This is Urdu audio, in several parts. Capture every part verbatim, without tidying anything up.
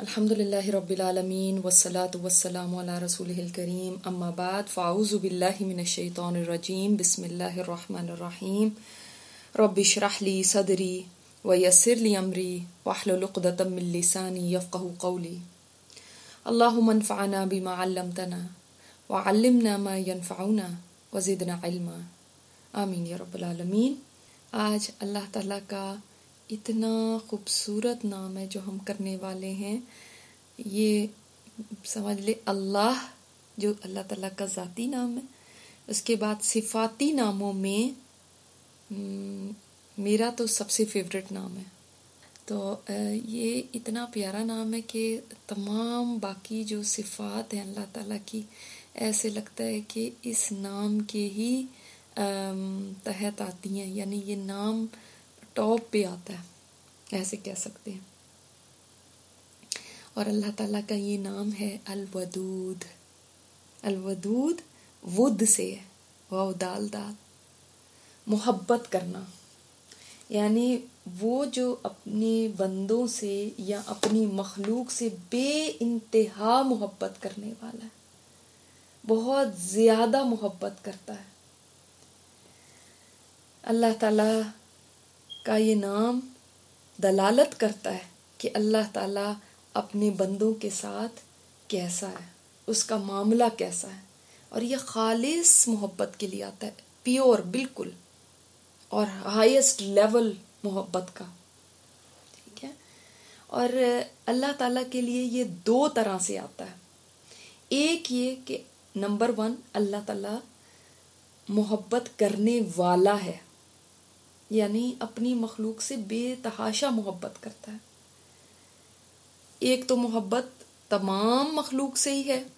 الحمد للہ رب العالمین والصلاة والسلام علی رسولہ الکریم اما بعد فاعوذ باللہ من الشیطان الرجیم بسم اللہ الرحمن الرحیم رب اشرح لی صدری ویسر لی امری واحلل عقدۃ من لسانی یفقہوا قولی اللہم انفعنا بما علمتنا وعلمنا ما ینفعنا وزدنا علما آمین یا رب العالمین۔ آج اللہ تعالیٰ کا اتنا خوبصورت نام ہے جو ہم کرنے والے ہیں، یہ سمجھ لے اللہ جو اللہ تعالیٰ کا ذاتی نام ہے، اس کے بعد صفاتی ناموں میں میرا تو سب سے فیوریٹ نام ہے۔ تو یہ اتنا پیارا نام ہے کہ تمام باقی جو صفات ہیں اللہ تعالیٰ کی، ایسے لگتا ہے کہ اس نام کے ہی تحت آتی ہیں، یعنی یہ نام ٹاپ پہ آتا ہے، ایسے کہہ سکتے ہیں۔ اور اللہ تعالیٰ کا یہ نام ہے الودود۔ الودود ود سے ہے، واو دال دال، محبت کرنا، یعنی وہ جو اپنے بندوں سے یا اپنی مخلوق سے بے انتہا محبت کرنے والا ہے، بہت زیادہ محبت کرتا ہے۔ اللہ تعالیٰ کا یہ نام دلالت کرتا ہے کہ اللہ تعالیٰ اپنے بندوں کے ساتھ کیسا ہے، اس کا معاملہ کیسا ہے، اور یہ خالص محبت کے لیے آتا ہے، پیور بالکل، اور ہائیسٹ لیول محبت کا، ٹھیک ہے۔ اور اللہ تعالیٰ کے لیے یہ دو طرح سے آتا ہے۔ ایک یہ کہ نمبر ون، اللہ تعالیٰ محبت کرنے والا ہے، یعنی اپنی مخلوق سے بے تحاشا محبت کرتا ہے۔ ایک تو محبت تمام مخلوق سے ہی ہے،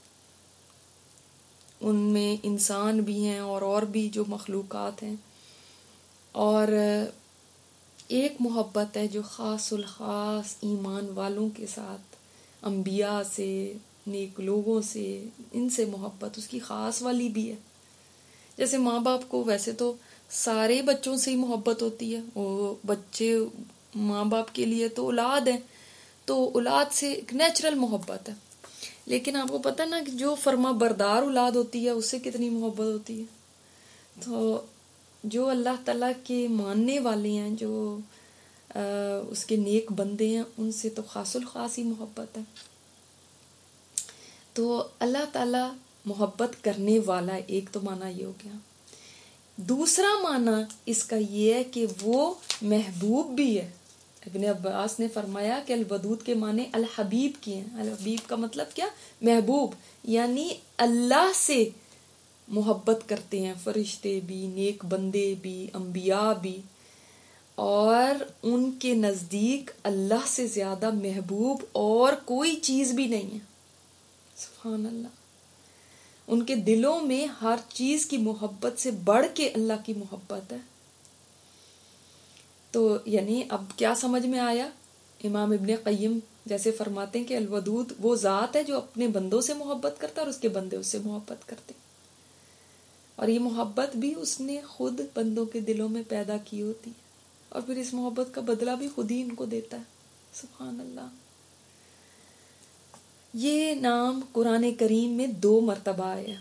ان میں انسان بھی ہیں اور اور بھی جو مخلوقات ہیں، اور ایک محبت ہے جو خاص الخاص ایمان والوں کے ساتھ، انبیاء سے، نیک لوگوں سے، ان سے محبت اس کی خاص والی بھی ہے۔ جیسے ماں باپ کو ویسے تو سارے بچوں سے ہی محبت ہوتی ہے، وہ بچے ماں باپ کے لیے تو اولاد ہے، تو اولاد سے ایک نیچرل محبت ہے، لیکن آپ کو پتہ نا کہ جو فرما بردار اولاد ہوتی ہے اس سے کتنی محبت ہوتی ہے۔ تو جو اللہ تعالیٰ کے ماننے والے ہیں، جو اس کے نیک بندے ہیں، ان سے تو خاص الخاص ہی محبت ہے۔ تو اللہ تعالیٰ محبت کرنے والا، ایک تو معنی یہ ہو گیا۔ دوسرا معنی اس کا یہ ہے کہ وہ محبوب بھی ہے۔ ابن عباس نے فرمایا کہ الودود کے معنی الحبیب کی ہیں۔ الحبیب کا مطلب کیا؟ محبوب، یعنی اللہ سے محبت کرتے ہیں فرشتے بھی، نیک بندے بھی، انبیاء بھی، اور ان کے نزدیک اللہ سے زیادہ محبوب اور کوئی چیز بھی نہیں ہے۔ سبحان اللہ۔ ان کے دلوں میں ہر چیز کی محبت سے بڑھ کے اللہ کی محبت ہے۔ تو یعنی اب کیا سمجھ میں آیا؟ امام ابن قیم جیسے فرماتے ہیں کہ الودود وہ ذات ہے جو اپنے بندوں سے محبت کرتا ہے اور اس کے بندے اس سے محبت کرتے ہیں، اور یہ محبت بھی اس نے خود بندوں کے دلوں میں پیدا کی ہوتی ہے، اور پھر اس محبت کا بدلہ بھی خود ہی ان کو دیتا ہے۔ سبحان اللہ۔ یہ نام قرآن کریم میں دو مرتبہ آیا۔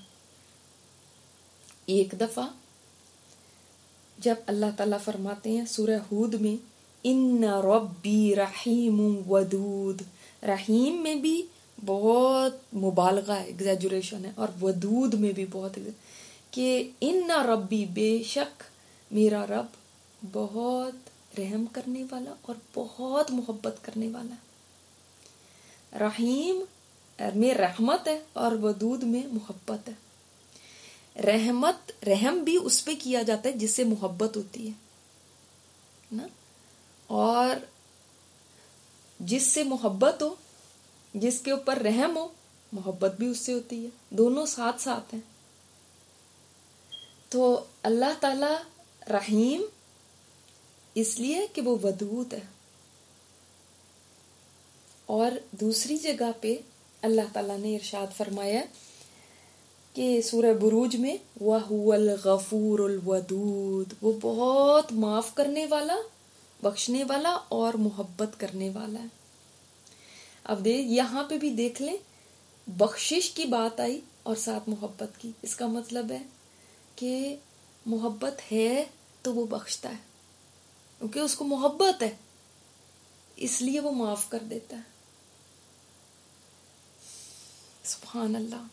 ایک دفعہ جب اللہ تعالیٰ فرماتے ہیں سورہ ہود میں، ان ربی رحیم ودود، رحیم میں بھی بہت مبالغہ ہے، ایگزیجریشن ہے، اور ودود میں بھی بہت کہ ان ربی، بے شک میرا رب بہت رحم کرنے والا اور بہت محبت کرنے والا ہے۔ رحیم میں رحمت ہے اور ودود میں محبت ہے۔ رحمت، رحم بھی اس پہ کیا جاتا ہے جس سے محبت ہوتی ہے نا، اور جس سے محبت ہو، جس کے اوپر رحم ہو، محبت بھی اس سے ہوتی ہے، دونوں ساتھ ساتھ ہیں۔ تو اللہ تعالی رحیم اس لیے کہ وہ ودود ہے، اور دوسری جگہ پہ اللہ تعالیٰ نے ارشاد فرمایا کہ سورہ بروج میں وَهُوَ الْغَفُورُ الْوَدُودُ، وہ بہت معاف کرنے والا، بخشنے والا اور محبت کرنے والا ہے۔ اب دیکھ یہاں پہ بھی دیکھ لیں، بخشش کی بات آئی اور ساتھ محبت کی. اس کا مطلب ہے کہ محبت ہے تو وہ بخشتا ہے، کیونکہ اس کو محبت ہے اس لیے وہ معاف کر دیتا ہے. سبحان اللہ.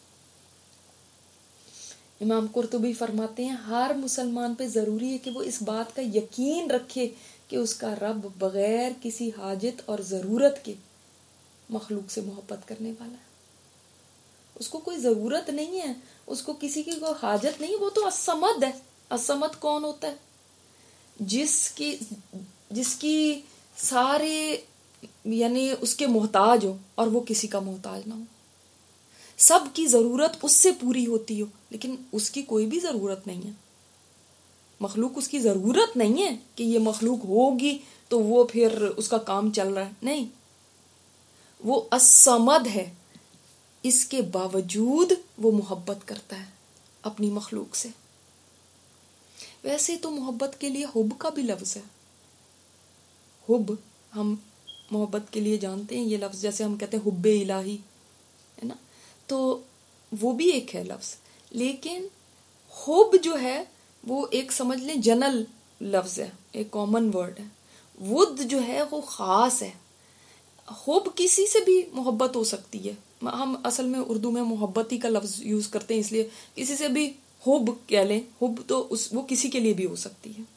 امام قرطبی فرماتے ہیں ہر مسلمان پہ ضروری ہے کہ وہ اس بات کا یقین رکھے کہ اس کا رب بغیر کسی حاجت اور ضرورت کے مخلوق سے محبت کرنے والا ہے. اس کو کوئی ضرورت نہیں ہے، اس کو کسی کی کوئی حاجت نہیں. وہ تو الصمد ہے. الصمد کون ہوتا ہے؟ جس کی جس کی سارے یعنی اس کے محتاج ہو اور وہ کسی کا محتاج نہ ہو. سب کی ضرورت اس سے پوری ہوتی ہو لیکن اس کی کوئی بھی ضرورت نہیں ہے. مخلوق اس کی ضرورت نہیں ہے کہ یہ مخلوق ہوگی تو وہ پھر اس کا کام چل رہا ہے. نہیں، وہ الصمد ہے. اس کے باوجود وہ محبت کرتا ہے اپنی مخلوق سے. ویسے تو محبت کے لیے حب کا بھی لفظ ہے. حب ہم محبت کے لیے جانتے ہیں یہ لفظ، جیسے ہم کہتے ہیں حب الہی ہے نا، تو وہ بھی ایک ہے لفظ. لیکن حب جو ہے وہ ایک سمجھ لیں جنرل لفظ ہے، ایک کامن ورڈ ہے. ود جو ہے وہ خاص ہے. حب کسی سے بھی محبت ہو سکتی ہے. ہم اصل میں اردو میں محبت ہی کا لفظ یوز کرتے ہیں، اس لیے کسی سے بھی حب کہہ لیں. حب تو اس وہ کسی کے لیے بھی ہو سکتی ہے.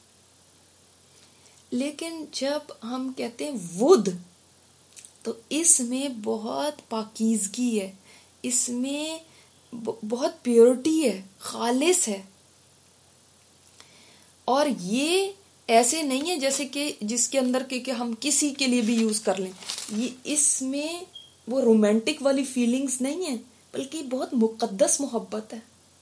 لیکن جب ہم کہتے ہیں ود تو اس میں بہت پاکیزگی ہے، اس میں بہت پیورٹی ہے، خالص ہے. اور یہ ایسے نہیں ہے جیسے کہ جس کے اندر کہ ہم کسی کے لیے بھی یوز کر لیں. یہ اس میں وہ رومانٹک والی فیلنگز نہیں ہیں بلکہ بہت مقدس محبت ہے.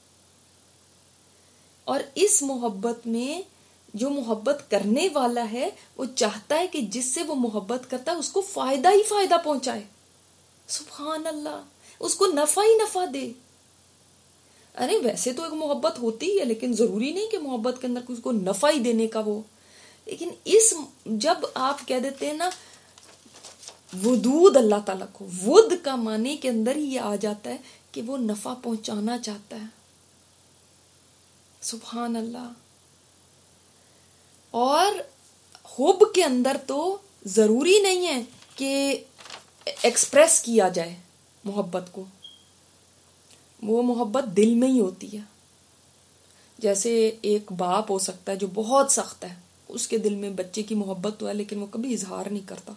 اور اس محبت میں جو محبت کرنے والا ہے وہ چاہتا ہے کہ جس سے وہ محبت کرتا ہے اس کو فائدہ ہی فائدہ پہنچائے. سبحان اللہ. اس کو نفع ہی نفع دے. ارے ویسے تو ایک محبت ہوتی ہے لیکن ضروری نہیں کہ محبت کے اندر اس کو نفع ہی دینے کا وہ. لیکن اس جب آپ کہہ دیتے ہیں نا ودود اللہ تعالیٰ کو، ود کا معنی کے اندر ہی یہ آ جاتا ہے کہ وہ نفع پہنچانا چاہتا ہے. سبحان اللہ. اور حب کے اندر تو ضروری نہیں ہے کہ ایکسپریس کیا جائے محبت کو، وہ محبت دل میں ہی ہوتی ہے. جیسے ایک باپ ہو سکتا ہے جو بہت سخت ہے، اس کے دل میں بچے کی محبت تو ہے لیکن وہ کبھی اظہار نہیں کرتا،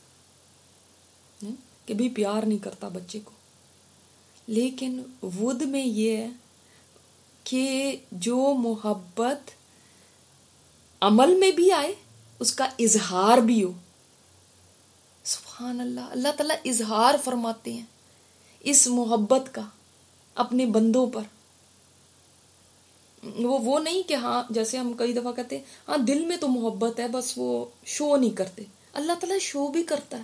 کبھی پیار نہیں کرتا بچے کو. لیکن ود میں یہ ہے کہ جو محبت عمل میں بھی آئے، اس کا اظہار بھی ہو. سبحان اللہ. اللہ تعالیٰ اظہار فرماتے ہیں اس محبت کا اپنے بندوں پر. وہ وہ نہیں کہ ہاں جیسے ہم کئی دفعہ کہتے ہیں ہاں دل میں تو محبت ہے بس وہ شو نہیں کرتے. اللہ تعالیٰ شو بھی کرتا ہے.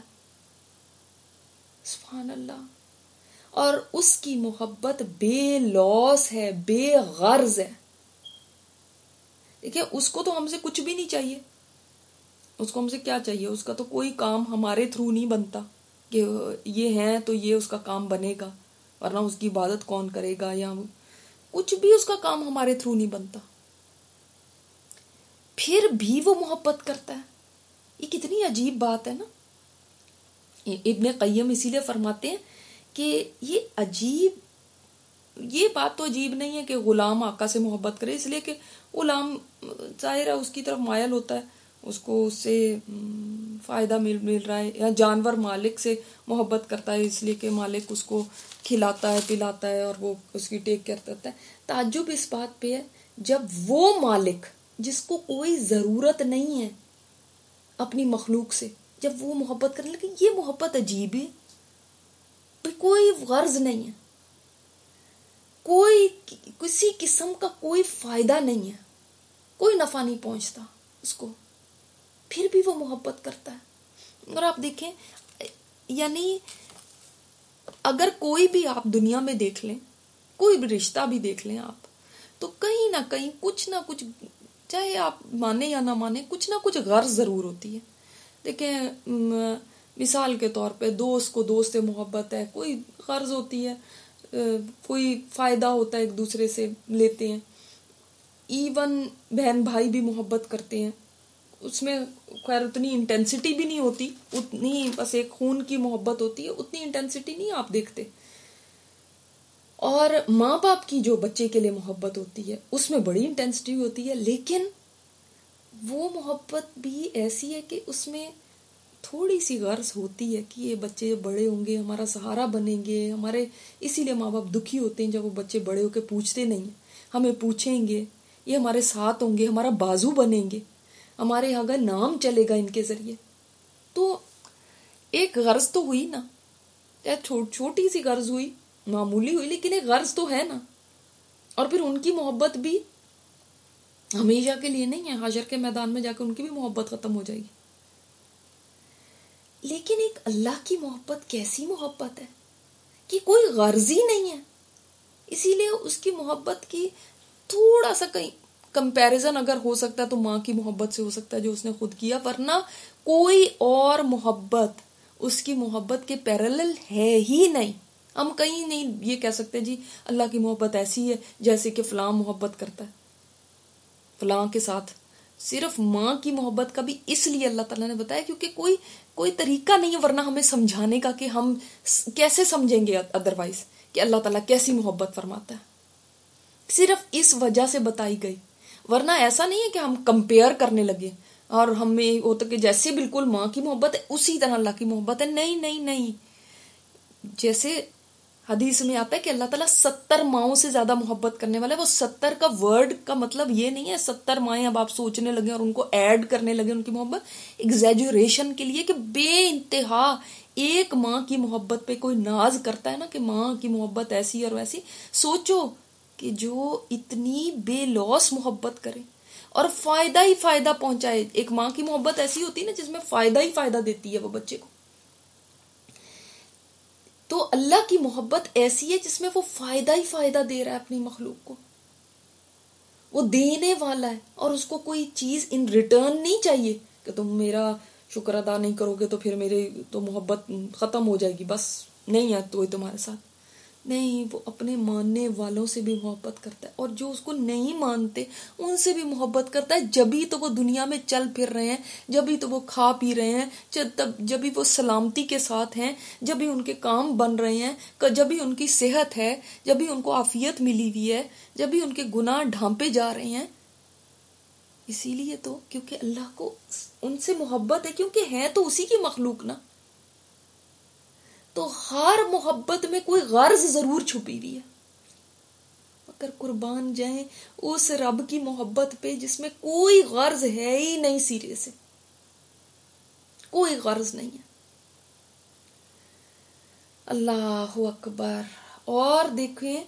سبحان اللہ. اور اس کی محبت بے لوث ہے، بے غرض ہے. دیکھیں اس کو تو ہم سے کچھ بھی نہیں چاہیے. اس کو ہم سے کیا چاہیے؟ اس کا تو کوئی کام ہمارے تھرو نہیں بنتا کہ یہ ہے تو یہ اس کا کام بنے گا، ورنہ اس کی عبادت کون کرے گا، یا کچھ بھی اس کا کام ہمارے تھرو نہیں بنتا. پھر بھی وہ محبت کرتا ہے. یہ کتنی عجیب بات ہے نا. ابن قیم اسی لیے فرماتے ہیں کہ یہ عجیب، یہ بات تو عجیب نہیں ہے کہ غلام آقا سے محبت کرے، اس لیے کہ غلام ظاہر ہے اس کی طرف مائل ہوتا ہے، اس کو اس سے فائدہ مل مل رہا ہے. یا جانور مالک سے محبت کرتا ہے اس لیے کہ مالک اس کو کھلاتا ہے پلاتا ہے اور وہ اس کی ٹیک کیئر کرتا ہے. تعجب اس بات پہ ہے جب وہ مالک جس کو کوئی ضرورت نہیں ہے اپنی مخلوق سے، جب وہ محبت کرنے لگے. یہ محبت عجیب ہے. کوئی غرض نہیں ہے، کوئی کسی قسم کا کوئی فائدہ نہیں ہے، کوئی نفع نہیں پہنچتا اس کو، پھر بھی وہ محبت کرتا ہے. اور آپ دیکھیں یعنی اگر کوئی بھی آپ دنیا میں دیکھ لیں، کوئی بھی رشتہ بھی دیکھ لیں آپ، تو کہیں نہ کہیں کچھ نہ کچھ، چاہے آپ مانے یا نہ مانے، کچھ نہ کچھ غرض ضرور ہوتی ہے. دیکھیں مثال کے طور پہ دوست کو دوست سے محبت ہے، کوئی غرض ہوتی ہے، کوئی فائدہ ہوتا ہے، ایک دوسرے سے لیتے ہیں. ایون بہن بھائی بھی محبت کرتے ہیں، اس میں خیر اتنی انٹینسٹی بھی نہیں ہوتی، اتنی بس ایک خون کی محبت ہوتی ہے، اتنی انٹینسٹی نہیں آپ دیکھتے. اور ماں باپ کی جو بچے کے لیے محبت ہوتی ہے اس میں بڑی انٹینسٹی ہوتی ہے، لیکن وہ محبت بھی ایسی ہے کہ اس میں تھوڑی سی غرض ہوتی ہے کہ یہ بچے بڑے ہوں گے، ہمارا سہارا بنیں گے ہمارے. اسی لیے ماں باپ دکھی ہوتے ہیں جب وہ بچے بڑے ہو کے پوچھتے نہیں ہیں، ہمیں پوچھیں گے، یہ ہمارے ساتھ ہوں گے، ہمارا بازو بنیں گے، ہمارے یہاں کا نام چلے گا ان کے ذریعے. تو ایک غرض تو ہوئی نا، چاہے چھوٹی سی غرض ہوئی، معمولی ہوئی، لیکن ایک غرض تو ہے نا. اور پھر ان کی محبت بھی ہمیشہ کے لیے نہیں ہے، حشر کے میدان میں جا کے ان کی بھی محبت ختم ہو جائے گی. لیکن ایک اللہ کی محبت کیسی محبت ہے کہ کوئی غرض ہی نہیں ہے، اسی لیے اس کی محبت کی تھوڑا سا کہیں کمپیریزن اگر ہو سکتا ہے تو ماں کی محبت سے ہو سکتا ہے جو اس نے خود کیا، ورنہ کوئی اور محبت اس کی محبت کے پیرالل ہے ہی نہیں. ہم کہیں نہیں یہ کہہ سکتے جی اللہ کی محبت ایسی ہے جیسے کہ فلاں محبت کرتا ہے فلاں کے ساتھ. صرف ماں کی محبت کا بھی اس لیے اللہ تعالیٰ نے بتایا کیونکہ کوئی کوئی طریقہ نہیں ہے ورنہ ہمیں سمجھانے کا کہ ہم کیسے سمجھیں گے ادروائز کہ اللہ تعالیٰ کیسی محبت فرماتا ہے. صرف اس وجہ سے بتائی گئی، ورنہ ایسا نہیں ہے کہ ہم کمپیئر کرنے لگے اور ہمیں ہوتا کہ جیسے بالکل ماں کی محبت ہے اسی طرح اللہ کی محبت ہے. نہیں نہیں نہیں، جیسے حدیث میں آتا ہے کہ اللہ تعالیٰ ستر ماؤں سے زیادہ محبت کرنے والا ہے. وہ ستر کا ورڈ کا مطلب یہ نہیں ہے ستر مائیں اب آپ سوچنے لگے اور ان کو ایڈ کرنے لگے ان کی محبت، ایگزیجوریشن کے لیے کہ بے انتہا ایک ماں کی محبت پہ کوئی ناز کرتا ہے نا کہ ماں کی محبت ایسی اور ویسی. سوچو کہ جو اتنی بے لوس محبت کرے اور فائدہ ہی فائدہ پہنچائے. ایک ماں کی محبت ایسی ہوتی ہے نا جس میں فائدہ ہی فائدہ دیتی ہے وہ بچے کو. تو اللہ کی محبت ایسی ہے جس میں وہ فائدہ ہی فائدہ دے رہا ہے اپنی مخلوق کو، وہ دینے والا ہے اور اس کو کوئی چیز ان ریٹرن نہیں چاہیے کہ تم میرا شکر ادا نہیں کرو گے تو پھر میرے تو محبت ختم ہو جائے گی، بس نہیں ہے تو تمہارے ساتھ. نہیں، وہ اپنے ماننے والوں سے بھی محبت کرتا ہے اور جو اس کو نہیں مانتے ان سے بھی محبت کرتا ہے. جبھی تو وہ دنیا میں چل پھر رہے ہیں، جبھی تو وہ کھا پی رہے ہیں، جبھی وہ سلامتی کے ساتھ ہیں، جبھی ان کے کام بن رہے ہیں، جبھی ان کی صحت ہے، جبھی ان کو عافیت ملی ہوئی ہے، جبھی ان کے گناہ ڈھانپے جا رہے ہیں. اسی لیے تو کیونکہ اللہ کو ان سے محبت ہے، کیونکہ ہے تو اسی کی مخلوق نا. تو ہر محبت میں کوئی غرض ضرور چھپی ہوئی ہے، مگر قربان جائیں اس رب کی محبت پہ جس میں کوئی غرض ہے ہی نہیں، سیرے سے کوئی غرض نہیں ہے. اللہ اکبر. اور دیکھیں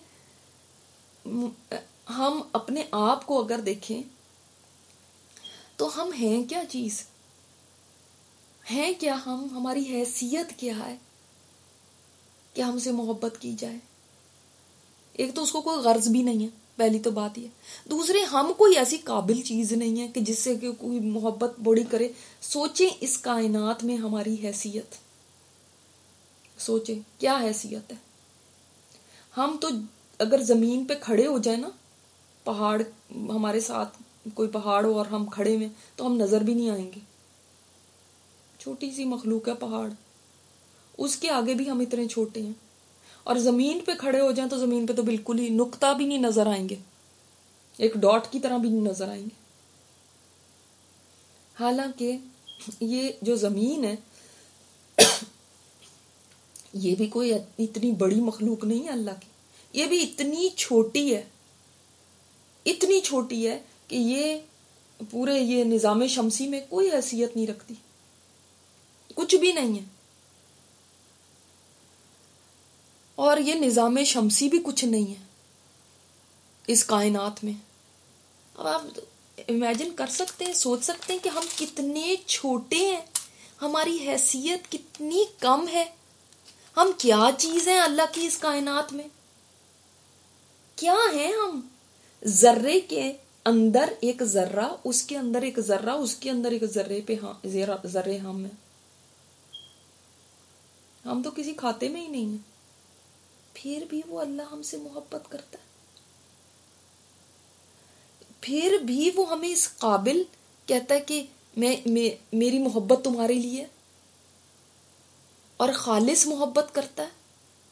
ہم اپنے آپ کو اگر دیکھیں تو ہم ہیں کیا چیز، ہیں کیا ہم، ہماری حیثیت کیا ہے کہ ہم سے محبت کی جائے. ایک تو اس کو کوئی غرض بھی نہیں ہے، پہلی تو بات یہ. دوسرے ہم کوئی ایسی قابل چیز نہیں ہے کہ جس سے کہ کوئی محبت بڑی کرے. سوچیں اس کائنات میں ہماری حیثیت، سوچیں کیا حیثیت ہے. ہم تو اگر زمین پہ کھڑے ہو جائیں نا، پہاڑ ہمارے ساتھ کوئی پہاڑ ہو اور ہم کھڑے ہوئے تو ہم نظر بھی نہیں آئیں گے. چھوٹی سی مخلوق ہے پہاڑ، اس کے آگے بھی ہم اتنے چھوٹے ہیں. اور زمین پہ کھڑے ہو جائیں تو زمین پہ تو بالکل ہی نقطہ بھی نہیں نظر آئیں گے، ایک ڈاٹ کی طرح بھی نہیں نظر آئیں گے. حالانکہ یہ جو زمین ہے یہ بھی کوئی اتنی بڑی مخلوق نہیں ہے اللہ کی، یہ بھی اتنی چھوٹی ہے، اتنی چھوٹی ہے کہ یہ پورے یہ نظام شمسی میں کوئی حیثیت نہیں رکھتی، کچھ بھی نہیں ہے. اور یہ نظام شمسی بھی کچھ نہیں ہے اس کائنات میں. اب آپ امیجن کر سکتے ہیں، سوچ سکتے ہیں کہ ہم کتنے چھوٹے ہیں، ہماری حیثیت کتنی کم ہے. ہم کیا چیز ہیں اللہ کی اس کائنات میں، کیا ہیں ہم. ذرے کے اندر ایک ذرہ، اس کے اندر ایک ذرہ، اس کے اندر ایک ذرے پہ ذرے ہم ہیں. ہم تو کسی کھاتے میں ہی نہیں ہیں، پھر بھی وہ اللہ ہم سے محبت کرتا ہے، پھر بھی وہ ہمیں اس قابل کہتا ہے کہ میں, میں میری محبت تمہارے لیے، اور خالص محبت کرتا ہے۔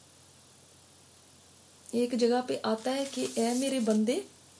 ایک جگہ پہ آتا ہے کہ اے میرے بندے،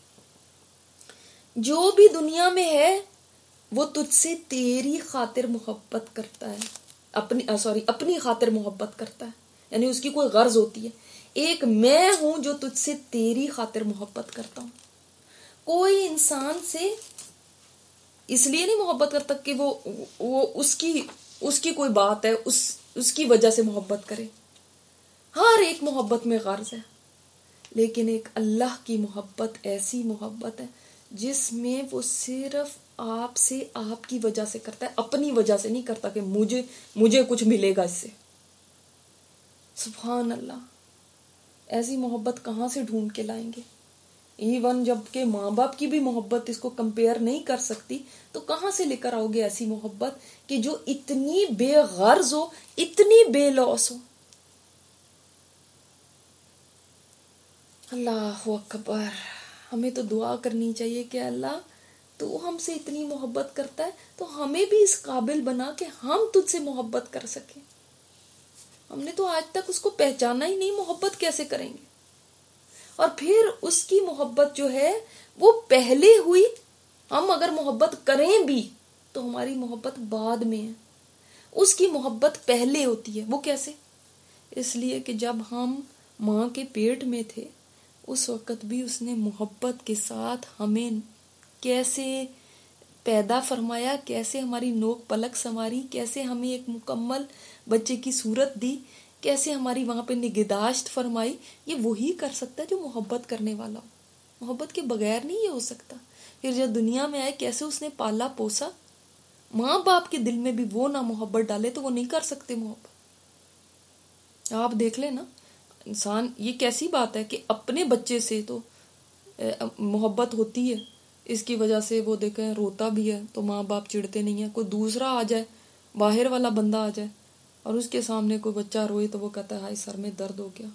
جو بھی دنیا میں ہے وہ تجھ سے تیری خاطر محبت کرتا ہے، اپنی سوری اپنی خاطر محبت کرتا ہے، یعنی اس کی کوئی غرض ہوتی ہے۔ ایک میں ہوں جو تجھ سے تیری خاطر محبت کرتا ہوں۔ کوئی انسان سے اس لیے نہیں محبت کرتا کہ وہ وہ اس کی اس کی کوئی بات ہے، اس اس کی وجہ سے محبت کرے۔ ہر ایک محبت میں غرض ہے، لیکن ایک اللہ کی محبت ایسی محبت ہے جس میں وہ صرف آپ سے آپ کی وجہ سے کرتا ہے، اپنی وجہ سے نہیں کرتا کہ مجھے مجھے کچھ ملے گا اس سے۔ سبحان اللہ، ایسی محبت کہاں سے ڈھونڈ کے لائیں گے؟ ایون جب کہ ماں باپ کی بھی محبت اس کو کمپیئر نہیں کر سکتی، تو کہاں سے لے کر آؤ گے ایسی محبت کہ جو اتنی بے غرض ہو، اتنی بے لوث ہو؟ اللہ اکبر۔ ہمیں تو دعا کرنی چاہیے کہ اللہ تو ہم سے اتنی محبت کرتا ہے تو ہمیں بھی اس قابل بنا کہ ہم تجھ سے محبت کر سکیں۔ ہم نے تو آج تک اس کو پہچانا ہی نہیں، محبت کیسے کریں گے؟ اور پھر اس کی محبت جو ہے وہ پہلے ہوئی، ہم اگر محبت کریں بھی تو ہماری محبت بعد میں ہے، اس کی محبت پہلے ہوتی ہے۔ وہ کیسے؟ اس لیے کہ جب ہم ماں کے پیٹ میں تھے اس وقت بھی اس نے محبت کے ساتھ ہمیں کیسے پیدا فرمایا، کیسے ہماری نوک پلک سنواری، کیسے ہمیں ایک مکمل بچے کی صورت دی، کیسے ہماری وہاں پہ نگہداشت فرمائی۔ یہ وہی کر سکتا ہے جو محبت کرنے والا ہو، محبت کے بغیر نہیں یہ ہو سکتا۔ پھر جب دنیا میں آئے کیسے اس نے پالا پوسا، ماں باپ کے دل میں بھی وہ نہ محبت ڈالے تو وہ نہیں کر سکتے محبت۔ آپ دیکھ لیں نا، انسان یہ کیسی بات ہے کہ اپنے بچے سے تو محبت ہوتی ہے، اس کی وجہ سے وہ دیکھیں روتا بھی ہے تو ماں باپ چڑھتے نہیں ہیں۔ کوئی دوسرا آ جائے، باہر والا بندہ آ جائے اور اس کے سامنے کوئی بچہ روئے تو وہ کہتا ہے ہائے سر میں درد ہو گیا،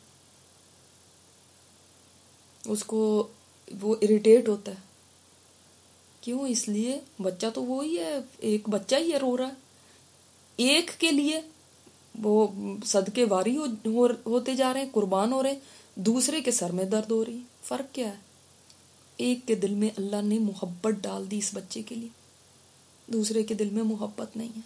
اس کو وہ اریٹیٹ ہوتا ہے۔ کیوں؟ اس لیے بچہ تو وہی ہے، ایک بچہ ہی ہے، رو رہا ہے، ایک کے لیے وہ صدقے واری ہو ہوتے جا رہے ہیں، قربان ہو رہے ہیں، دوسرے کے سر میں درد ہو رہی۔ فرق کیا ہے؟ ایک کے دل میں اللہ نے محبت ڈال دی اس بچے کے لیے، دوسرے کے دل میں محبت نہیں ہے،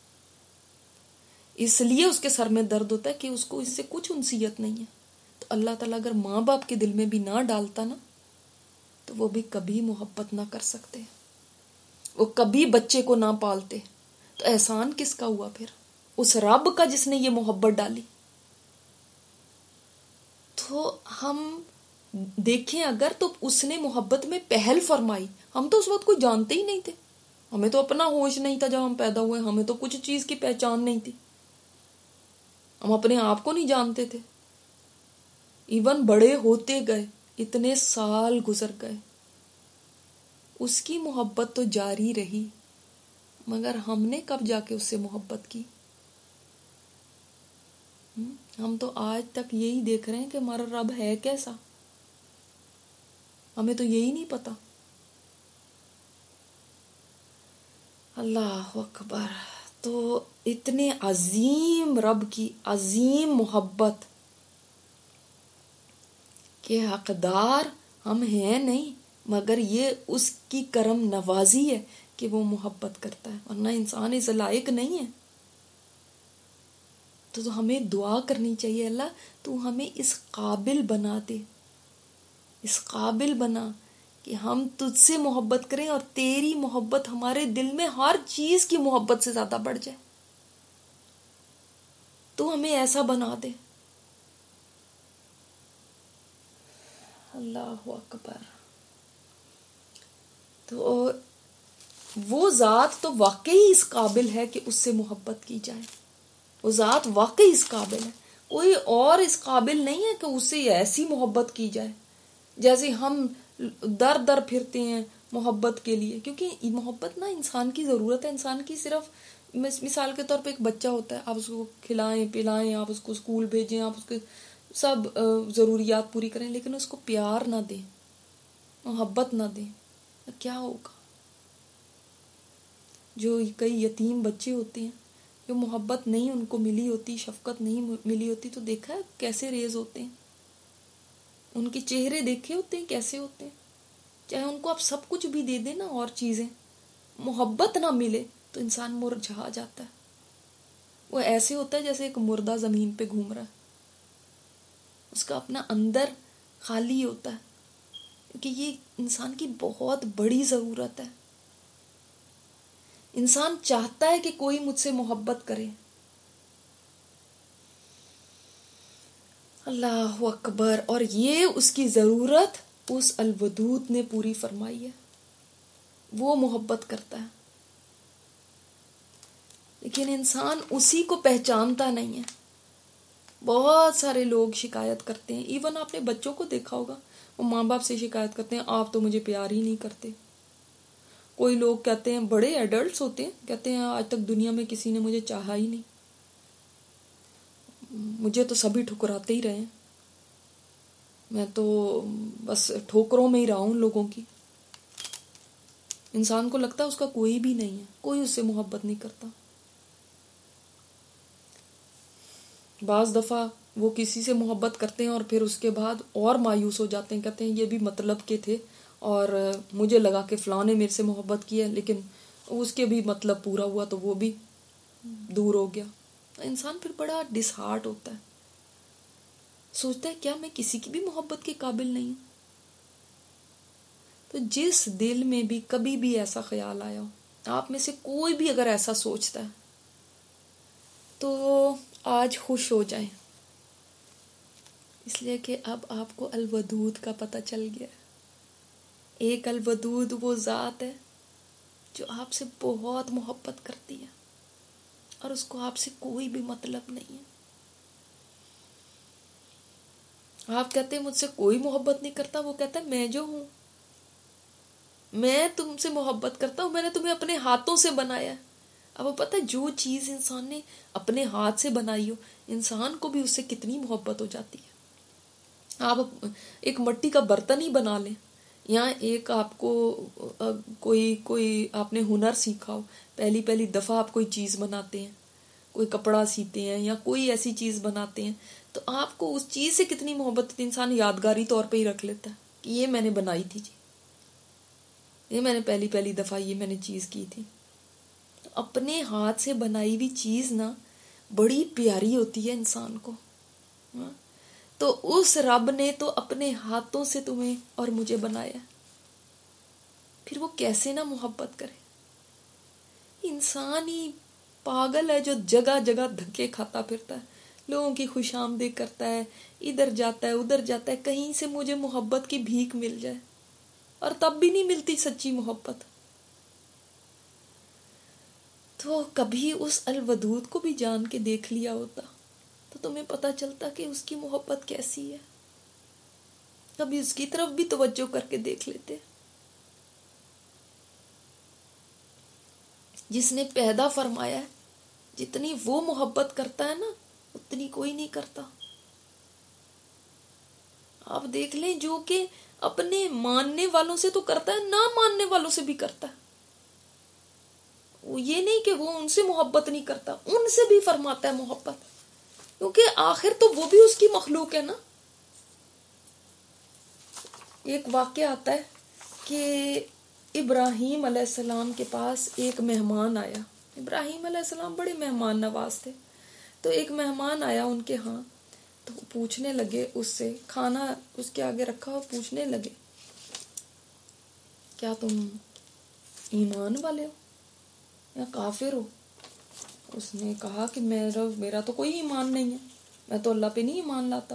اس لیے اس کے سر میں درد ہوتا ہے کہ اس کو اس سے کچھ انسیت نہیں ہے۔ تو اللہ تعالیٰ اگر ماں باپ کے دل میں بھی نہ ڈالتا نا تو وہ بھی کبھی محبت نہ کر سکتے، وہ کبھی بچے کو نہ پالتے۔ تو احسان کس کا ہوا پھر؟ اس رب کا جس نے یہ محبت ڈالی۔ تو ہم دیکھیں اگر تو اس نے محبت میں پہل فرمائی، ہم تو اس وقت کوئی جانتے ہی نہیں تھے، ہمیں تو اپنا ہوش نہیں تھا جب ہم پیدا ہوئے، ہمیں تو کچھ چیز کی پہچان نہیں تھی، ہم اپنے آپ کو نہیں جانتے تھے۔ ایون بڑے ہوتے گئے، اتنے سال گزر گئے، اس کی محبت تو جاری رہی، مگر ہم نے کب جا کے اس سے محبت کی؟ ہم تو آج تک یہی دیکھ رہے ہیں کہ ہمارا رب ہے کیسا، ہمیں تو یہی نہیں پتا۔ اللہ اکبر۔ تو اتنے عظیم رب کی عظیم محبت کے حقدار ہم ہیں نہیں، مگر یہ اس کی کرم نوازی ہے کہ وہ محبت کرتا ہے، ورنہ انسان اس لائق نہیں ہے۔ تو, تو ہمیں دعا کرنی چاہیے، اللہ تو ہمیں اس قابل بنا دے، اس قابل بنا کہ ہم تجھ سے محبت کریں اور تیری محبت ہمارے دل میں ہر چیز کی محبت سے زیادہ بڑھ جائے، تو ہمیں ایسا بنا دے۔ اللہ اکبر۔ تو وہ ذات تو واقعی اس قابل ہے کہ اس سے محبت کی جائے، وہ ذات واقعی اس قابل ہے، کوئی اور اس قابل نہیں ہے کہ اس سے ایسی محبت کی جائے جیسے ہم در در پھرتے ہیں محبت کے لیے، کیونکہ محبت نا انسان کی ضرورت ہے، انسان کی صرف مثال کے طور پہ ایک بچہ ہوتا ہے، آپ اس کو کھلائیں پلائیں، آپ اس کو اسکول بھیجیں، آپ اس کے سب ضروریات پوری کریں، لیکن اس کو پیار نہ دیں، محبت نہ دیں، کیا ہوگا؟ جو کئی یتیم بچے ہوتے ہیں، جو محبت نہیں ان کو ملی ہوتی، شفقت نہیں ملی ہوتی، تو دیکھا ہے کیسے ریز ہوتے ہیں، ان کے چہرے دیکھے ہوتے ہیں کیسے ہوتے ہیں. چاہے ان کو آپ سب کچھ بھی دے دیں نا، اور چیزیں، محبت نہ ملے تو انسان مرجھا جاتا ہے. وہ ایسے ہوتا ہے جیسے ایک مردہ زمین پہ گھوم رہا ہے، اس کا اپنا اندر خالی ہوتا ہے، کیونکہ یہ انسان کی بہت بڑی ضرورت ہے. انسان چاہتا ہے کہ کوئی مجھ سے محبت کرے. اللہ اکبر. اور یہ اس کی ضرورت اس الودود نے پوری فرمائی ہے. وہ محبت کرتا ہے، لیکن انسان اسی کو پہچانتا نہیں ہے. بہت سارے لوگ شکایت کرتے ہیں، ایون آپ نے بچوں کو دیکھا ہوگا، وہ ماں باپ سے شکایت کرتے ہیں آپ تو مجھے پیار ہی نہیں کرتے. کوئی لوگ کہتے ہیں، بڑے ایڈلٹس ہوتے ہیں، کہتے ہیں آج تک دنیا میں کسی نے مجھے چاہا ہی نہیں، مجھے تو سبھی ٹھکراتے ہی رہے ہیں، میں تو بس ٹھوکروں میں ہی رہا ہوں لوگوں کی. انسان کو لگتا ہے اس کا کوئی بھی نہیں ہے، کوئی اس سے محبت نہیں کرتا. بعض دفعہ وہ کسی سے محبت کرتے ہیں اور پھر اس کے بعد اور مایوس ہو جاتے ہیں، کہتے ہیں یہ بھی مطلب کے تھے، اور مجھے لگا کہ فلاں نے میرے سے محبت کی ہے، لیکن اس کے بھی مطلب پورا ہوا تو وہ بھی دور ہو گیا. انسان پھر بڑا ڈس ہارٹ ہوتا ہے، سوچتا ہے کیا میں کسی کی بھی محبت کے قابل نہیں ہوں. تو جس دل میں بھی کبھی بھی ایسا خیال آیا ہو، آپ میں سے کوئی بھی اگر ایسا سوچتا ہے، تو آج خوش ہو جائیں، اس لیے کہ اب آپ کو الودود کا پتہ چل گیا. ایک الودود وہ ذات ہے جو آپ سے بہت محبت کرتی ہے، اور اس کو آپ سے کوئی بھی مطلب نہیں ہے. آپ کہتے ہیں مجھ سے کوئی محبت نہیں کرتا، وہ کہتا ہے میں جو ہوں، میں تم سے محبت کرتا ہوں، میں نے تمہیں اپنے ہاتھوں سے بنایا. اب وہ پتہ ہے جو چیز انسان نے اپنے ہاتھ سے بنائی ہو، انسان کو بھی اس سے کتنی محبت ہو جاتی ہے. آپ ایک مٹی کا برتن ہی بنا لیں، یا ایک آپ کو کوئی کوئی آپ نے ہنر سیکھا ہو، پہلی پہلی دفعہ آپ کوئی چیز بناتے ہیں، کوئی کپڑا سیتے ہیں یا کوئی ایسی چیز بناتے ہیں، تو آپ کو اس چیز سے کتنی محبت ہوتی ہے، انسان یادگاری طور پہ ہی رکھ لیتا ہے کہ یہ میں نے بنائی تھی جی، یہ میں نے پہلی پہلی دفعہ یہ میں نے چیز کی تھی. تو اپنے ہاتھ سے بنائی ہوئی چیز نا بڑی پیاری ہوتی ہے انسان کو. تو اس رب نے تو اپنے ہاتھوں سے تمہیں اور مجھے بنایا، پھر وہ کیسے نہ محبت کرے. انسان ہی پاگل ہے جو جگہ جگہ دھکے کھاتا پھرتا ہے، لوگوں کی خوش آمدید کرتا ہے، ادھر جاتا ہے ادھر جاتا ہے، کہیں سے مجھے محبت کی بھیک مل جائے، اور تب بھی نہیں ملتی سچی محبت. تو کبھی اس الودود کو بھی جان کے دیکھ لیا ہوتا تو تمہیں پتہ چلتا کہ اس کی محبت کیسی ہے. کبھی اس کی طرف بھی توجہ کر کے دیکھ لیتے. جس نے پیدا فرمایا ہے، جتنی وہ محبت کرتا ہے نا، اتنی کوئی نہیں کرتا. آپ دیکھ لیں، جو کہ اپنے ماننے والوں سے تو کرتا ہے، نہ ماننے والوں سے بھی کرتا ہے. وہ یہ نہیں کہ وہ ان سے محبت نہیں کرتا، ان سے بھی فرماتا ہے محبت، کیونکہ آخر تو وہ بھی اس کی مخلوق ہے نا. ایک واقعہ آتا ہے کہ ابراہیم علیہ السلام کے پاس ایک مہمان آیا. ابراہیم علیہ السلام بڑے مہمان نواز تھے. تو ایک مہمان آیا ان کے ہاں، تو پوچھنے لگے اس سے، کھانا اس کے آگے رکھا اور پوچھنے لگے کیا تم ایمان والے ہو یا کافر ہو؟ اس نے کہا کہ میرا میرا تو کوئی ایمان نہیں ہے، میں تو اللہ پہ نہیں ایمان لاتا.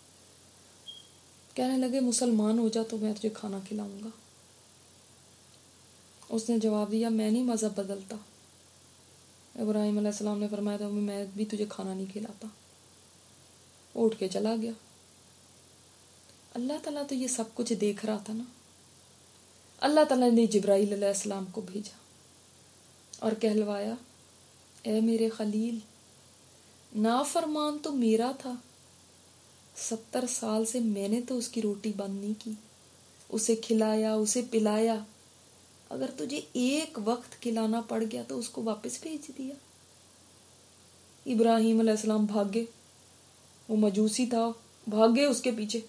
کہنے لگے مسلمان ہو جا تو میں تجھے کھانا کھلاؤں گا. اس نے جواب دیا میں نہیں مذہب بدلتا. ابراہیم علیہ السلام نے فرمایا تھا میں بھی تجھے کھانا نہیں کھلاتا. اٹھ کے چلا گیا. اللہ تعالیٰ تو یہ سب کچھ دیکھ رہا تھا نا. اللہ تعالیٰ نے جبرائیل علیہ السلام کو بھیجا اور کہلوایا اے میرے خلیل، نافرمان تو میرا تھا، ستر سال سے میں نے تو اس کی روٹی بند نہیں کی، اسے کھلایا، اسے پلایا، اگر تجھے ایک وقت کھلانا پڑ گیا تو اس کو واپس بھیج دیا۔ ابراہیم علیہ السلام بھاگے، وہ مجوسی تھا، بھاگے اس کے پیچھے،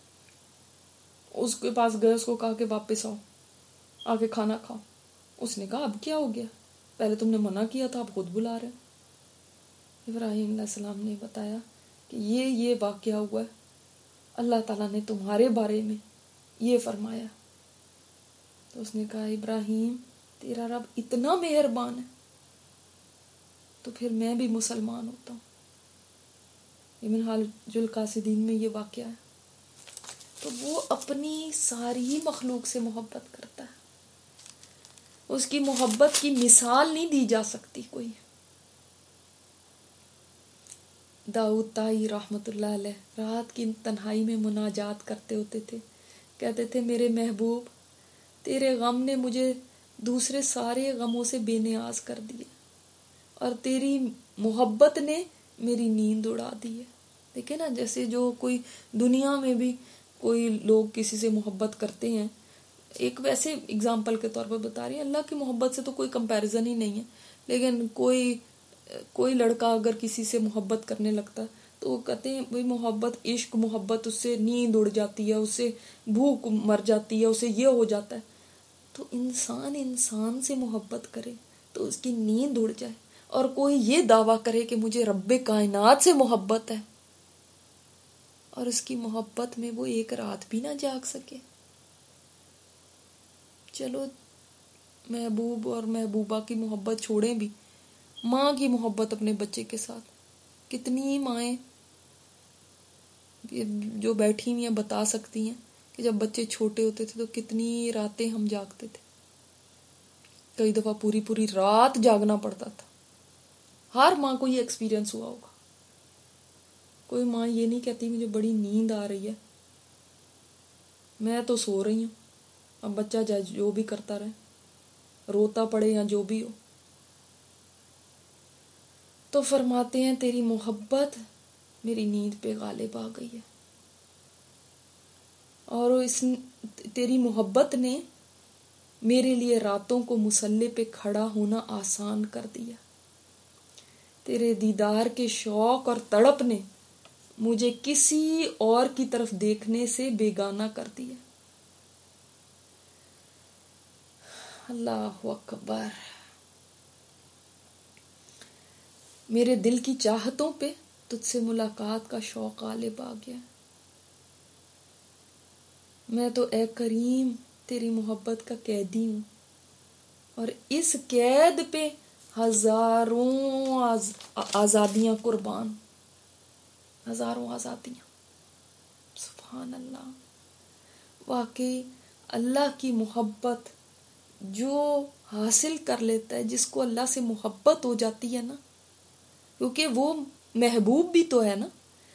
اس کے پاس گئے، اس کو کہا کہ واپس آؤ، آ کے کھانا کھاؤ۔ اس نے کہا اب کیا ہو گیا، پہلے تم نے منع کیا تھا، اب خود بلا رہے۔ ابراہیم علیہ السلام نے بتایا کہ یہ یہ واقعہ ہوا ہے، اللہ تعالیٰ نے تمہارے بارے میں یہ فرمایا۔ تو اس نے کہا ابراہیم تیرا رب اتنا مہربان ہے تو پھر میں بھی مسلمان ہوتا ہوں۔ یہ منہاج القاصدین میں یہ واقعہ ہے۔ تو وہ اپنی ساری مخلوق سے محبت کرتا ہے، اس کی محبت کی مثال نہیں دی جا سکتی کوئی۔ داؤد طائی رحمۃ اللہ علیہ رات کی تنہائی میں مناجات کرتے ہوتے تھے، کہتے تھے میرے محبوب، تیرے غم نے مجھے دوسرے سارے غموں سے بے نیاز کر دیا، اور تیری محبت نے میری نیند اڑا دی ہے۔ دیکھیں نا، جیسے جو کوئی دنیا میں بھی کوئی لوگ کسی سے محبت کرتے ہیں، ایک ویسے اگزامپل کے طور پر بتا رہی ہیں، اللہ کی محبت سے تو کوئی کمپیریزن ہی نہیں ہے، لیکن کوئی کوئی لڑکا اگر کسی سے محبت کرنے لگتا ہے تو وہ کہتے ہیں بھئی محبت، عشق محبت، اس سے نیند اڑ جاتی ہے، اس سے بھوک مر جاتی ہے، اسے یہ ہو جاتا ہے۔ تو انسان انسان سے محبت کرے تو اس کی نیند اڑ جائے، اور کوئی یہ دعویٰ کرے کہ مجھے رب کائنات سے محبت ہے، اور اس کی محبت میں وہ ایک رات بھی نہ جاگ سکے۔ چلو محبوب اور محبوبہ کی محبت چھوڑیں بھی، ماں کی محبت اپنے بچے کے ساتھ، کتنی مائیں جو بیٹھی ہوئی ہیں بتا سکتی ہیں کہ جب بچے چھوٹے ہوتے تھے تو کتنی راتیں ہم جاگتے تھے، کئی دفعہ پوری پوری رات جاگنا پڑتا تھا۔ ہر ماں کو یہ ایکسپیرینس ہوا ہوگا، کوئی ماں یہ نہیں کہتی مجھے بڑی نیند آ رہی ہے، میں تو سو رہی ہوں، اب بچہ جائے جو بھی کرتا رہے، روتا پڑے یا جو بھی ہو۔ تو فرماتے ہیں تیری محبت میری نیند پہ غالب آ گئی ہے، اور اس تیری محبت نے میرے لیے راتوں کو مصلے پہ کھڑا ہونا آسان کر دیا، تیرے دیدار کے شوق اور تڑپ نے مجھے کسی اور کی طرف دیکھنے سے بیگانہ کر دیا۔ اللہ اکبر۔ میرے دل کی چاہتوں پہ تجھ سے ملاقات کا شوق غالب آ گیا، میں تو اے کریم تیری محبت کا قیدی ہوں، اور اس قید پہ ہزاروں آز... آزادیاں قربان، ہزاروں آزادیاں۔ سبحان اللہ۔ واقعی اللہ کی محبت جو حاصل کر لیتا ہے، جس کو اللہ سے محبت ہو جاتی ہے نا، کیونکہ وہ محبوب بھی تو ہے نا،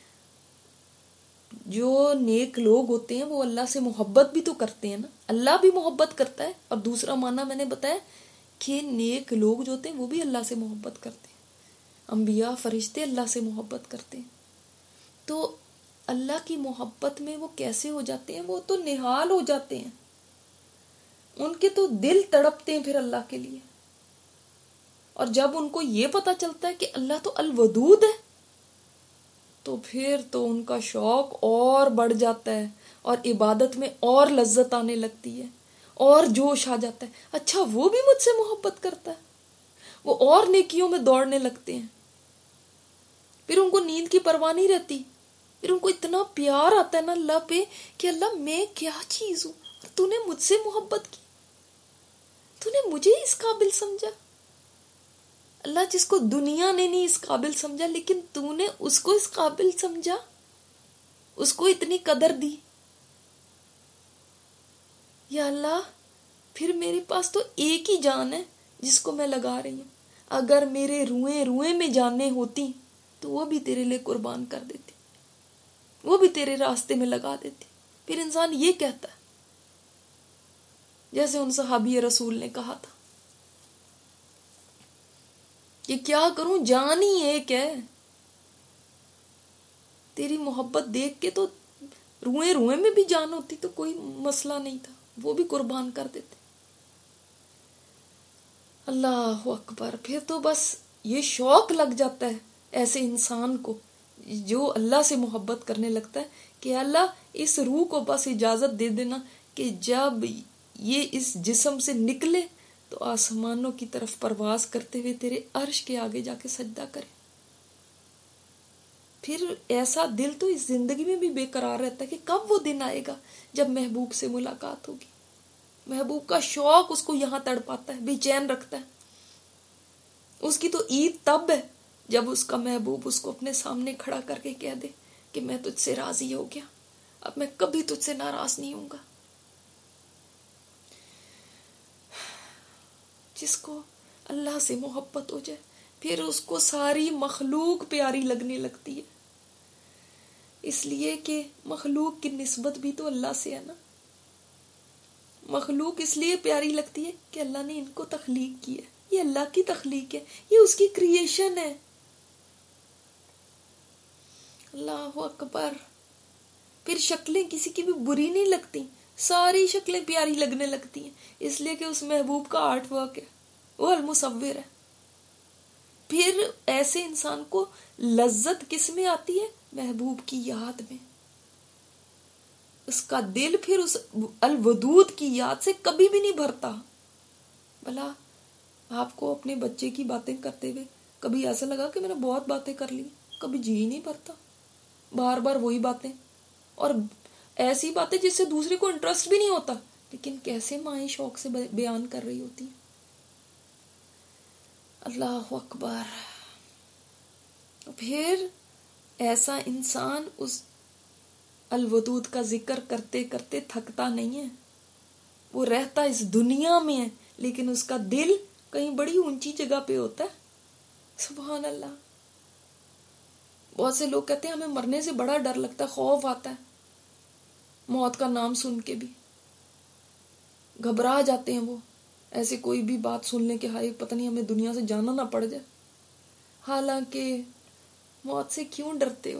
جو نیک لوگ ہوتے ہیں وہ اللہ سے محبت بھی تو کرتے ہیں نا، اللہ بھی محبت کرتا ہے، اور دوسرا معنی میں نے بتایا کہ نیک لوگ جو ہوتے ہیں وہ بھی اللہ سے محبت کرتے ہیں، انبیاء فرشتے اللہ سے محبت کرتے ہیں۔ تو اللہ کی محبت میں وہ کیسے ہو جاتے ہیں، وہ تو نہال ہو جاتے ہیں، ان کے تو دل تڑپتے ہیں پھر اللہ کے لیے، اور جب ان کو یہ پتا چلتا ہے کہ اللہ تو الودود ہے تو پھر تو ان کا شوق اور بڑھ جاتا ہے، اور عبادت میں اور لذت آنے لگتی ہے، اور جوش آ جاتا ہے، اچھا وہ بھی مجھ سے محبت کرتا ہے، وہ اور نیکیوں میں دوڑنے لگتے ہیں، پھر ان کو نیند کی پرواہ نہیں رہتی، پھر ان کو اتنا پیار آتا ہے نا اللہ پہ کہ اللہ میں کیا چیز ہوں اور تو نے مجھ سے محبت کی، تو نے مجھے اس قابل سمجھا، اللہ جس کو دنیا نے نہیں اس قابل سمجھا لیکن تو نے اس کو اس قابل سمجھا، اس کو اتنی قدر دی۔ یا اللہ پھر میرے پاس تو ایک ہی جان ہے جس کو میں لگا رہی ہوں، اگر میرے روئیں روئیں میں جانیں ہوتی تو وہ بھی تیرے لیے قربان کر دیتی، وہ بھی تیرے راستے میں لگا دیتی۔ پھر انسان یہ کہتا ہے جیسے ان صحابی رسول نے کہا تھا، کہ کیا کروں، جان ہی ایک ہے. تیری محبت دیکھ کے تو روئیں روئیں میں بھی جان ہوتی تو کوئی مسئلہ نہیں تھا، وہ بھی قربان کر دیتے. اللہ اکبر. پھر تو بس یہ شوق لگ جاتا ہے ایسے انسان کو جو اللہ سے محبت کرنے لگتا ہے کہ اللہ اس روح کو بس اجازت دے دینا کہ جب یہ اس جسم سے نکلے تو آسمانوں کی طرف پرواز کرتے ہوئے تیرے عرش کے آگے جا کے سجدہ کرے. پھر ایسا دل تو اس زندگی میں بھی بے قرار رہتا ہے کہ کب وہ دن آئے گا جب محبوب سے ملاقات ہوگی. محبوب کا شوق اس کو یہاں تڑپاتا ہے، بے چین رکھتا ہے. اس کی تو عید تب ہے جب اس کا محبوب اس کو اپنے سامنے کھڑا کر کے کہہ دے کہ میں تجھ سے راضی ہو گیا، اب میں کبھی تجھ سے ناراض نہیں ہوں گا. جس کو اللہ سے محبت ہو جائے پھر اس کو ساری مخلوق پیاری لگنے لگتی ہے، اس لیے کہ مخلوق کی نسبت بھی تو اللہ سے ہے نا. مخلوق اس لیے پیاری لگتی ہے کہ اللہ نے ان کو تخلیق کی ہے، یہ اللہ کی تخلیق ہے، یہ اس کی کریشن ہے. اللہ اکبر. پھر شکلیں کسی کی بھی بری نہیں لگتی، ساری شکلیں پیاری لگنے لگتی ہیں، اس لیے کہ اس محبوب کا آرٹ ورک ہے، وہ المصور ہے. پھر ایسے انسان کو لذت کس میں آتی ہے؟ محبوب کی یاد میں. اس کا دل پھر اس الودود کی یاد سے کبھی بھی نہیں بھرتا. بھلا آپ کو اپنے بچے کی باتیں کرتے ہوئے کبھی ایسا لگا کہ میں نے بہت باتیں کر لی؟ کبھی جی نہیں بھرتا، بار بار وہی باتیں، اور ایسی باتیں جس سے دوسرے کو انٹرسٹ بھی نہیں ہوتا، لیکن کیسے مائیں شوق سے بیان کر رہی ہوتی. اللہ اکبر. پھر ایسا انسان اس الودود کا ذکر کرتے کرتے تھکتا نہیں ہے. وہ رہتا اس دنیا میں ہے لیکن اس کا دل کہیں بڑی اونچی جگہ پہ ہوتا ہے. سبحان اللہ. بہت سے لوگ کہتے ہیں ہمیں مرنے سے بڑا ڈر لگتا ہے، خوف آتا ہے موت کا نام سن کے بھی، گھبرا جاتے ہیں وہ ایسے کوئی بھی بات سن لیں کہ ہائے پتہ نہیں ہمیں دنیا سے جانا نہ پڑ جائے. حالانکہ موت سے کیوں ڈرتے ہو؟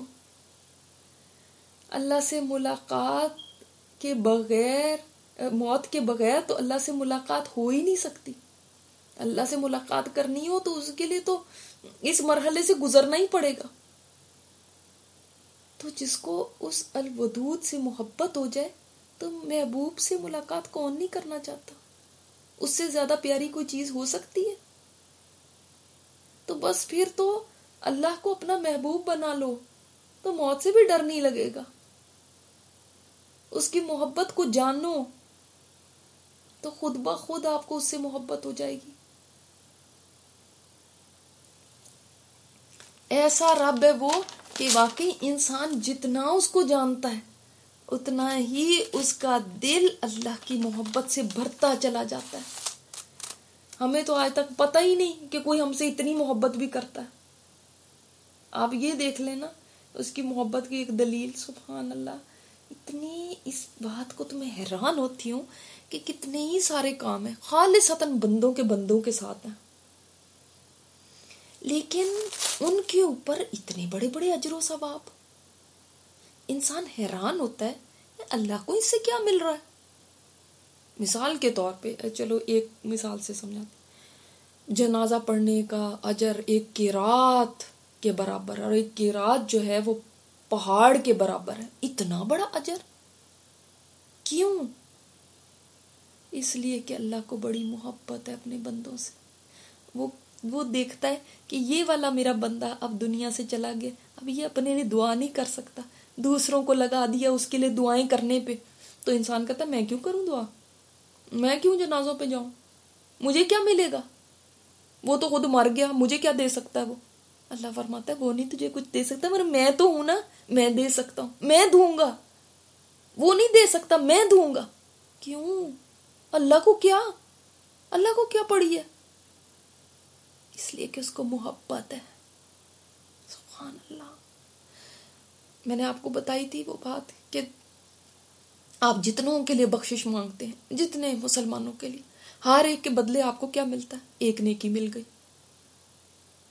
اللہ سے ملاقات کے بغیر، موت کے بغیر تو اللہ سے ملاقات ہو ہی نہیں سکتی. اللہ سے ملاقات کرنی ہو تو اس کے لیے تو اس مرحلے سے گزرنا ہی پڑے گا. تو جس کو اس الودود سے محبت ہو جائے تو محبوب سے ملاقات کون نہیں کرنا چاہتا؟ اس سے زیادہ پیاری کوئی چیز ہو سکتی ہے؟ تو بس پھر تو اللہ کو اپنا محبوب بنا لو تو موت سے بھی ڈر نہیں لگے گا. اس کی محبت کو جانو تو خود بخود آپ کو اس سے محبت ہو جائے گی. ایسا رب ہے وہ کہ واقعی انسان جتنا اس کو جانتا ہے اتنا ہی اس کا دل اللہ کی محبت سے بھرتا چلا جاتا ہے. ہمیں تو آج تک پتہ ہی نہیں کہ کوئی ہم سے اتنی محبت بھی کرتا ہے. آپ یہ دیکھ لینا اس کی محبت کی ایک دلیل. سبحان اللہ. اتنی اس بات کو تو میں حیران ہوتی ہوں کہ کتنے ہی سارے کام ہیں خالصتاً بندوں کے بندوں کے ساتھ ہیں، لیکن ان کے اوپر اتنے بڑے بڑے اجر و ثواب. انسان حیران ہوتا ہے اللہ کو اس سے کیا مل رہا ہے. مثال کے طور پہ چلو ایک مثال سے سمجھاتے، جنازہ پڑھنے کا اجر ایک قرات کے برابر ہے، اور ایک قرات جو ہے وہ پہاڑ کے برابر ہے. اتنا بڑا اجر کیوں؟ اس لیے کہ اللہ کو بڑی محبت ہے اپنے بندوں سے. وہ وہ دیکھتا ہے کہ یہ والا میرا بندہ اب دنیا سے چلا گیا، اب یہ اپنے لیے دعا نہیں کر سکتا، دوسروں کو لگا دیا اس کے لیے دعائیں کرنے پہ. تو انسان کہتا ہے میں کیوں کروں دعا، میں کیوں جنازوں پہ جاؤں، مجھے کیا ملے گا، وہ تو خود مر گیا، مجھے کیا دے سکتا ہے وہ. اللہ فرماتا ہے وہ نہیں تجھے کچھ دے سکتا مگر میں تو ہوں نا، میں دے سکتا ہوں، میں دوں گا. وہ نہیں دے سکتا، میں دوں گا. کیوں؟ اللہ کو کیا، اللہ کو کیا پڑی ہے؟ اس لیے کہ اس کو محبت ہے. سبحان اللہ. میں نے آپ کو بتائی تھی وہ بات کہ آپ جتنوں کے لیے بخشش مانگتے ہیں، جتنے مسلمانوں کے لیے، ہر ایک کے بدلے آپ کو کیا ملتا ہے؟ ایک نیکی مل گئی.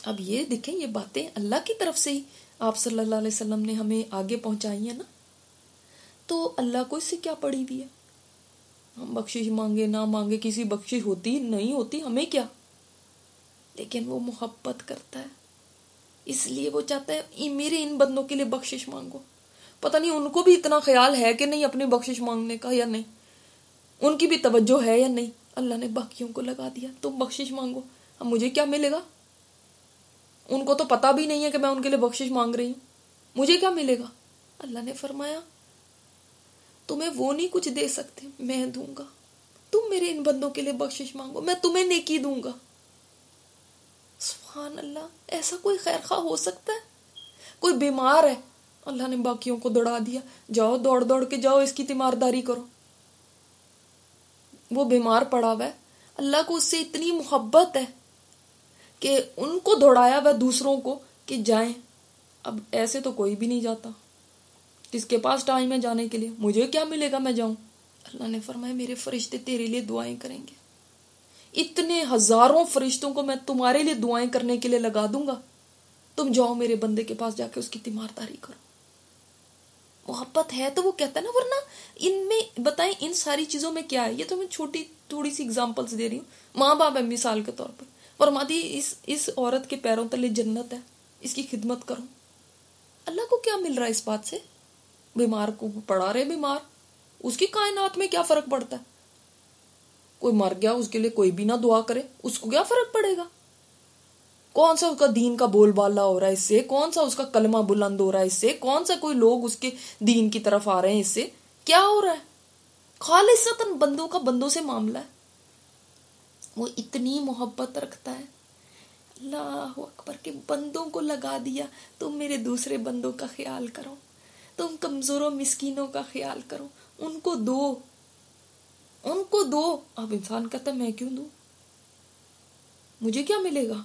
اب یہ دیکھیں یہ باتیں اللہ کی طرف سے ہی آپ صلی اللہ علیہ وسلم نے ہمیں آگے پہنچائی ہیں نا. تو اللہ کو اس سے کیا پڑی ہوئی ہے؟ ہم بخشش مانگے نہ مانگے کسی بخشش ہوتی نہیں ہوتی ہمیں کیا، لیکن وہ محبت کرتا ہے اس لیے وہ چاہتا ہے میرے ان بندوں کے لیے بخشش مانگو. پتہ نہیں ان کو بھی اتنا خیال ہے کہ نہیں اپنی بخشش مانگنے کا یا نہیں، ان کی بھی توجہ ہے یا نہیں. اللہ نے باقیوں کو لگا دیا تم بخشش مانگو. اب مجھے کیا ملے گا؟ ان کو تو پتہ بھی نہیں ہے کہ میں ان کے لیے بخشش مانگ رہی ہوں، مجھے کیا ملے گا؟ اللہ نے فرمایا تمہیں وہ نہیں کچھ دے سکتے، میں دوں گا. تم میرے ان بندوں کے لیے بخشش مانگو میں تمہیں نیکی دوں گا. سبحان اللہ. ایسا کوئی خیر خواہ ہو سکتا ہے؟ کوئی بیمار ہے اللہ نے باقیوں کو دوڑا دیا، جاؤ دوڑ دوڑ کے جاؤ اس کی تیمارداری کرو. وہ بیمار پڑا ہوا ہے، اللہ کو اس سے اتنی محبت ہے کہ ان کو دوڑایا ہوا دوسروں کو کہ جائیں. اب ایسے تو کوئی بھی نہیں جاتا، کس کے پاس ٹائم ہے جانے کے لیے؟ مجھے کیا ملے گا میں جاؤں؟ اللہ نے فرمایا میرے فرشتے تیرے لیے دعائیں کریں گے، اتنے ہزاروں فرشتوں کو میں تمہارے لیے دعائیں کرنے کے لیے لگا دوں گا، تم جاؤ میرے بندے کے پاس جا کے اس کی تیمارداری کرو. محبت ہے تو وہ کہتا ہے نا. ورنہ ان میں بتائیں ان ساری چیزوں میں کیا ہے؟ یہ تو میں چھوٹی تھوڑی سی اگزامپلس دے رہی ہوں. ماں باپ ہے مثال کے طور پر، فرماتی اس اس عورت کے پیروں تلے جنت ہے، اس کی خدمت کرو. اللہ کو کیا مل رہا ہے اس بات سے؟ بیمار کو پڑا رہے بیمار، اس کی کائنات میں کیا فرق پڑتا ہے؟ کوئی مر گیا اس کے لیے کوئی بھی نہ دعا کرے اس کو کیا فرق پڑے گا؟ کون سا اس کا دین کا بول بالا ہو رہا ہے اس سے؟ کون سا اس کا کلمہ بلند ہو رہا ہے اس سے؟ کون سا کوئی لوگ اس کے دین کی طرف آ رہے ہیں اس سے؟ کیا ہو رہا ہے؟ خالصتاً بندوں کا بندوں سے معاملہ ہے. وہ اتنی محبت رکھتا ہے. اللہ اکبر کہ بندوں کو لگا دیا تم میرے دوسرے بندوں کا خیال کرو، تم کمزوروں مسکینوں کا خیال کرو، ان کو دو ان کو دو. اب انسان کہتا ہے میں کیوں دوں، مجھے کیا ملے گا؟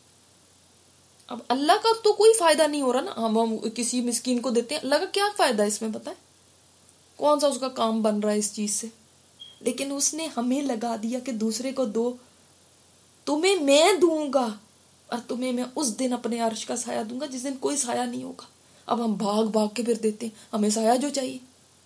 اب اللہ کا تو کوئی فائدہ نہیں ہو رہا نا. ہم کسی مسکین کو دیتے ہیں، اللہ کا کیا فائدہ ہے اس میں؟ بتائیں کون سا اس کا کام بن رہا ہے اس چیز سے؟ لیکن اس نے ہمیں لگا دیا کہ دوسرے کو دو، تمہیں میں دوں گا اور تمہیں میں اس دن اپنے عرش کا سایہ دوں گا جس دن کوئی سایہ نہیں ہوگا. اب ہم بھاگ بھاگ کے پھر دیتے ہیں ہمیں سایہ جو چاہیے.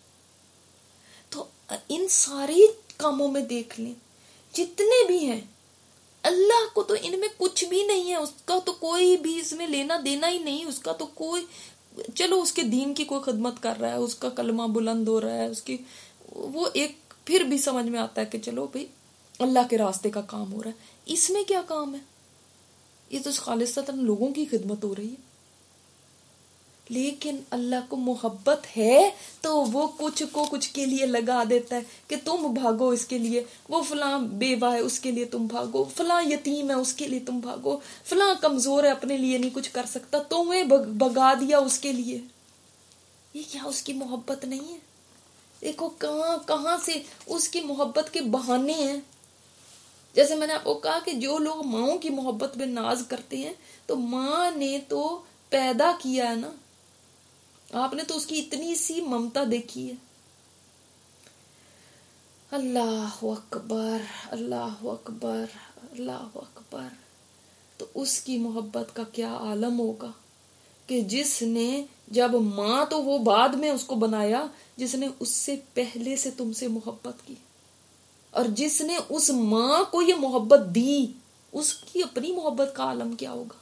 تو ان ساری کاموں میں دیکھ لیں جتنے بھی ہیں، اللہ کو تو ان میں کچھ بھی نہیں ہے، اس کا تو کوئی بھی اس میں لینا دینا ہی نہیں. اس کا تو کوئی، چلو اس کے دین کی کوئی خدمت کر رہا ہے، اس کا کلمہ بلند ہو رہا ہے، اس کی وہ ایک پھر بھی سمجھ میں آتا ہے کہ چلو بھئی اللہ کے راستے کا کام ہو رہا ہے. اس میں کیا کام ہے؟ یہ تو خالصتاً لوگوں کی خدمت ہو رہی ہے. لیکن اللہ کو محبت ہے تو وہ کچھ کو کچھ کے لیے لگا دیتا ہے کہ تم بھاگو اس کے لیے، وہ فلاں بیوہ ہے اس کے لیے تم بھاگو، فلاں یتیم ہے اس کے لیے تم بھاگو، فلاں کمزور ہے اپنے لیے نہیں کچھ کر سکتا تمہیں بھگا دیا اس کے لیے. یہ کیا اس کی محبت نہیں ہے؟ دیکھو کہاں کہاں سے اس کی محبت کے بہانے ہیں. جیسے میں نے آپ کو کہا کہ جو لوگ ماؤں کی محبت میں ناز کرتے ہیں، تو ماں نے تو پیدا کیا ہے نا، آپ نے تو اس کی اتنی سی ممتا دیکھی ہے. اللہ اکبر اللہ اکبر اللہ اکبر. تو اس کی محبت کا کیا عالم ہوگا کہ جس نے جب ماں تو وہ بعد میں اس کو بنایا، جس نے اس سے پہلے سے تم سے محبت کی، اور جس نے اس ماں کو یہ محبت دی، اس کی اپنی محبت کا عالم کیا ہوگا.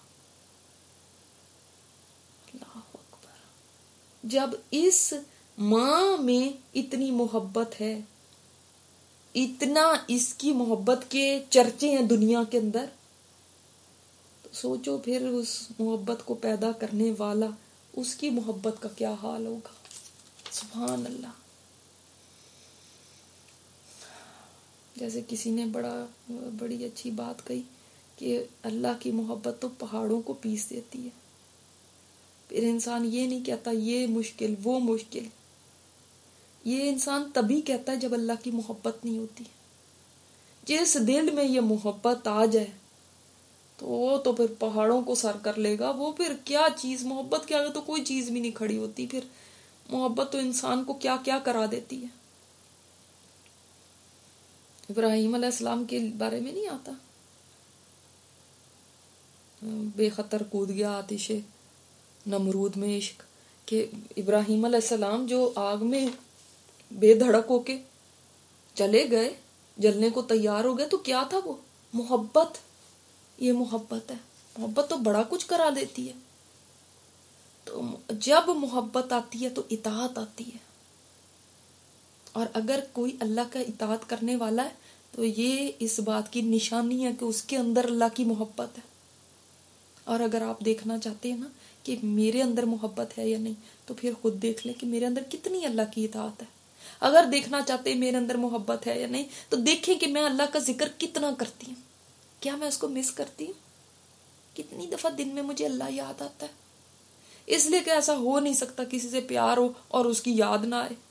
اللہ اکبر. جب اس ماں میں اتنی محبت ہے، اتنا اس کی محبت کے چرچے ہیں دنیا کے اندر، تو سوچو پھر اس محبت کو پیدا کرنے والا اس کی محبت کا کیا حال ہوگا. سبحان اللہ. جیسے کسی نے بڑا بڑی اچھی بات کہی کہ اللہ کی محبت تو پہاڑوں کو پیس دیتی ہے. پھر انسان یہ نہیں کہتا یہ مشکل وہ مشکل، یہ انسان تبھی کہتا ہے جب اللہ کی محبت نہیں ہوتی. جس دل میں یہ محبت آ جائے تو وہ تو پھر پہاڑوں کو سر کر لے گا. وہ پھر کیا چیز، محبت کے آگے تو کوئی چیز بھی نہیں کھڑی ہوتی. پھر محبت تو انسان کو کیا کیا کرا دیتی ہے. ابراہیم علیہ السلام کے بارے میں نہیں آتا بے خطر کود گیا آتش نمرود میں عشق، کہ ابراہیم علیہ السلام جو آگ میں بے دھڑک ہو کے چلے گئے، جلنے کو تیار ہو گئے، تو کیا تھا وہ؟ محبت. یہ محبت ہے. محبت تو بڑا کچھ کرا دیتی ہے. تو جب محبت آتی ہے تو اطاعت آتی ہے، اور اگر کوئی اللہ کا اطاعت کرنے والا ہے تو یہ اس بات کی نشانی ہے کہ اس کے اندر اللہ کی محبت ہے. اور اگر آپ دیکھنا چاہتے ہیں نا کہ میرے اندر محبت ہے یا نہیں، تو پھر خود دیکھ لیں کہ میرے اندر کتنی اللہ کی اطاعت ہے. اگر دیکھنا چاہتے ہیں میرے اندر محبت ہے یا نہیں، تو دیکھیں کہ میں اللہ کا ذکر کتنا کرتی ہوں. کیا میں اس کو مس کرتی ہوں؟ کتنی دفعہ دن میں مجھے اللہ یاد آتا ہے. اس لیے کہ ایسا ہو نہیں سکتا کسی سے پیار ہو اور اس کی یاد نہ آئے.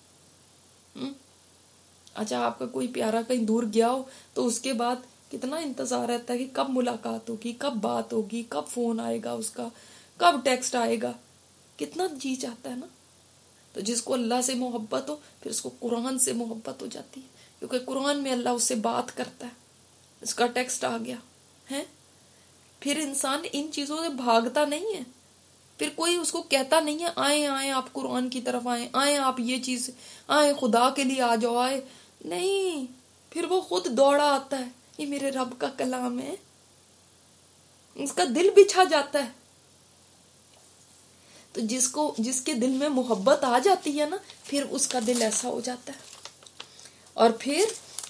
اچھا، آپ کا کوئی پیارا کہیں دور گیا ہو تو اس کے بعد کتنا انتظار رہتا ہے کہ کب ملاقات ہوگی، کب بات ہوگی، کب فون آئے گا اس کا، کب ٹیکسٹ آئے گا. کتنا جی چاہتا ہے نا. تو جس کو اللہ سے محبت ہو پھر اس کو قرآن سے محبت ہو جاتی ہے، کیونکہ قرآن میں اللہ اس سے بات کرتا ہے، اس کا ٹیکسٹ آ گیا ہے. پھر انسان ان چیزوں سے بھاگتا نہیں ہے. پھر کوئی اس کو کہتا نہیں ہے آئیں آئیں آپ قرآن کی طرف آئیں، آئیں آپ یہ چیز، آئیں خدا کے لیے آ جاؤ، آئے نہیں. پھر وہ خود دوڑا آتا ہے، یہ میرے رب کا کلام ہے. اس کا دل بچھا جاتا ہے. تو جس کو جس کے دل میں محبت آ جاتی ہے نا، پھر اس کا دل ایسا ہو جاتا ہے. اور پھر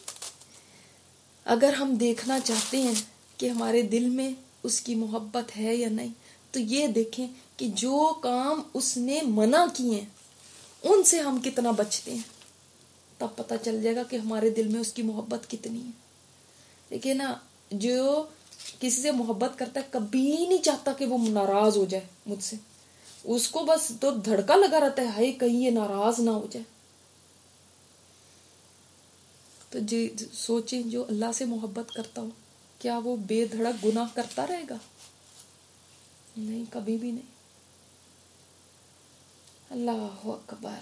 اگر ہم دیکھنا چاہتے ہیں کہ ہمارے دل میں اس کی محبت ہے یا نہیں، تو یہ دیکھیں کہ جو کام اس نے منع کیے ہیں ان سے ہم کتنا بچتے ہیں. تب پتہ چل جائے گا کہ ہمارے دل میں اس کی محبت کتنی ہے. دیکھیں نا، جو کسی سے محبت کرتا ہے کبھی نہیں چاہتا کہ وہ ناراض ہو جائے مجھ سے. اس کو بس تو دھڑکا لگا رہتا ہے، ہائے کہیں یہ ناراض نہ ہو جائے. تو جی سوچیں، جو اللہ سے محبت کرتا ہو کیا وہ بے دھڑک گناہ کرتا رہے گا؟ نہیں، کبھی بھی نہیں. اللہ اکبر.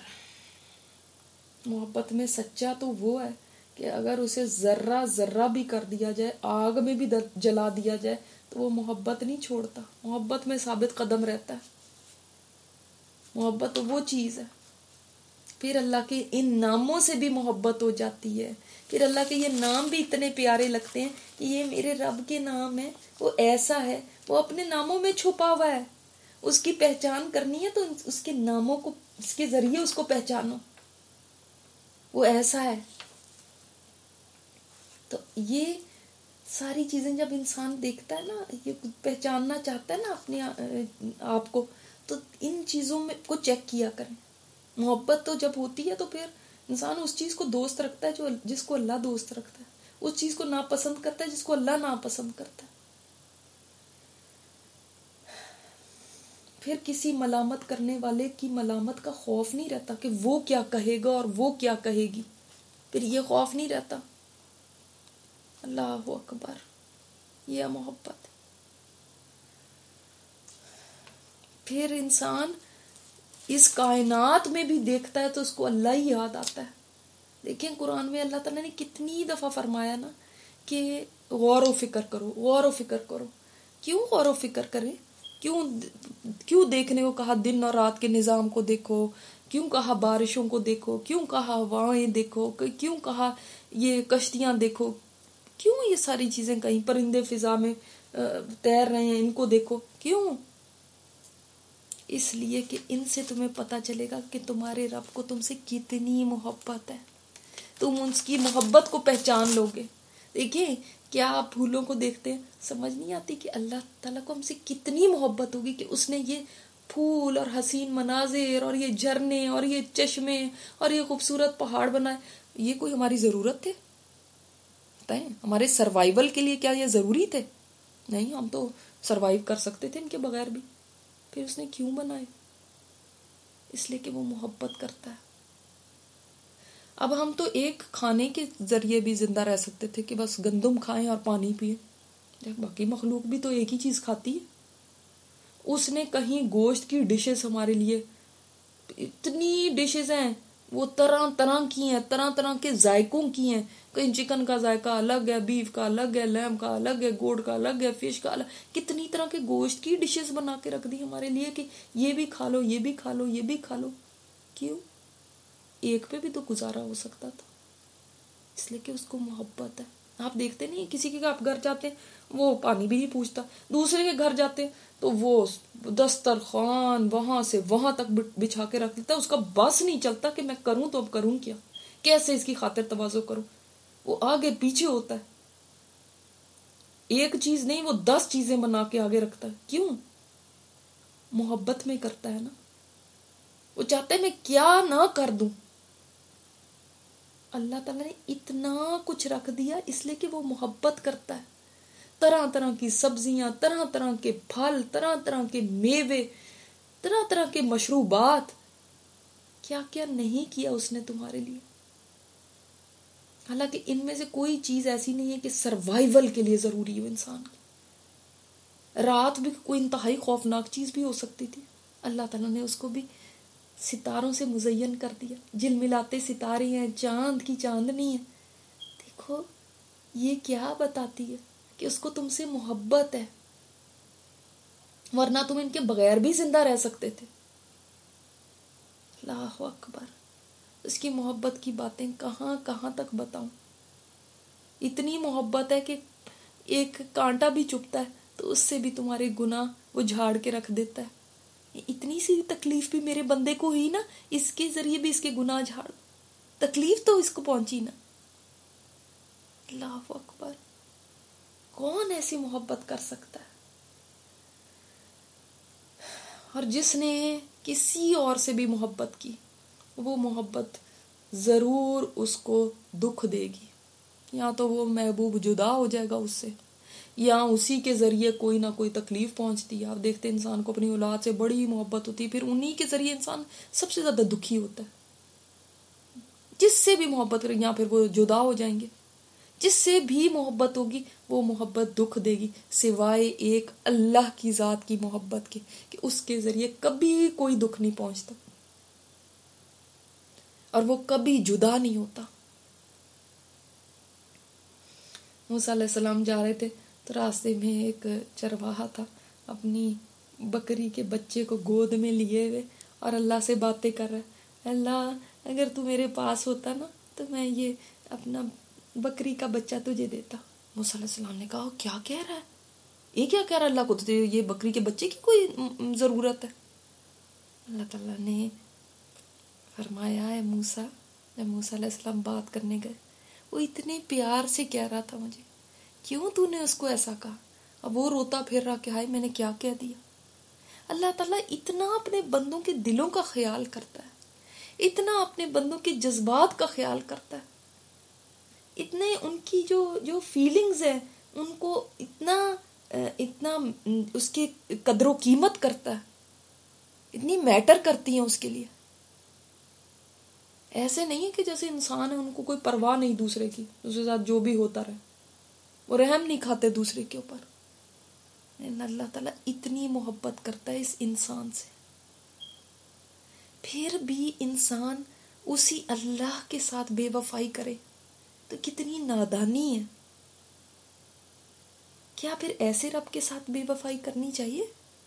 محبت میں سچا تو وہ ہے کہ اگر اسے ذرہ ذرہ بھی کر دیا جائے، آگ میں بھی جلا دیا جائے، تو وہ محبت نہیں چھوڑتا. محبت میں ثابت قدم رہتا ہے. محبت تو وہ چیز ہے. پھر اللہ کے ان ناموں سے بھی محبت ہو جاتی ہے. پھر اللہ کے یہ نام بھی اتنے پیارے لگتے ہیں کہ یہ میرے رب کے نام ہے، وہ ایسا ہے، وہ اپنے ناموں میں چھپا ہوا ہے. اس کی پہچان کرنی ہے تو اس کے ناموں کو، اس کے ذریعے اس کو پہچانو. وہ ایسا ہے. تو یہ ساری چیزیں جب انسان دیکھتا ہے نا، یہ پہچاننا چاہتا ہے نا اپنے آپ کو، تو ان چیزوں میں کو چیک کیا کریں. محبت تو جب ہوتی ہے تو پھر انسان اس چیز کو دوست رکھتا ہے جو جس کو اللہ دوست رکھتا ہے، اس چیز کو ناپسند کرتا ہے جس کو اللہ ناپسند کرتا ہے. پھر کسی ملامت کرنے والے کی ملامت کا خوف نہیں رہتا کہ وہ کیا کہے گا اور وہ کیا کہے گی. پھر یہ خوف نہیں رہتا. اللہ اکبر. یہ محبت. پھر انسان اس کائنات میں بھی دیکھتا ہے تو اس کو اللہ ہی یاد آتا ہے. دیکھیں قرآن میں اللہ تعالیٰ نے کتنی دفعہ فرمایا نا کہ غور و فکر کرو، غور و فکر کرو. کیوں غور و فکر کریں؟ کیوں کیوں دیکھنے کو کہا دن اور رات کے نظام کو دیکھو، کیوں کہا بارشوں کو دیکھو، کیوں کہا ہوائیں دیکھو، کیوں کہا یہ کشتیاں دیکھو، کیوں یہ ساری چیزیں کہیں پرندے فضا میں تیر رہے ہیں ان کو دیکھو. کیوں؟ اس لیے کہ ان سے تمہیں پتا چلے گا کہ تمہارے رب کو تم سے کتنی محبت ہے. تم اس کی محبت کو پہچان لو گے. دیکھیں کیا آپ پھولوں کو دیکھتے ہیں، سمجھ نہیں آتی کہ اللہ تعالیٰ کو ہم سے کتنی محبت ہوگی کہ اس نے یہ پھول اور حسین مناظر اور یہ جھرنے اور یہ چشمے اور یہ خوبصورت پہاڑ بنائے. یہ کوئی ہماری ضرورت تھے؟ بتائیں، ہمارے سروائیول کے لیے کیا یہ ضروری تھے؟ نہیں، ہم تو سروائیو کر سکتے تھے ان کے بغیر بھی. پھر اس نے کیوں بنائے؟ اس لیے کہ وہ محبت کرتا ہے. اب ہم تو ایک کھانے کے ذریعے بھی زندہ رہ سکتے تھے کہ بس گندم کھائیں اور پانی پئیں. باقی مخلوق بھی تو ایک ہی چیز کھاتی ہے. اس نے کہیں گوشت کی ڈشز ہمارے لیے اتنی ڈشز ہیں وہ طرح طرح کی ہیں، طرح طرح کے ذائقوں کی ہیں. کہیں چکن کا ذائقہ الگ ہے، بیف کا الگ ہے، لیمب کا الگ ہے، گوڈ کا الگ ہے، فش کا الگ. کتنی طرح کے گوشت کی ڈشز بنا کے رکھ دی ہمارے لیے کہ یہ بھی کھا لو، یہ بھی کھا لو، یہ بھی کھا لو. کیوں؟ ایک پہ بھی تو گزارا ہو سکتا تھا. اس لیے کہ اس کو محبت ہے. آپ دیکھتے نہیں کسی کے آپ گھر جاتے ہیں وہ پانی بھی نہیں پوچھتا، دوسرے کے گھر جاتے ہیں تو وہ دسترخوان وہاں سے وہاں تک بچھا کے رکھ لیتا ہے. اس کا بس نہیں چلتا کہ میں کروں تو اب کروں کیا، کیسے اس کی خاطر تواضع کروں. وہ آگے پیچھے ہوتا ہے، ایک چیز نہیں وہ دس چیزیں بنا کے آگے رکھتا ہے. کیوں؟ محبت میں کرتا ہے نا. وہ چاہتا ہے میں کیا نہ کر دوں. اللہ تعالیٰ نے اتنا کچھ رکھ دیا اس لیے کہ وہ محبت کرتا ہے. طرح طرح کی سبزیاں، طرح طرح کے پھل، طرح طرح کے میوے، طرح طرح کے مشروبات. کیا کیا نہیں کیا اس نے تمہارے لیے. حالانکہ ان میں سے کوئی چیز ایسی نہیں ہے کہ سروائیول کے لیے ضروری ہو انسان کی. رات بھی کوئی انتہائی خوفناک چیز بھی ہو سکتی تھی. اللہ تعالیٰ نے اس کو بھی ستاروں سے مزین کر دیا. جلملاتے ستارے ہیں، چاند کی چاندنی ہے. دیکھو یہ کیا بتاتی ہے کہ اس کو تم سے محبت ہے، ورنہ تم ان کے بغیر بھی زندہ رہ سکتے تھے. اللہ اکبر. اس کی محبت کی باتیں کہاں کہاں تک بتاؤں. اتنی محبت ہے کہ ایک کانٹا بھی چبھتا ہے تو اس سے بھی تمہارے گناہ وہ جھاڑ کے رکھ دیتا ہے. اتنی سی تکلیف بھی میرے بندے کو ہوئی نا، اس کے ذریعے بھی اس کے گناہ جھاڑ. تکلیف تو اس کو پہنچی نا. اللہ اکبر. کون ایسی محبت کر سکتا ہے؟ اور جس نے کسی اور سے بھی محبت کی وہ محبت ضرور اس کو دکھ دے گی. یا تو وہ محبوب جدا ہو جائے گا اس سے، یا اسی کے ذریعے کوئی نہ کوئی تکلیف پہنچتی ہے. آپ دیکھتے ہیں انسان کو اپنی اولاد سے بڑی محبت ہوتی ہے، پھر انہی کے ذریعے انسان سب سے زیادہ دکھی ہوتا ہے. جس سے بھی محبت کریں یا پھر وہ جدا ہو جائیں گے. جس سے بھی محبت ہوگی وہ محبت دکھ دے گی، سوائے ایک اللہ کی ذات کی محبت کے کہ اس کے ذریعے کبھی کوئی دکھ نہیں پہنچتا اور وہ کبھی جدا نہیں ہوتا. موسیٰ علیہ السلام جا رہے تھے تو راستے میں ایک چرواہا تھا، اپنی بکری کے بچے کو گود میں لیے ہوئے اور اللہ سے باتیں کر رہا ہے. اللہ اگر تو میرے پاس ہوتا نا تو میں یہ اپنا بکری کا بچہ تجھے دیتا. موسیٰ علیہ السلام نے کہا کیا کہہ رہا ہے یہ، کیا کہہ رہا ہے اللہ کو، تو یہ بکری کے بچے کی کوئی ضرورت ہے. اللہ تعالیٰ نے فرمایا ہے موسیٰ، جب موسیٰ علیہ السلام بات کرنے گئے وہ اتنے پیار سے کہہ رہا تھا مجھے، کیوں تو نے اس کو ایسا کہا. اب وہ روتا پھر رہا کہ ہائے میں نے کیا کہہ دیا. اللہ تعالیٰ اتنا اپنے بندوں کے دلوں کا خیال کرتا ہے، اتنا اپنے بندوں کے جذبات کا خیال کرتا ہے، اتنے ان کی جو جو فیلنگز ہیں ان کو اتنا اتنا اس کی قدر و قیمت کرتا ہے، اتنی میٹر کرتی ہیں اس کے لیے. ایسے نہیں ہے کہ جیسے انسان ہے ان کو کوئی پرواہ نہیں دوسرے کی، دوسرے ساتھ جو بھی ہوتا رہے، وہ رحم نہیں کھاتے دوسرے کے اوپر. اللہ تعالیٰ اتنی محبت کرتا ہے اس انسان سے، پھر بھی انسان اسی اللہ کے ساتھ بے وفائی کرے تو کتنی نادانی ہے. کیا پھر ایسے رب کے ساتھ بے وفائی کرنی چاہیے؟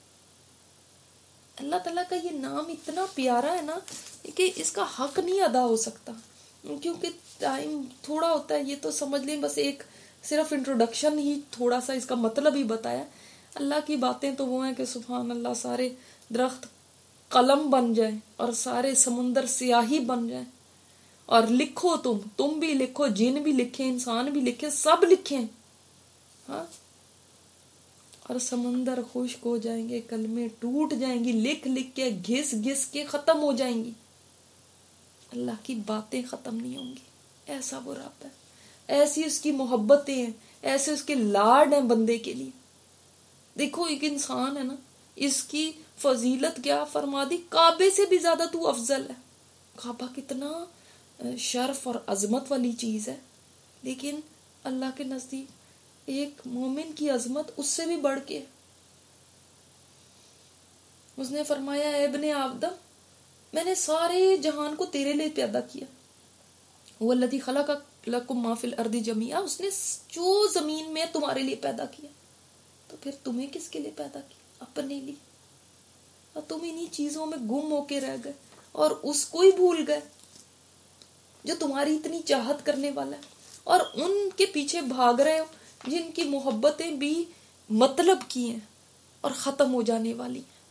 اللہ تعالیٰ کا یہ نام اتنا پیارا ہے نا کہ اس کا حق نہیں ادا ہو سکتا، کیونکہ ٹائم تھوڑا ہوتا ہے. یہ تو سمجھ لیں بس ایک صرف انٹروڈکشن ہی، تھوڑا سا اس کا مطلب ہی بتایا. اللہ کی باتیں تو وہ ہیں کہ سبحان اللہ، سارے درخت قلم بن جائیں اور سارے سمندر سیاہی بن جائیں اور لکھو، تم تم بھی لکھو، جن بھی لکھیں، انسان بھی لکھیں، سب لکھیں، ہاں، اور سمندر خشک ہو جائیں گے، کلمیں ٹوٹ جائیں گی، لکھ لکھ کے گھس گھس کے ختم ہو جائیں گی، اللہ کی باتیں ختم نہیں ہوں گی. ایسا وہ رب ہے، ایسی اس کی محبتیں ہیں، ایسے اس کے لاڈ ہیں بندے کے لیے. دیکھو ایک انسان ہے نا، اس کی فضیلت کیا فرما دی، کعبے سے بھی زیادہ تو افضل ہے. کعبہ کتنا شرف اور عظمت والی چیز ہے، لیکن اللہ کے نزدیک ایک مومن کی عظمت اس سے بھی بڑھ کے. اس نے فرمایا اے ابن آدم، میں نے سارے جہان کو تیرے لیے پیدا کیا. وہ الذی خلق لکم ما فی الارض جمیعا, اس نے جو زمین میں تمہارے لیے پیدا کیا. تو پھر تمہیں کس کے لیے پیدا کیا؟ اپنے لیے. اور تم انہی چیزوں میں گم ہو کے رہ گئے اور اس کو ہی بھول گئے جو تمہاری اتنی چاہت کرنے والا ہے, اور ان کے پیچھے بھاگ رہے ہو جن کی محبتیں بھی مطلب کی ہیں اور ختم ہو جانے والی ہیں.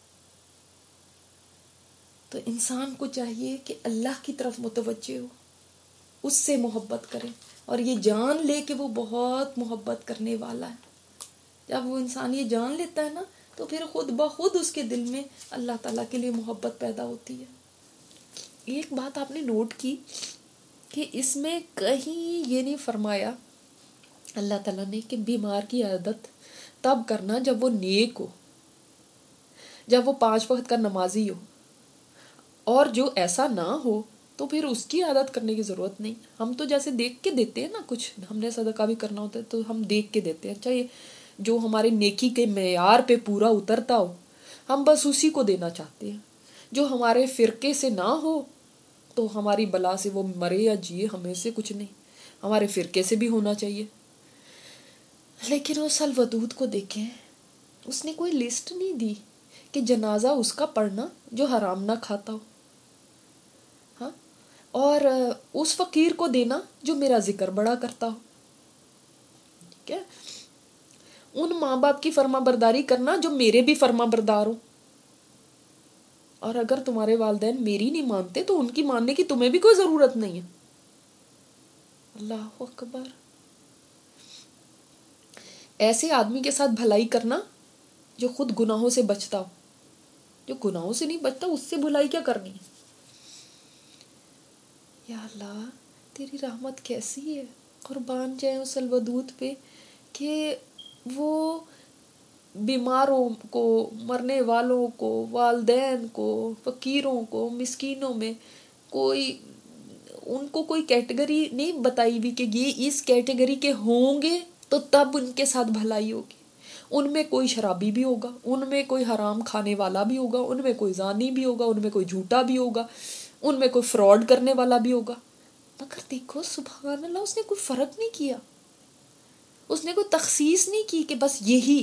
تو انسان کو چاہیے کہ اللہ کی طرف متوجہ ہو, اس سے محبت کرے, اور یہ جان لے کہ وہ بہت محبت کرنے والا ہے. جب وہ انسان یہ جان لیتا ہے نا, تو پھر خود بخود اس کے دل میں اللہ تعالیٰ کے لیے محبت پیدا ہوتی ہے. ایک بات آپ نے نوٹ کی کہ اس میں کہیں یہ نہیں فرمایا اللہ تعالیٰ نے کہ بیمار کی عادت تب کرنا جب وہ نیک ہو, جب وہ پانچ وقت کا نمازی ہو, اور جو ایسا نہ ہو تو پھر اس کی عادت کرنے کی ضرورت نہیں. ہم تو جیسے دیکھ کے دیتے ہیں نا, کچھ ہم نے صدقہ بھی کرنا ہوتا ہے تو ہم دیکھ کے دیتے ہیں, چاہیے جو ہمارے نیکی کے معیار پہ پورا اترتا ہو ہم بس اسی کو دینا چاہتے ہیں. جو ہمارے فرقے سے نہ ہو تو ہماری بلا سے وہ مرے یا جیے ہمیں سے کچھ نہیں, ہمارے فرقے سے بھی ہونا چاہیے. لیکن اس الودود کو دیکھیں, اس نے کوئی لسٹ نہیں دی کہ جنازہ اس کا پڑھنا جو حرام نہ کھاتا ہو, ہاں, اور اس فقیر کو دینا جو میرا ذکر بڑا کرتا ہو. ٹھیک ہے, ان ماں باپ کی فرما برداری کرنا جو میرے بھی فرما بردار ہو. اور اگر تمہارے والدین میری نہیں مانتے تو ان کی ماننے کی تمہیں بھی کوئی ضرورت نہیں ہے. اللہ اکبر. ایسے آدمی کے ساتھ بھلائی کرنا جو خود گناہوں سے بچتا ہو. جو گناہوں سے نہیں بچتا اس سے بھلائی کیا کرنی ہے. یا اللہ تیری رحمت کیسی ہے, قربان جائیں اس الودود پہ کہ وہ بیماروں کو, مرنے والوں کو, والدین کو, فقیروں کو, مسکینوں میں کوئی ان کو کوئی کیٹیگری نہیں بتائی بھی کہ یہ اس کیٹیگری کے ہوں گے تو تب ان کے ساتھ بھلائی ہوگی. ان میں کوئی شرابی بھی ہوگا, ان میں کوئی حرام کھانے والا بھی ہوگا, ان میں کوئی زانی بھی ہوگا, ان میں کوئی جھوٹا بھی ہوگا, ان میں کوئی فراڈ کرنے والا بھی ہوگا. مگر دیکھو سبحان اللہ, اس نے کوئی فرق نہیں کیا, اس نے کوئی تخصیص نہیں کی کہ بس یہی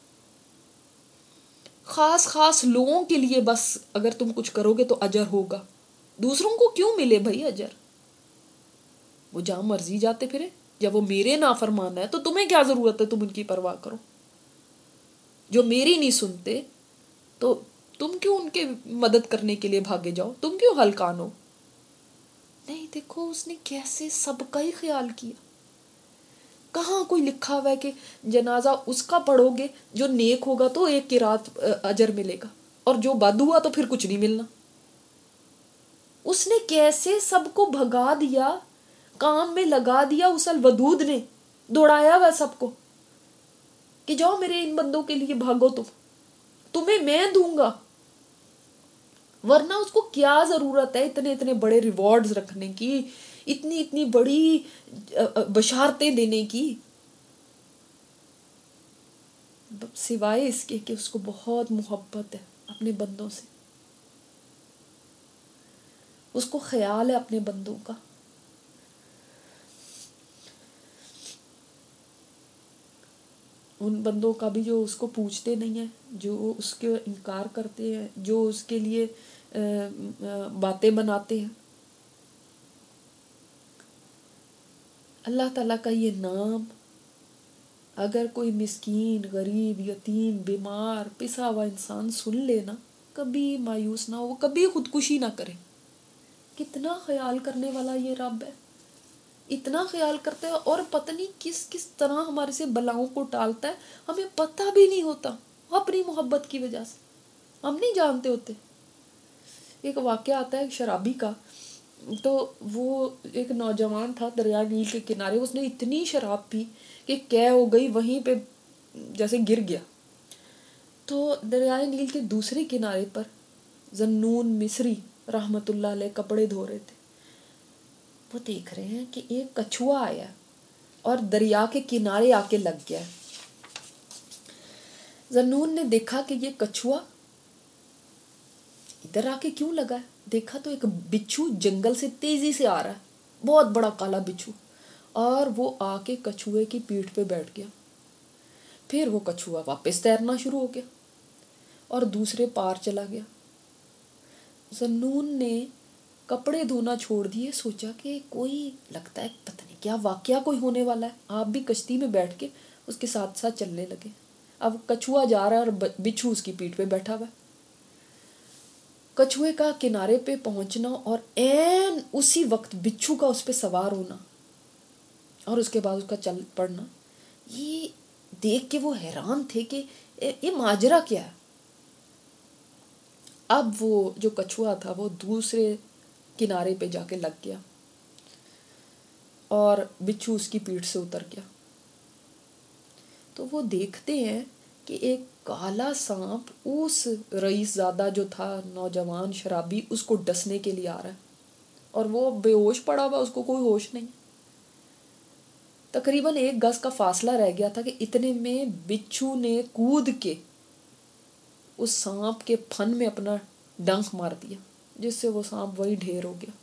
خاص خاص لوگوں کے لیے بس اگر تم کچھ کرو گے تو اجر ہوگا. دوسروں کو کیوں ملے بھائی اجر؟ وہ جہاں مرضی جاتے پھرے, جب وہ میرے نافرمان ہے تو تمہیں کیا ضرورت ہے تم ان کی پرواہ کرو. جو میری نہیں سنتے تو تم کیوں ان کے مدد کرنے کے لیے بھاگے جاؤ, تم کیوں ہلکان ہو. نہیں, دیکھو اس نے کیسے سب کا ہی خیال کیا. کہاں کوئی لکھا ہوا ہے کہ جنازہ اس کا پڑھو گے جو نیک ہوگا تو ایک قرات اجر ملے گا, اور جو بد ہوا تو پھر کچھ نہیں ملنا. اس نے کیسے سب کو بھگا دیا, کام میں لگا دیا اس الودود نے, دوڑایا ہوا سب کو کہ جاؤ میرے ان بندوں کے لیے بھاگو, تم تمہیں میں دوں گا. ورنہ اس کو کیا ضرورت ہے اتنے اتنے بڑے ریوارڈز رکھنے کی, اتنی اتنی بڑی بشارتیں دینے کی, سوائے اس کے کہ اس کو بہت محبت ہے اپنے بندوں سے, اس کو خیال ہے اپنے بندوں کا. ان بندوں کا بھی جو اس کو پوچھتے نہیں ہیں, جو اس کے انکار کرتے ہیں, جو اس کے لیے باتیں بناتے ہیں. اللہ تعالیٰ کا یہ نام اگر کوئی مسکین, غریب, یتیم, بیمار, پسا ہوا انسان سن لے نا, کبھی مایوس نہ ہو, کبھی خودکشی نہ کرے. کتنا خیال کرنے والا یہ رب ہے, اتنا خیال کرتا ہے, اور پتہ نہیں کس کس طرح ہمارے سے بلاؤں کو ٹالتا ہے, ہمیں پتہ بھی نہیں ہوتا, اپنی محبت کی وجہ سے ہم نہیں جانتے ہوتے. ایک واقعہ آتا ہے ایک شرابی کا, تو وہ ایک نوجوان تھا دریا نیل کے کنارے, اس نے اتنی شراب پی کہ کیا ہو گئی, وہیں پہ جیسے گر گیا. تو دریائے نیل کے دوسرے کنارے پر ذنون مصری رحمت اللہ علیہ کپڑے دھو رہے تھے. وہ دیکھ رہے ہیں کہ ایک کچھوا آیا اور دریا کے کنارے آ کے لگ گیا. ذنون نے دیکھا کہ یہ کچھوا ادھر آ کے کیوں لگا ہے. دیکھا تو ایک بچھو جنگل سے تیزی سے آ رہا ہے, بہت بڑا کالا بچھو, اور وہ آ کے کچھوے کی پیٹھ پہ بیٹھ گیا. پھر وہ کچھوا واپس تیرنا شروع ہو گیا اور دوسرے پار چلا گیا. ذنون نے کپڑے دھونا چھوڑ دیے, سوچا کہ کوئی لگتا ہے پتہ نہیں کیا واقعہ کوئی ہونے والا ہے. آپ بھی کشتی میں بیٹھ کے اس کے ساتھ ساتھ چلنے لگے. اب کچھوا جا رہا ہے اور بچھو اس کی پیٹھ پہ بیٹھا ہوا ہے. کچھوے کا کنارے پہ پہنچنا اور عین اسی وقت بچھو کا اس پہ سوار ہونا اور اس کے بعد اس کا چل پڑنا, یہ دیکھ کے وہ حیران تھے کہ یہ ماجرا کیا ہے. اب وہ جو کچھوا تھا وہ دوسرے کنارے پہ جا کے لگ گیا اور بچھو اس کی پیٹھ سے اتر گیا. تو وہ دیکھتے ہیں کہ ایک کالا سانپ اس رئیس زادہ جو تھا نوجوان شرابی, اس کو ڈسنے کے لیے آ رہا ہے اور وہ بے ہوش پڑا ہوا, اس کو کوئی ہوش نہیں. تقریباً ایک گز کا فاصلہ رہ گیا تھا کہ اتنے میں بچھو نے کود کے اس سانپ کے پھن میں اپنا ڈنک مار دیا, جس سے وہ سانپ وہی ڈھیر ہو گیا.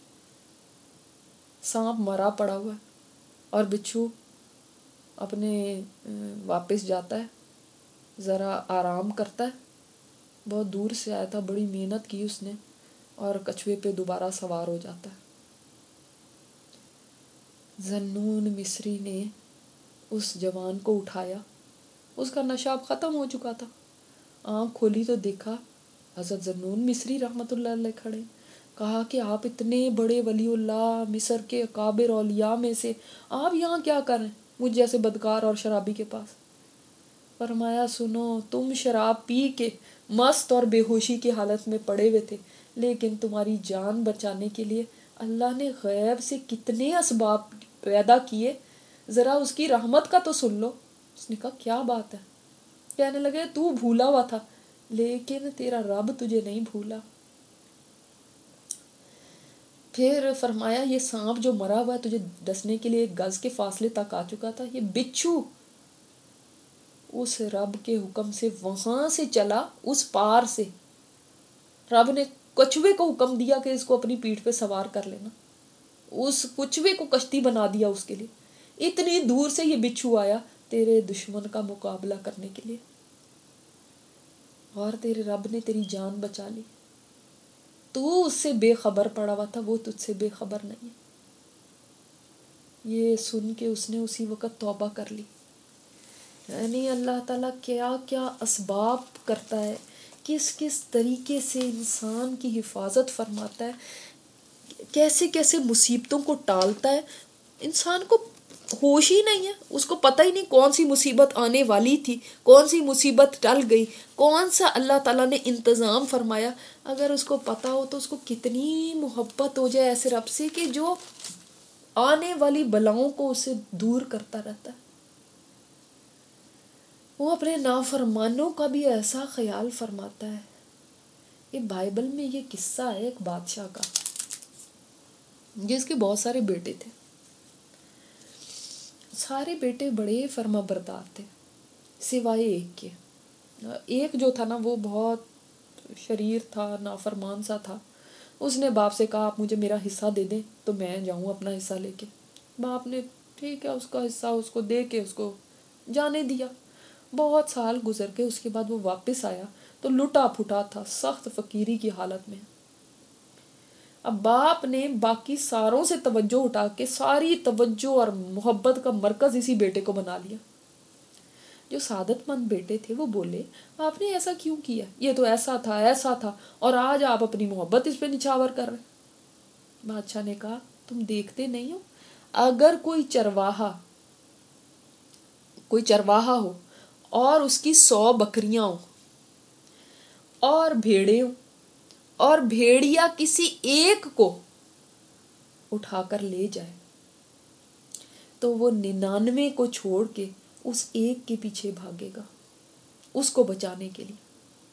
سانپ مرا پڑا ہوا اور بچھو اپنے واپس جاتا ہے, ذرا آرام کرتا ہے. بہت دور سے آیا تھا, بڑی محنت کی اس نے, اور کچھوے پہ دوبارہ سوار ہو جاتا ہے. ذنون مصری نے اس جوان کو اٹھایا, اس کا نشہ اب ختم ہو چکا تھا. آنکھ کھولی تو دیکھا حضرت ذنون مصری رحمۃ اللہ علیہ کھڑے. کہا کہ آپ اتنے بڑے ولی اللہ, مصر کے اکابر اولیاء میں سے, آپ یہاں کیا کر رہے ہیں مجھ جیسے بدکار اور شرابی کے پاس؟ فرمایا سنو, تم شراب پی کے مست اور بے ہوشی کی حالت میں پڑے ہوئے تھے, لیکن تمہاری جان بچانے کے لیے اللہ نے غیب سے کتنے اسباب پیدا کیے, ذرا اس کی رحمت کا تو سن لو. اس نے کہا کیا بات ہے؟ کہنے لگے تو بھولا ہوا تھا لیکن تیرا رب تجھے نہیں بھولا. پھر فرمایا یہ سانپ جو مرا ہوا ہے تجھے ڈسنے کے لیے ایک گز کے فاصلے تک آ چکا تھا, یہ بچھو اس رب کے حکم سے وہاں سے چلا, اس پار سے. رب نے کچھوے کو حکم دیا کہ اس کو اپنی پیٹھ پہ سوار کر لینا, اس کچھوے کو کشتی بنا دیا اس کے لیے. اتنی دور سے یہ بچھو آیا تیرے دشمن کا مقابلہ کرنے کے لیے, اور تیرے رب نے تیری جان بچا لی. تو اس سے بے خبر پڑا ہوا تھا, وہ تجھ سے بے خبر نہیں ہے. یہ سن کے اس نے اسی وقت توبہ کر لی. یعنی اللہ تعالیٰ کیا کیا اسباب کرتا ہے, کس کس طریقے سے انسان کی حفاظت فرماتا ہے, کیسے کیسے مصیبتوں کو ٹالتا ہے. انسان کو ہوش ہی نہیں ہے, اس کو پتہ ہی نہیں کون سی مصیبت آنے والی تھی, کون سی مصیبت ٹل گئی, کون سا اللہ تعالیٰ نے انتظام فرمایا. اگر اس کو پتہ ہو تو اس کو کتنی محبت ہو جائے ایسے رب سے کہ جو آنے والی بلاؤں کو اسے دور کرتا رہتا ہے. وہ اپنے نافرمانوں کا بھی ایسا خیال فرماتا ہے. یہ بائبل میں یہ قصہ ہے ایک بادشاہ کا, جس کے بہت سارے بیٹے تھے. سارے بیٹے بڑے فرما بردار تھے سوائے ایک کے. ایک جو تھا نا وہ بہت شریر تھا, نافرمان سا تھا. اس نے باپ سے کہا آپ مجھے میرا حصہ دے دیں تو میں جاؤں اپنا حصہ لے کے. باپ نے ٹھیک ہے اس کا حصہ اس کو دے کے اس کو جانے دیا. بہت سال گزر کے اس کے بعد وہ واپس آیا تو لٹا پھٹا تھا, سخت فقیری کی حالت میں. اب باپ نے باقی ساروں سے توجہ اٹھا کے ساری توجہ اور محبت کا مرکز اسی بیٹے کو بنا لیا. جو سعادت مند بیٹے تھے وہ بولے آپ نے ایسا کیوں کیا, یہ تو ایسا تھا ایسا تھا اور آج آپ اپنی محبت اس پہ نچھاور کر رہے. بادشاہ نے کہا تم دیکھتے نہیں ہو, اگر کوئی چرواہا کوئی چرواہا ہو اور اس کی سو بکریاں ہوں اور بھیڑیں ہوں, اور بھیڑیا کسی ایک کو اٹھا کر لے جائے تو وہ ننانوے کو چھوڑ کے اس ایک کے پیچھے بھاگے گا اس کو بچانے کے لیے.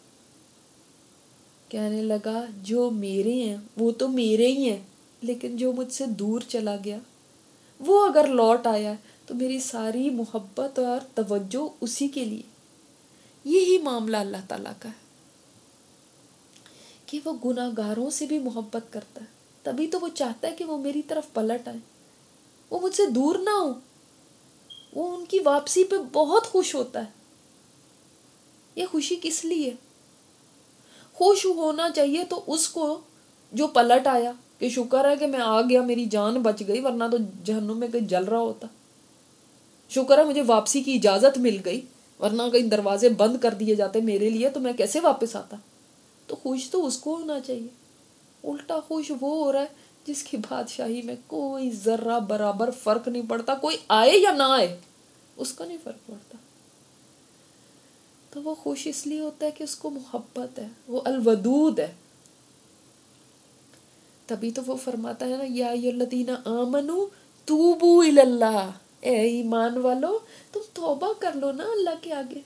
کہنے لگا جو میرے ہیں وہ تو میرے ہی ہیں, لیکن جو مجھ سے دور چلا گیا وہ اگر لوٹ آیا تو میری ساری محبت اور توجہ اسی کے لیے. یہی معاملہ اللہ تعالیٰ کا ہے کہ وہ گناہگاروں سے بھی محبت کرتا ہے، تبھی تو وہ چاہتا ہے کہ وہ میری طرف پلٹ آئے، وہ مجھ سے دور نہ ہو، وہ ان کی واپسی پہ بہت خوش ہوتا ہے۔ یہ خوشی کس لیے؟ خوش ہونا چاہیے تو اس کو جو پلٹ آیا کہ شکر ہے کہ میں آ گیا، میری جان بچ گئی، ورنہ تو جہنم میں کہیں جل رہا ہوتا، شکر ہے مجھے واپسی کی اجازت مل گئی، ورنہ کہیں دروازے بند کر دیے جاتے میرے لیے تو میں کیسے واپس آتا۔ تو خوش تو اس کو ہونا چاہیے، الٹا خوش وہ ہو رہا ہے جس کی بادشاہی میں کوئی ذرہ برابر فرق نہیں پڑتا، کوئی آئے یا نہ آئے اس کا نہیں فرق پڑتا۔ تو وہ خوش اس لیے ہوتا ہے کہ اس کو محبت ہے، وہ الودود ہے۔ تبھی تو وہ فرماتا ہے نا، یا ایھا الذین آمنوا توبوا الی اللہ، اے ایمان والو تم توبہ کر لو نا اللہ کے آگے،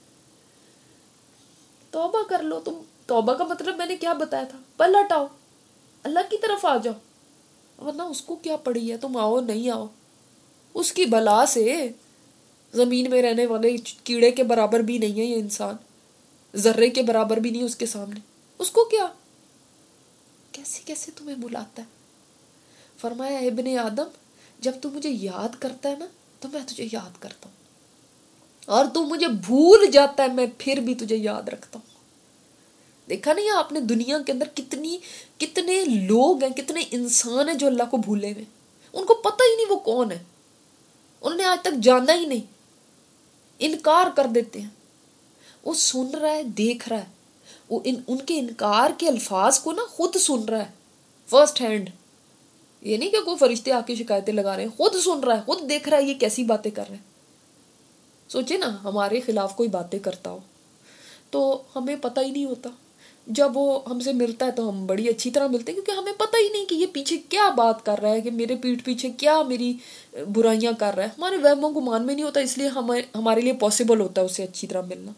توبہ کر لو۔ تم توبہ کا مطلب میں نے کیا بتایا تھا؟ پلٹ آؤ، اللہ کی طرف آ جاؤ، ورنہ اس کو کیا پڑی ہے تم آؤ نہیں آؤ، اس کی بلا سے زمین میں رہنے والے کیڑے کے برابر بھی نہیں ہے یہ انسان، ذرے کے برابر بھی نہیں اس کے سامنے، اس کو کیا، کیسے کیسے تمہیں بلاتا ہے۔ فرمایا ابن آدم جب تو مجھے یاد کرتا ہے نا تو میں تجھے یاد کرتا ہوں، اور تو مجھے بھول جاتا ہے میں پھر بھی تجھے یاد رکھتا ہوں۔ دیکھا نہیں آپ نے دنیا کے اندر کتنی کتنے لوگ ہیں، کتنے انسان ہیں جو اللہ کو بھولے ہوئے، ان کو پتہ ہی نہیں وہ کون ہے، انہوں نے آج تک جانا ہی نہیں، انکار کر دیتے ہیں۔ وہ سن رہا ہے، دیکھ رہا ہے، وہ ان ان کے انکار کے الفاظ کو نا خود سن رہا ہے فرسٹ ہینڈ، یہ نہیں کہ کوئی فرشتے آ کے شکایتیں لگا رہے ہیں، خود سن رہا ہے، خود دیکھ رہا ہے یہ کیسی باتیں کر رہے ہیں۔ سوچے نا ہمارے خلاف کوئی باتیں کرتا ہو تو ہمیں پتہ ہی نہیں ہوتا، جب وہ ہم سے ملتا ہے تو ہم بڑی اچھی طرح ملتے ہیں کیونکہ ہمیں پتہ ہی نہیں کہ یہ پیچھے کیا بات کر رہا ہے، کہ میرے پیٹھ پیچھے کیا میری برائیاں کر رہا ہے، ہمارے وہم و گمان میں نہیں ہوتا، اس لیے ہمیں ہمارے لیے پاسبل ہوتا ہے اسے اچھی طرح ملنا۔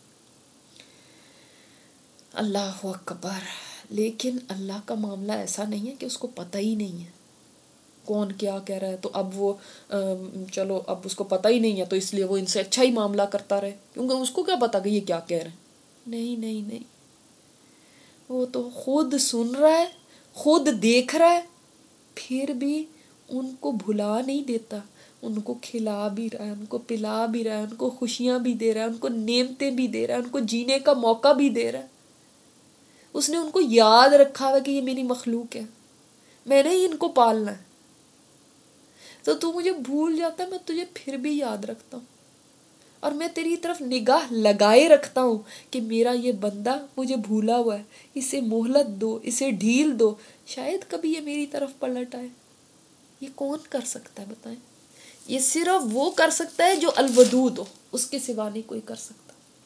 اللہ اکبر۔ لیکن اللہ کا معاملہ ایسا نہیں ہے کہ اس کو پتہ ہی نہیں ہے کون کیا کہہ رہا ہے، تو اب وہ چلو اب اس کو پتہ ہی نہیں ہے تو اس لیے وہ ان سے اچھا ہی معاملہ کرتا رہے، کیونکہ اس کو کیا پتا کہ یہ کیا کہہ رہے ہیں۔ نہیں نہیں نہیں، وہ تو خود سن رہا ہے، خود دیکھ رہا ہے، پھر بھی ان کو بھلا نہیں دیتا، ان کو کھلا بھی رہا ہے، ان کو پلا بھی رہا ہے، ان کو خوشیاں بھی دے رہا ہے، ان کو نعمتیں بھی دے رہا ہے، ان کو جینے کا موقع بھی دے رہا ہے۔ اس نے ان کو یاد رکھا ہوا کہ یہ میری مخلوق ہے، میں نے ہی ان کو پالنا ہے، تو تو مجھے بھول جاتا ہے میں تجھے پھر بھی یاد رکھتا ہوں، اور میں تیری طرف نگاہ لگائے رکھتا ہوں کہ میرا یہ بندہ مجھے بھولا ہوا ہے، اسے مہلت دو، اسے ڈھیل دو، شاید کبھی یہ میری طرف پلٹ آئے۔ یہ کون کر سکتا ہے بتائیں؟ یہ صرف وہ کر سکتا ہے جو الودود ہو، اس کے سوا نہیں کوئی کر سکتا۔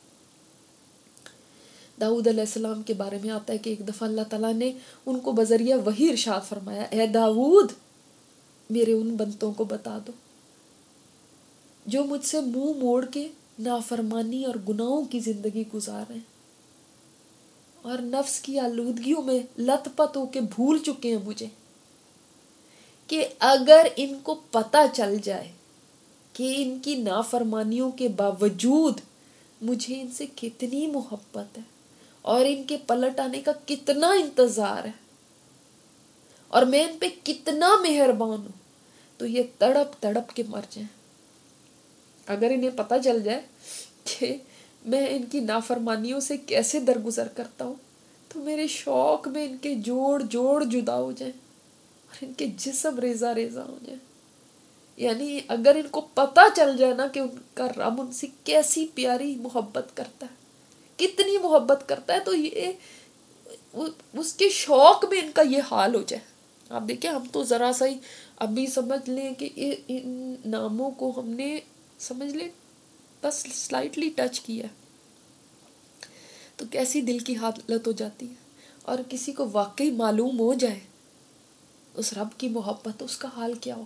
داؤد علیہ السلام کے بارے میں آتا ہے کہ ایک دفعہ اللہ تعالیٰ نے ان کو بذریعہ وحی ارشاد فرمایا، اے داؤد میرے ان بندوں کو بتا دو جو مجھ سے منہ موڑ کے نافرمانی اور گناہوں کی زندگی گزار رہے ہیں اور نفس کی آلودگیوں میں لت پت ہو کے بھول چکے ہیں مجھے، کہ اگر ان کو پتہ چل جائے کہ ان کی نافرمانیوں کے باوجود مجھے ان سے کتنی محبت ہے اور ان کے پلٹ آنے کا کتنا انتظار ہے اور میں ان پہ کتنا مہربان ہوں، تو یہ تڑپ تڑپ کے مر جائیں۔ اگر انہیں پتہ چل جائے کہ میں ان کی نافرمانیوں سے کیسے درگزر کرتا ہوں تو میرے شوق میں ان کے جوڑ جوڑ جدا ہو جائیں اور ان کے جسم ریزہ ریزہ ہو جائیں۔ یعنی اگر ان کو پتہ چل جائے نا کہ ان کا رب ان سے کیسی پیاری محبت کرتا ہے، کتنی محبت کرتا ہے، تو یہ اس کے شوق میں ان کا یہ حال ہو جائے۔ آپ دیکھیں ہم تو ذرا سا ہی ابھی سمجھ لیں کہ ان ناموں کو ہم نے سمجھ لیں بس سلائٹلی ٹچ کیا تو کیسی دل کی حالت ہو جاتی ہے، اور کسی کو واقعی معلوم ہو جائے اس رب کی محبت، اس کا حال کیا ہو۔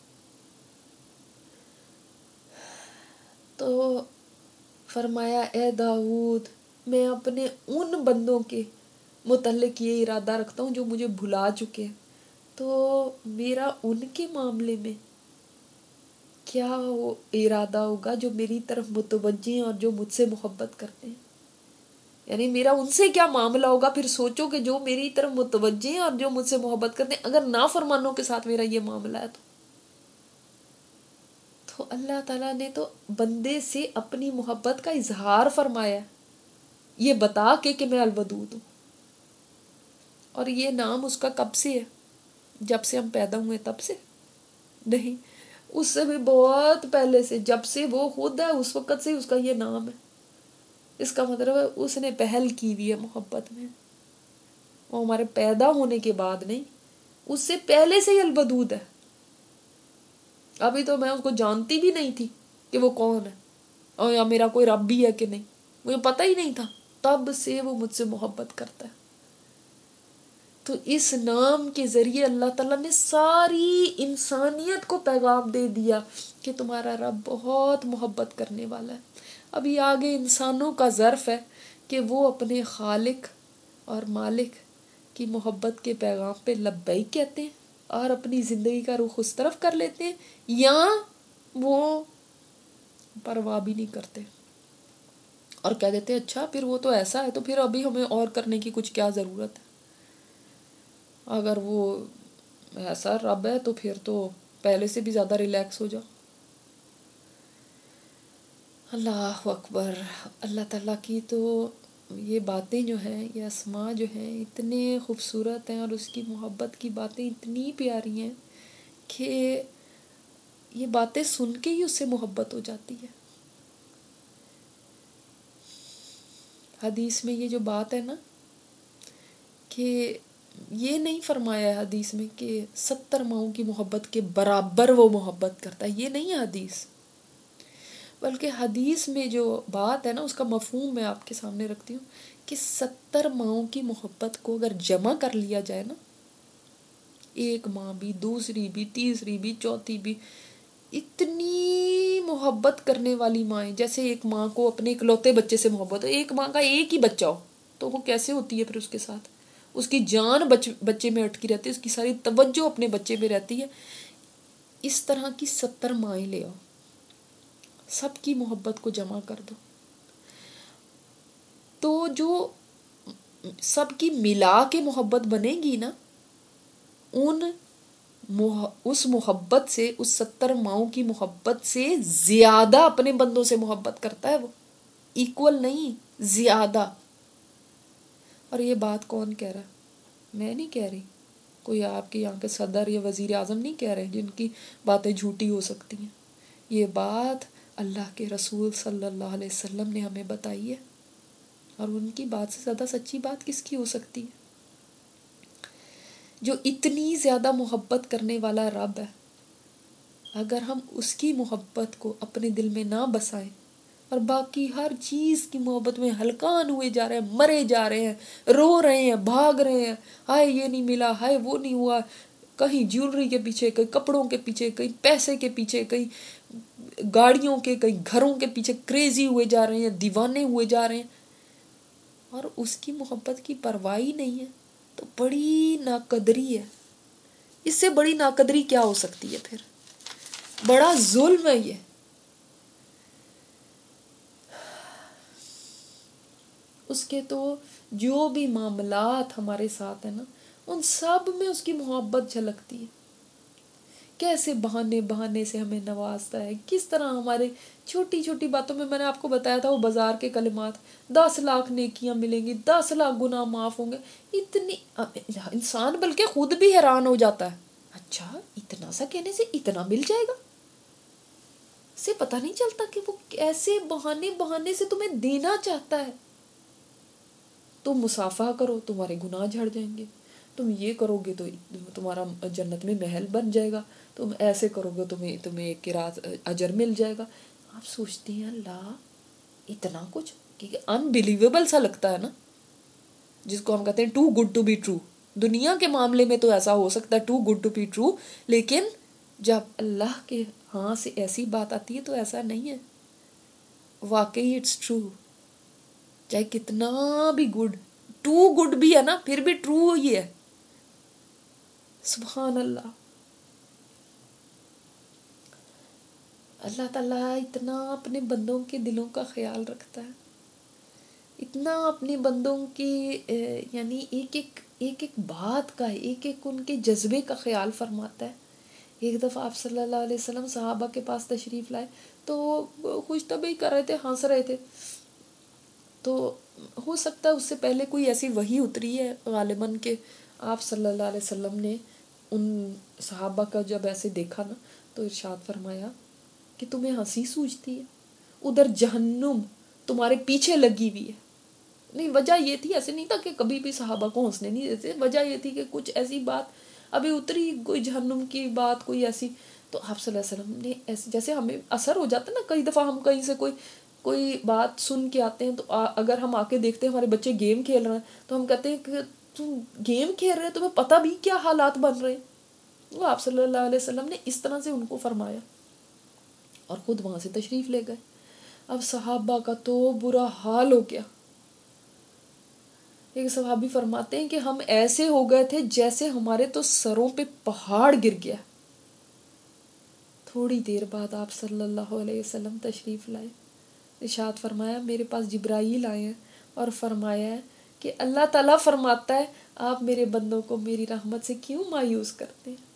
تو فرمایا اے داؤد میں اپنے ان بندوں کے متعلق یہ ارادہ رکھتا ہوں جو مجھے بھلا چکے ہیں، تو میرا ان کے معاملے میں کیا وہ ارادہ ہوگا جو میری طرف متوجہ ہیں اور جو مجھ سے محبت کرتے ہیں۔ یعنی میرا ان سے کیا معاملہ ہوگا. پھر سوچو کہ جو میری طرف متوجہ ہیں اور جو مجھ سے محبت کرتے ہیں، اگر نافرمانوں کے ساتھ میرا یہ معاملہ ہے تو تو اللہ تعالیٰ نے تو بندے سے اپنی محبت کا اظہار فرمایا یہ بتا کے کہ میں الودود ہوں. اور یہ نام اس کا کب سے ہے؟ جب سے ہم پیدا ہوئے تب سے نہیں، اس سے بھی بہت پہلے سے، جب سے وہ خود ہے اس وقت سے اس کا یہ نام ہے. اس کا مطلب ہے اس نے پہل کی ہوئی ہے محبت میں. وہ ہمارے پیدا ہونے کے بعد نہیں، اس سے پہلے سے ہی الودود ہے. ابھی تو میں اس کو جانتی بھی نہیں تھی کہ وہ کون ہے اور یا میرا کوئی رب بھی ہے کہ نہیں، مجھے پتہ ہی نہیں تھا. تب سے وہ مجھ سے محبت کرتا ہے. تو اس نام کے ذریعے اللہ تعالیٰ نے ساری انسانیت کو پیغام دے دیا کہ تمہارا رب بہت محبت کرنے والا ہے. ابھی آگے انسانوں کا ظرف ہے کہ وہ اپنے خالق اور مالک کی محبت کے پیغام پہ لبیک کہتے ہیں اور اپنی زندگی کا رخ اس طرف کر لیتے ہیں، یا وہ پرواہ بھی نہیں کرتے اور کہہ دیتے ہیں اچھا پھر وہ تو ایسا ہے تو پھر ابھی ہمیں اور کرنے کی کچھ کیا ضرورت ہے. اگر وہ ایسا رب ہے تو پھر تو پہلے سے بھی زیادہ ریلیکس ہو جاؤ. اللہ اکبر. اللہ تعالیٰ کی تو یہ باتیں جو ہیں، یہ اسماء جو ہیں اتنے خوبصورت ہیں اور اس کی محبت کی باتیں اتنی پیاری ہیں کہ یہ باتیں سن کے ہی اس سے محبت ہو جاتی ہے. حدیث میں یہ جو بات ہے نا کہ یہ نہیں فرمایا ہے حدیث میں کہ ستر ماؤں کی محبت کے برابر وہ محبت کرتا ہے، یہ نہیں ہے حدیث. بلکہ حدیث میں جو بات ہے نا اس کا مفہوم میں آپ کے سامنے رکھتی ہوں کہ ستر ماؤں کی محبت کو اگر جمع کر لیا جائے نا، ایک ماں بھی، دوسری بھی، تیسری بھی، چوتھی بھی، اتنی محبت کرنے والی مائیں، جیسے ایک ماں کو اپنے اکلوتے بچے سے محبت ہو، ایک ماں کا ایک ہی بچہ ہو تو وہ کیسے ہوتی ہے پھر اس کے ساتھ، اس کی جان بچ بچے میں اٹکی رہتی ہے، اس کی ساری توجہ اپنے بچے میں رہتی ہے. اس طرح کی ستر مائیں لے آؤ، سب کی محبت کو جمع کر دو تو جو سب کی ملا کے محبت بنے گی نا، ان اس محبت سے، اس ستر ماؤں کی محبت سے زیادہ اپنے بندوں سے محبت کرتا ہے وہ، ایکول نہیں، زیادہ. اور یہ بات کون کہہ رہا ہے؟ میں نہیں کہہ رہی، کوئی آپ کے یہاں کے صدر یا وزیر اعظم نہیں کہہ رہے جن کی باتیں جھوٹی ہو سکتی ہیں. یہ بات اللہ کے رسول صلی اللہ علیہ وسلم نے ہمیں بتائی ہے، اور ان کی بات سے زیادہ سچی بات کس کی ہو سکتی ہے؟ جو اتنی زیادہ محبت کرنے والا رب ہے، اگر ہم اس کی محبت کو اپنے دل میں نہ بسائیں اور باقی ہر چیز کی محبت میں ہلکان ہوئے جا رہے ہیں، مرے جا رہے ہیں، رو رہے ہیں، بھاگ رہے ہیں، ہائے یہ نہیں ملا، ہائے وہ نہیں ہوا، کہیں جیولری کے پیچھے، کہیں کپڑوں کے پیچھے، کہیں پیسے کے پیچھے، کہیں گاڑیوں کے، کہیں گھروں کے پیچھے کریزی ہوئے جا رہے ہیں، دیوانے ہوئے جا رہے ہیں، اور اس کی محبت کی پرواہ نہیں ہے، تو بڑی ناقدری ہے. اس سے بڑی ناقدری کیا ہو سکتی ہے؟ پھر بڑا ظلم ہے یہ. اس کے تو جو بھی معاملات ہمارے ساتھ ہیں نا، ان سب میں اس کی محبت جھلکتی ہے. کیسے بہانے بہانے سے ہمیں نوازتا ہے، کس طرح ہمارے چھوٹی چھوٹی باتوں میں، میں نے آپ کو بتایا تھا وہ بازار کے کلمات، دس لاکھ نیکیاں ملیں گی، دس لاکھ گناہ معاف ہوں گے. اتنی انسان بلکہ خود بھی حیران ہو جاتا ہے، اچھا اتنا سا کہنے سے اتنا مل جائے گا. سے پتہ نہیں چلتا کہ وہ کیسے بہانے بہانے سے تمہیں دینا چاہتا ہے. تم مصافحہ کرو تمہارے گناہ جھڑ جائیں گے، تم یہ کرو گے تو تمہارا جنت میں محل بن جائے گا، تم ایسے کرو گے تمہیں تمہیں ایک قرات اجر مل جائے گا. آپ سوچتے ہیں اللہ اتنا کچھ، کیونکہ انبلیویبل سا لگتا ہے نا، جس کو ہم کہتے ہیں too good to be true. دنیا کے معاملے میں تو ایسا ہو سکتا ہے too good to be true, لیکن جب اللہ کے ہاں سے ایسی بات آتی ہے تو ایسا نہیں ہے. واقعی اٹس ٹرو، چاہے کتنا بھی گڈ، ٹو گڈ بھی ہے نا پھر بھی ٹرو ہی ہے. سبحان اللہ. اللہ تعالیٰ اتنا اپنے بندوں کے دلوں کا خیال رکھتا ہے. اتنا اپنے بندوں کی یعنی ایک ایک ایک ایک بات کا ایک ایک ان کے جذبے کا خیال فرماتا ہے. ایک دفعہ آپ صلی اللہ علیہ وسلم صحابہ کے پاس تشریف لائے تو وہ خوش طبعی کر رہے تھے, ہنس رہے تھے. تو ہو سکتا ہے اس سے پہلے کوئی ایسی وحی اتری ہے غالباً کہ آپ صلی اللہ علیہ وسلم نے ان صحابہ کا جب ایسے دیکھا نا تو ارشاد فرمایا کہ تمہیں ہنسی سوجتی ہے, ادھر جہنم تمہارے پیچھے لگی ہوئی ہے. نہیں, وجہ یہ تھی, ایسے نہیں تھا کہ کبھی بھی صحابہ کو ہنسنے نہیں دیتے, وجہ یہ تھی کہ کچھ ایسی بات ابھی اتری, کوئی جہنم کی بات کوئی ایسی. تو آپ صلی اللہ علیہ وسلم نے ایسے, جیسے ہمیں اثر ہو جاتا ہے نا, کئی دفعہ ہم کہیں سے کوئی کوئی بات سن کے آتے ہیں تو اگر ہم آ کے دیکھتے ہیں ہمارے بچے گیم کھیل رہے ہیں تو ہم کہتے ہیں کہ تم گیم کھیل رہے ہیں, تمہیں پتہ بھی کیا حالات بن رہے ہیں. وہ آپ صلی اللہ علیہ وسلم نے اس طرح سے ان کو فرمایا اور خود وہاں سے تشریف لے گئے. اب صحابہ کا تو برا حال ہو گیا. ایک صحابی فرماتے ہیں کہ ہم ایسے ہو گئے تھے جیسے ہمارے تو سروں پہ پہاڑ گر گیا. تھوڑی دیر بعد آپ صلی اللہ علیہ وسلم تشریف لائے, ارشاد فرمایا میرے پاس جبرائیل آئے ہیں اور فرمایا ہے کہ اللہ تعالیٰ فرماتا ہے آپ میرے بندوں کو میری رحمت سے کیوں مایوس کرتے ہیں.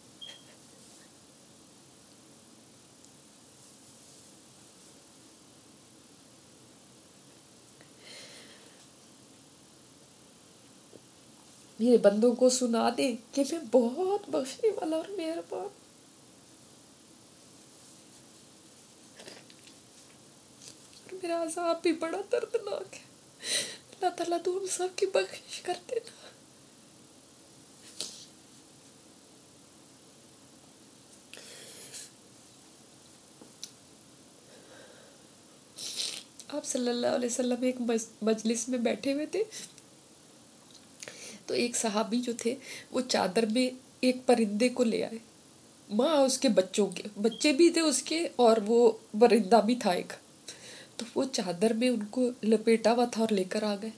میرے بندوں کو سنا دیں کہ میں بہت بخشنے والا اور مہربان. میرا عذاب بھی بڑا دردناک ہے. اللہ تعالیٰ تو ہم سب کی بخشش کر دینا. آپ صلی اللہ علیہ وسلم ایک مجلس میں بیٹھے ہوئے تھے تو ایک صحابی جو تھے وہ چادر میں ایک پرندے کو لے آئے, ماں اس کے بچوں کے بچے بھی تھے اس کے اور وہ پرندہ بھی تھا ایک. تو وہ چادر میں ان کو لپیٹا ہوا تھا اور لے کر آ گئے.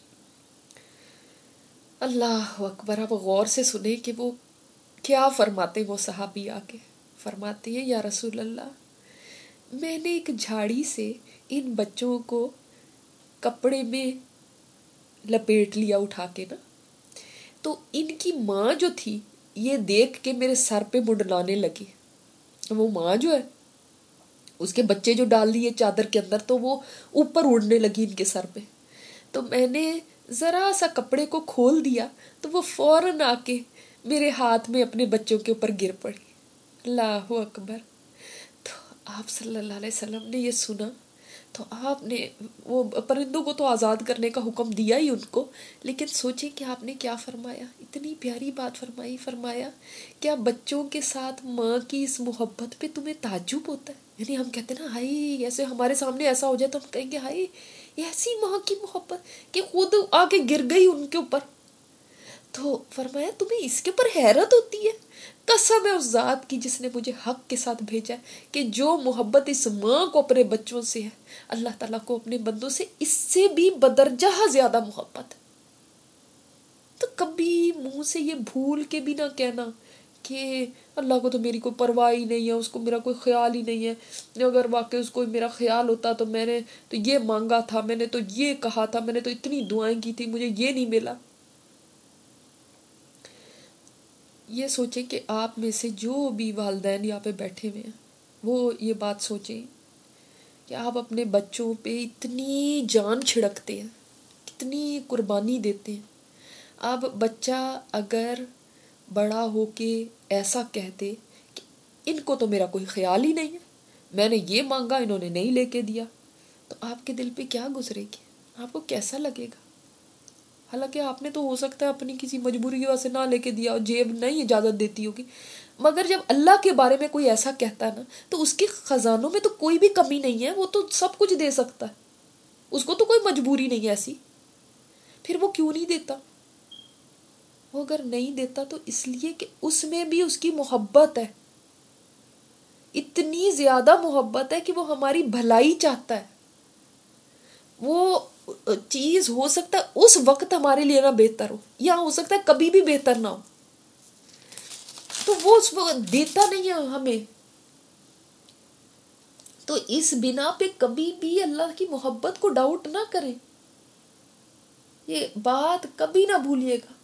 اللہ اکبر. اب غور سے سنیں کہ وہ کیا فرماتے. وہ صحابی آ کے فرماتے ہیں یا رسول اللہ, میں نے ایک جھاڑی سے ان بچوں کو کپڑے میں لپیٹ لیا اٹھا کے نا, تو ان کی ماں جو تھی یہ دیکھ کے میرے سر پہ منڈلانے لگی. وہ ماں جو ہے اس کے بچے جو ڈال دیے چادر کے اندر تو وہ اوپر اڑنے لگی ان کے سر پہ. تو میں نے ذرا سا کپڑے کو کھول دیا تو وہ فوراً آ کے میرے ہاتھ میں اپنے بچوں کے اوپر گر پڑی. اللہ اکبر. تو آپ صلی اللہ علیہ وسلم نے یہ سنا تو آپ نے وہ پرندوں کو تو آزاد کرنے کا حکم دیا ہی ان کو, لیکن سوچیں کہ آپ نے کیا فرمایا. اتنی پیاری بات فرمائی. فرمایا کیا بچوں کے ساتھ ماں کی اس محبت پہ تمہیں تعجب ہوتا ہے. یعنی ہم کہتے ہیں نا ہائی, ایسے ہمارے سامنے ایسا ہو جائے تو ہم کہیں گے ہائی ایسی ماں کی محبت کہ خود آ کے گر گئی ان کے اوپر. تو فرمایا تمہیں اس کے اوپر حیرت ہوتی ہے. قسم ہے اس ذات کی جس نے مجھے حق کے ساتھ بھیجا کہ جو محبت اس ماں کو اپنے بچوں سے ہے اللہ تعالیٰ کو اپنے بندوں سے اس سے بھی بدرجہ زیادہ محبت. تو کبھی منہ سے یہ بھول کے بھی نہ کہنا کہ اللہ کو تو میری کوئی پرواہ ہی نہیں ہے, اس کو میرا کوئی خیال ہی نہیں ہے. اگر واقعی اس کو میرا خیال ہوتا تو میں نے تو یہ مانگا تھا, میں نے تو یہ کہا تھا, میں نے تو اتنی دعائیں کی تھی, مجھے یہ نہیں ملا. یہ سوچیں کہ آپ میں سے جو بھی والدین یہاں پہ بیٹھے ہوئے ہیں وہ یہ بات سوچیں کہ آپ اپنے بچوں پہ اتنی جان چھڑکتے ہیں, کتنی قربانی دیتے ہیں. اب بچہ اگر بڑا ہو کے ایسا کہتے کہ ان کو تو میرا کوئی خیال ہی نہیں ہے, میں نے یہ مانگا انہوں نے نہیں لے کے دیا, تو آپ کے دل پہ کیا گزرے گی, آپ کو کیسا لگے گا. حالانکہ آپ نے تو ہو سکتا ہے اپنی کسی مجبوری کی وجہ سے نہ لے کے دیا, جیب نہیں اجازت دیتی ہوگی, مگر جب اللہ کے بارے میں کوئی ایسا کہتا ہے نا تو اس کے خزانوں میں تو کوئی بھی کمی نہیں ہے, وہ تو سب کچھ دے سکتا ہے, اس کو تو کوئی مجبوری نہیں ہے ایسی. پھر وہ کیوں نہیں دیتا؟ وہ اگر نہیں دیتا تو اس لیے کہ اس میں بھی اس کی محبت ہے, اتنی زیادہ محبت ہے کہ وہ ہماری بھلائی چاہتا ہے. وہ چیز ہو سکتا ہے اس وقت ہمارے لیے نہ بہتر ہو, یا ہو سکتا ہے کبھی بھی بہتر نہ ہو, تو وہ اس وقت دیتا نہیں ہے ہمیں. تو اس بنا پہ کبھی بھی اللہ کی محبت کو ڈاؤٹ نہ کریں. یہ بات کبھی نہ بھولیے گا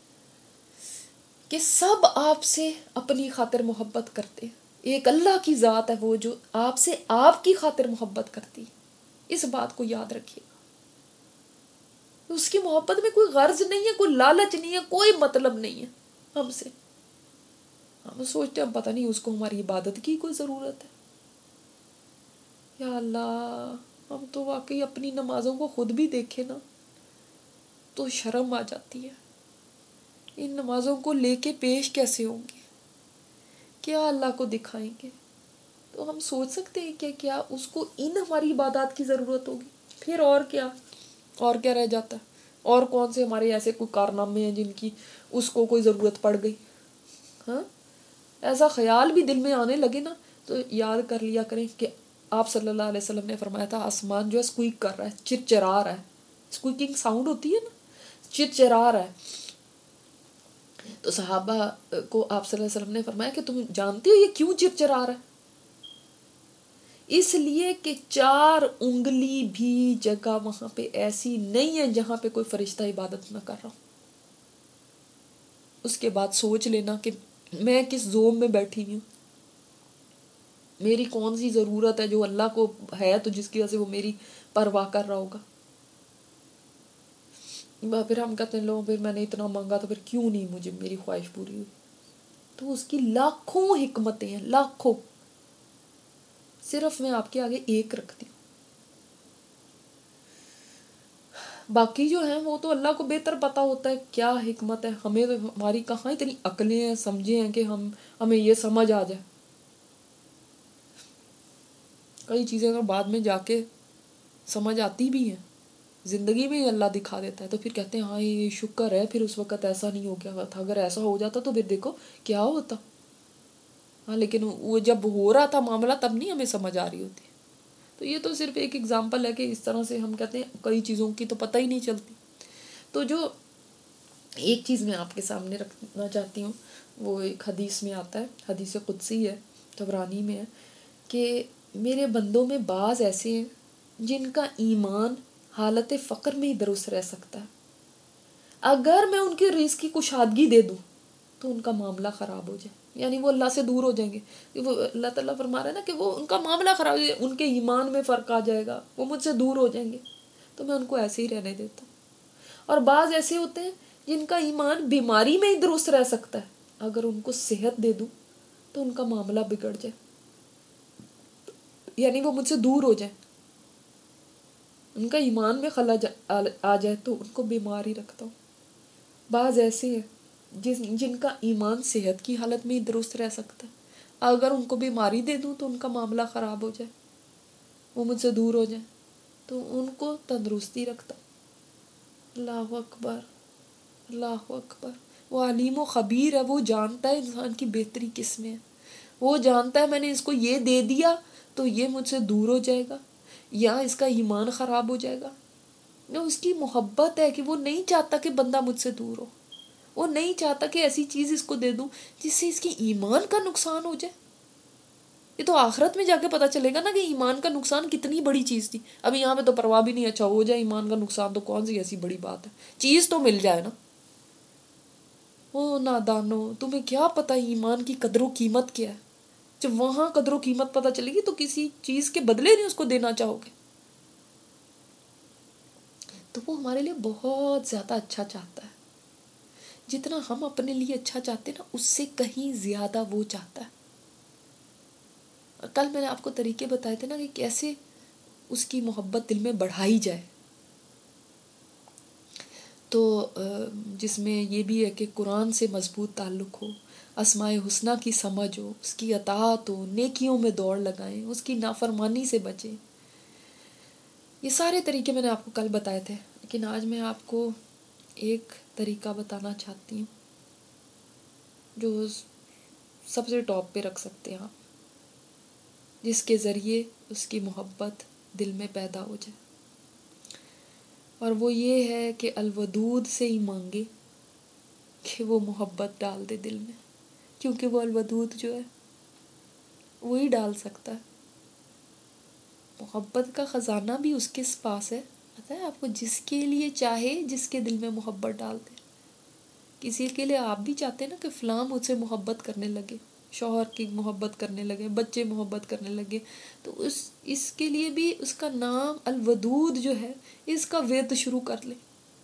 کہ سب آپ سے اپنی خاطر محبت کرتے ہیں، ایک اللہ کی ذات ہے وہ جو آپ سے آپ کی خاطر محبت کرتی ہے. اس بات کو یاد رکھیے گا. اس کی محبت میں کوئی غرض نہیں ہے، کوئی لالچ نہیں ہے، کوئی مطلب نہیں ہے ہم سے. ہم سوچتے ہیں پتہ نہیں اس کو ہماری عبادت کی کوئی ضرورت ہے. یا اللہ، ہم تو واقعی اپنی نمازوں کو خود بھی دیکھیں نا تو شرم آ جاتی ہے. ان نمازوں کو لے کے پیش کیسے ہوں گے، کیا اللہ کو دکھائیں گے؟ تو ہم سوچ سکتے ہیں کہ کیا اس کو ان ہماری عبادات کی ضرورت ہوگی؟ پھر اور کیا اور کیا رہ جاتا ہے؟ اور کون سے ہمارے ایسے کوئی کارنامے ہیں جن کی اس کو کوئی ضرورت پڑ گئی؟ ہاں، ایسا خیال بھی دل میں آنے لگے نا تو یاد کر لیا کریں کہ آپ صلی اللہ علیہ وسلم نے فرمایا تھا آسمان جو ہے اسکویک کر رہا ہے، چرچرا رہا ہے. اسکویکنگ ساؤنڈ ہوتی ہے نا، چرچرا رہا ہے. تو صحابہ کو آپ صلی اللہ علیہ وسلم نے فرمایا کہ تم جانتے ہو یہ کیوں چرچرا رہا ہے؟ اس لیے کہ چار انگلی بھی جگہ وہاں پہ ایسی نہیں ہے جہاں پہ کوئی فرشتہ عبادت نہ کر رہا ہو. اس کے بعد سوچ لینا کہ میں کس زوم میں بیٹھی ہوں، میری کون سی ضرورت ہے جو اللہ کو ہے تو جس کی وجہ سے وہ میری پرواہ کر رہا ہوگا. پھر ہم کہتے ہیں لو پھر میں نے اتنا مانگا تو پھر کیوں نہیں مجھے میری خواہش پوری ہوئی. تو اس کی لاکھوں حکمتیں ہیں، لاکھوں. صرف میں آپ کے آگے ایک رکھتی ہوں، باقی جو ہیں وہ تو اللہ کو بہتر پتا ہوتا ہے کیا حکمت ہے. ہمیں تو ہماری کہاں اتنی عقلیں ہیں، سمجھے ہیں کہ ہم ہمیں یہ سمجھ آ جائے. کئی چیزیں تو بعد میں جا کے سمجھ آتی بھی ہیں، زندگی میں اللہ دکھا دیتا ہے تو پھر کہتے ہیں ہاں یہ شکر ہے پھر اس وقت ایسا نہیں ہو گیا تھا، اگر ایسا ہو جاتا تو پھر دیکھو کیا ہوتا. ہاں لیکن وہ جب ہو رہا تھا معاملہ تب نہیں ہمیں سمجھ آ رہی ہوتی. تو یہ تو صرف ایک اگزامپل ہے کہ اس طرح سے ہم کہتے ہیں کئی چیزوں کی تو پتہ ہی نہیں چلتی. تو جو ایک چیز میں آپ کے سامنے رکھنا چاہتی ہوں وہ ایک حدیث میں آتا ہے، حدیث قدسی ہے، طبرانی میں ہے کہ میرے بندوں میں بعض ایسے ہیں جن کا ایمان حالت فقر میں ہی درست رہ سکتا ہے، اگر میں ان کے رزق کی کشادگی دے دوں تو ان کا معاملہ خراب ہو جائے، یعنی وہ اللہ سے دور ہو جائیں گے. وہ اللہ تعالیٰ فرما رہا ہے نا کہ وہ ان کا معاملہ خراب ہو جائے، ان کے ایمان میں فرق آ جائے گا، وہ مجھ سے دور ہو جائیں گے، تو میں ان کو ایسے ہی رہنے دیتا ہوں. اور بعض ایسے ہوتے ہیں جن کا ایمان بیماری میں ہی درست رہ سکتا ہے، اگر ان کو صحت دے دوں تو ان کا معاملہ بگڑ جائے، یعنی وہ مجھ سے دور ہو جائیں، ان کا ایمان میں خلا آ جائے تو ان کو بیمار ہی رکھتا ہوں. بعض ایسے ہیں جس جن کا ایمان صحت کی حالت میں ہی درست رہ سکتا ہے، اگر ان کو بیماری دے دوں تو ان کا معاملہ خراب ہو جائے، وہ مجھ سے دور ہو جائیں، تو ان کو تندرستی رکھتا. اللہ اکبر، اللہ اکبر. وہ علیم و خبیر ہے، وہ جانتا ہے انسان کی بہتری کس میں ہے. وہ جانتا ہے میں نے اس کو یہ دے دیا تو یہ مجھ سے دور ہو جائے گا یا اس کا ایمان خراب ہو جائے گا. اس کی محبت ہے کہ وہ نہیں چاہتا کہ بندہ مجھ سے دور ہو، وہ نہیں چاہتا کہ ایسی چیز اس کو دے دوں جس سے اس کی ایمان کا نقصان ہو جائے. یہ تو آخرت میں جا کے پتہ چلے گا نا کہ ایمان کا نقصان کتنی بڑی چیز تھی. ابھی یہاں پہ تو پرواہ بھی نہیں، اچھا ہو جائے ایمان کا نقصان تو کون سی ایسی بڑی بات ہے، چیز تو مل جائے نا. او نادانو، تمہیں کیا پتہ ایمان کی قدر و قیمت کیا ہے؟ جب وہاں قدر و قیمت پتہ چلے گی تو کسی چیز کے بدلے نہیں اس کو دینا چاہو گے. تو وہ ہمارے لیے بہت زیادہ اچھا چاہتا ہے، جتنا ہم اپنے لیے اچھا چاہتے ہیں نا اس سے کہیں زیادہ وہ چاہتا ہے. کل میں نے آپ کو طریقے بتائے تھے نا کہ کیسے اس کی محبت دل میں بڑھائی جائے. تو جس میں یہ بھی ہے کہ قرآن سے مضبوط تعلق ہو، اسماء حسنہ کی سمجھ ہو، اس کی اطاعت ہو، نیکیوں میں دوڑ لگائیں، اس کی نافرمانی سے بچیں. یہ سارے طریقے میں نے آپ کو کل بتائے تھے، لیکن آج میں آپ کو ایک طریقہ بتانا چاہتی ہوں جو سب سے ٹاپ پہ رکھ سکتے ہیں آپ، جس کے ذریعے اس کی محبت دل میں پیدا ہو جائے. اور وہ یہ ہے کہ الودود سے ہی مانگے کہ وہ محبت ڈال دے دل میں، کیونکہ وہ الودود جو ہے وہی ڈال سکتا ہے. محبت کا خزانہ بھی اس کے پاس ہے، پتہ ہے آپ کو، جس کے لیے چاہے، جس کے دل میں محبت ڈال دے. کسی کے لیے آپ بھی چاہتے ہیں نا کہ فلاں مجھ سے محبت کرنے لگے، شوہر کی محبت کرنے لگے، بچے محبت کرنے لگے، تو اس اس کے لیے بھی اس کا نام الودود جو ہے اس کا ورد شروع کر لے،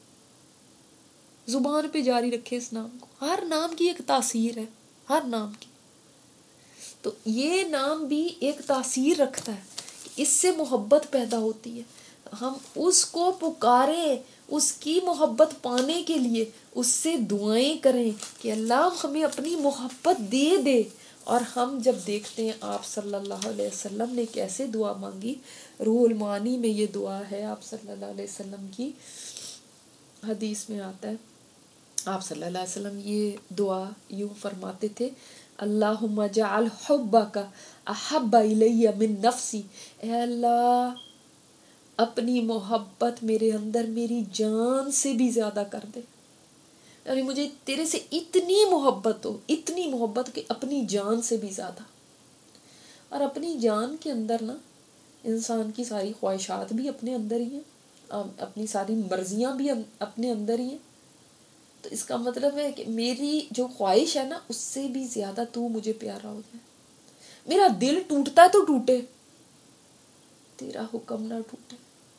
زبان پہ جاری رکھے اس نام کو. ہر نام کی ایک تاثیر ہے، ہر نام کی. تو یہ نام بھی ایک تاثیر رکھتا ہے کہ اس سے محبت پیدا ہوتی ہے. ہم اس کو پکاریں، اس کی محبت پانے کے لیے اس سے دعائیں کریں کہ اللہ ہمیں اپنی محبت دے دے. اور ہم جب دیکھتے ہیں آپ صلی اللہ علیہ وسلم نے کیسے دعا مانگی، روح المعانی میں یہ دعا ہے آپ صلی اللہ علیہ وسلم کی، حدیث میں آتا ہے آپ صلی اللہ علیہ وسلم یہ دعا یوں فرماتے تھے: اللہم جعل حبک احب الی من نفسی. اے اللہ اپنی محبت میرے اندر میری جان سے بھی زیادہ کر دے. یعنی مجھے تیرے سے اتنی محبت ہو، اتنی محبت کہ اپنی جان سے بھی زیادہ. اور اپنی جان کے اندر نا انسان کی ساری خواہشات بھی اپنے اندر ہی ہیں، اپنی ساری مرضیاں بھی اپنے اندر ہی ہیں. تو اس کا مطلب ہے کہ میری جو خواہش ہے نا اس سے بھی زیادہ تو مجھے پیارا ہو جائے. میرا دل ٹوٹتا ہے تو ٹوٹے، تیرا حکم نہ ٹوٹے.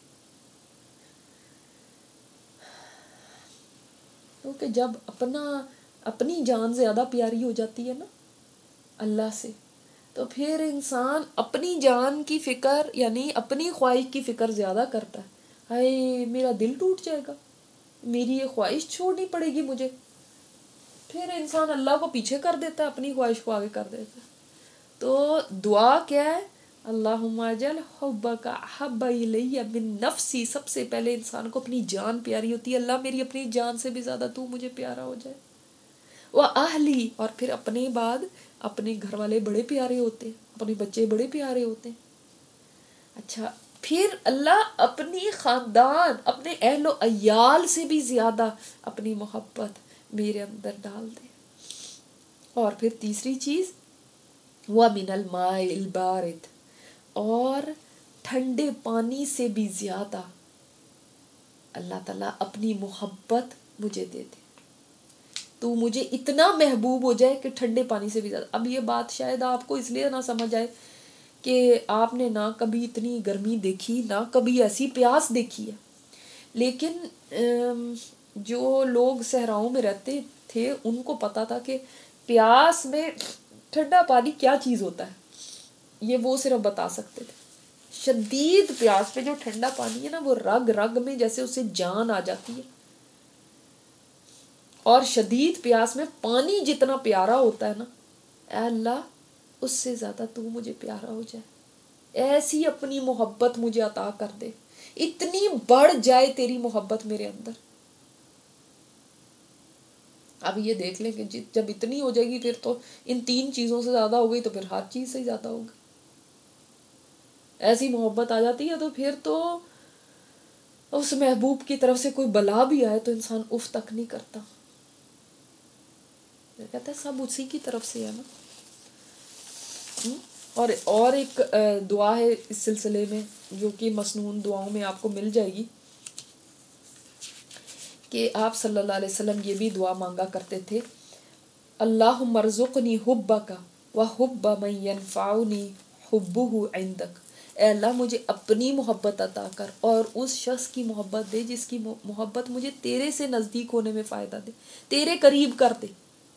کیونکہ جب اپنا اپنی جان زیادہ پیاری ہو جاتی ہے نا اللہ سے، تو پھر انسان اپنی جان کی فکر یعنی اپنی خواہش کی فکر زیادہ کرتا ہے. ہائے میرا دل ٹوٹ جائے گا، میری یہ خواہش چھوڑنی پڑے گی مجھے. پھر انسان اللہ کو پیچھے کر دیتا ہے، اپنی خواہش کو آگے کر دیتا ہے. تو دعا کیا ہے؟ اللہم اجعل حبک احب الی من نفسی. سب سے پہلے انسان کو اپنی جان پیاری ہوتی ہے، اللہ میری اپنی جان سے بھی زیادہ تو مجھے پیارا ہو جائے. وَأَهْلِي، اور پھر اپنے بعد اپنے گھر والے بڑے پیارے ہوتے ہیں، اپنے بچے بڑے پیارے ہوتے ہیں. اچھا پھر اللہ اپنی خاندان، اپنے اہل و عیال سے بھی زیادہ اپنی محبت میرے اندر ڈال دے. اور پھر تیسری چیز وَمِنَ الْمَاءِ الْبَارِدِ، اور ٹھنڈے پانی سے بھی زیادہ اللہ تعالیٰ اپنی محبت مجھے دے دے. تو مجھے اتنا محبوب ہو جائے کہ ٹھنڈے پانی سے بھی زیادہ. اب یہ بات شاید آپ کو اس لیے نہ سمجھ آئے کہ آپ نے نہ کبھی اتنی گرمی دیکھی، نہ کبھی ایسی پیاس دیکھی ہے. لیکن جو لوگ صحراؤں میں رہتے تھے ان کو پتا تھا کہ پیاس میں ٹھنڈا پانی کیا چیز ہوتا ہے، یہ وہ صرف بتا سکتے تھے. شدید پیاس پہ جو ٹھنڈا پانی ہے نا وہ رگ رگ میں جیسے اسے جان آ جاتی ہے. اور شدید پیاس میں پانی جتنا پیارا ہوتا ہے نا، اے اللہ اس سے زیادہ تو مجھے پیارا ہو جائے. ایسی اپنی محبت مجھے عطا کر دے، اتنی بڑھ جائے تیری محبت میرے اندر. اب یہ دیکھ لیں کہ جب اتنی ہو جائے گی پھر تو ان تین چیزوں سے زیادہ ہو گئی تو پھر ہر چیز سے زیادہ ہوگی. ایسی محبت آ جاتی ہے تو پھر تو اس محبوب کی طرف سے کوئی بلا بھی آئے تو انسان اف تک نہیں کرتا. کہتا ہے سب اسی کی طرف سے ہے نا. اور اور ایک دعا ہے اس سلسلے میں جو کہ مسنون دعاؤں میں آپ کو مل جائے گی، کہ آپ صلی اللہ علیہ وسلم یہ بھی دعا مانگا کرتے تھے: اللہم ارزقنی حبک وحب من ینفعنی حبہ عندک. اے اللہ مجھے اپنی محبت عطا کر اور اس شخص کی محبت دے جس کی محبت مجھے تیرے سے نزدیک ہونے میں فائدہ دے، تیرے قریب کر دے.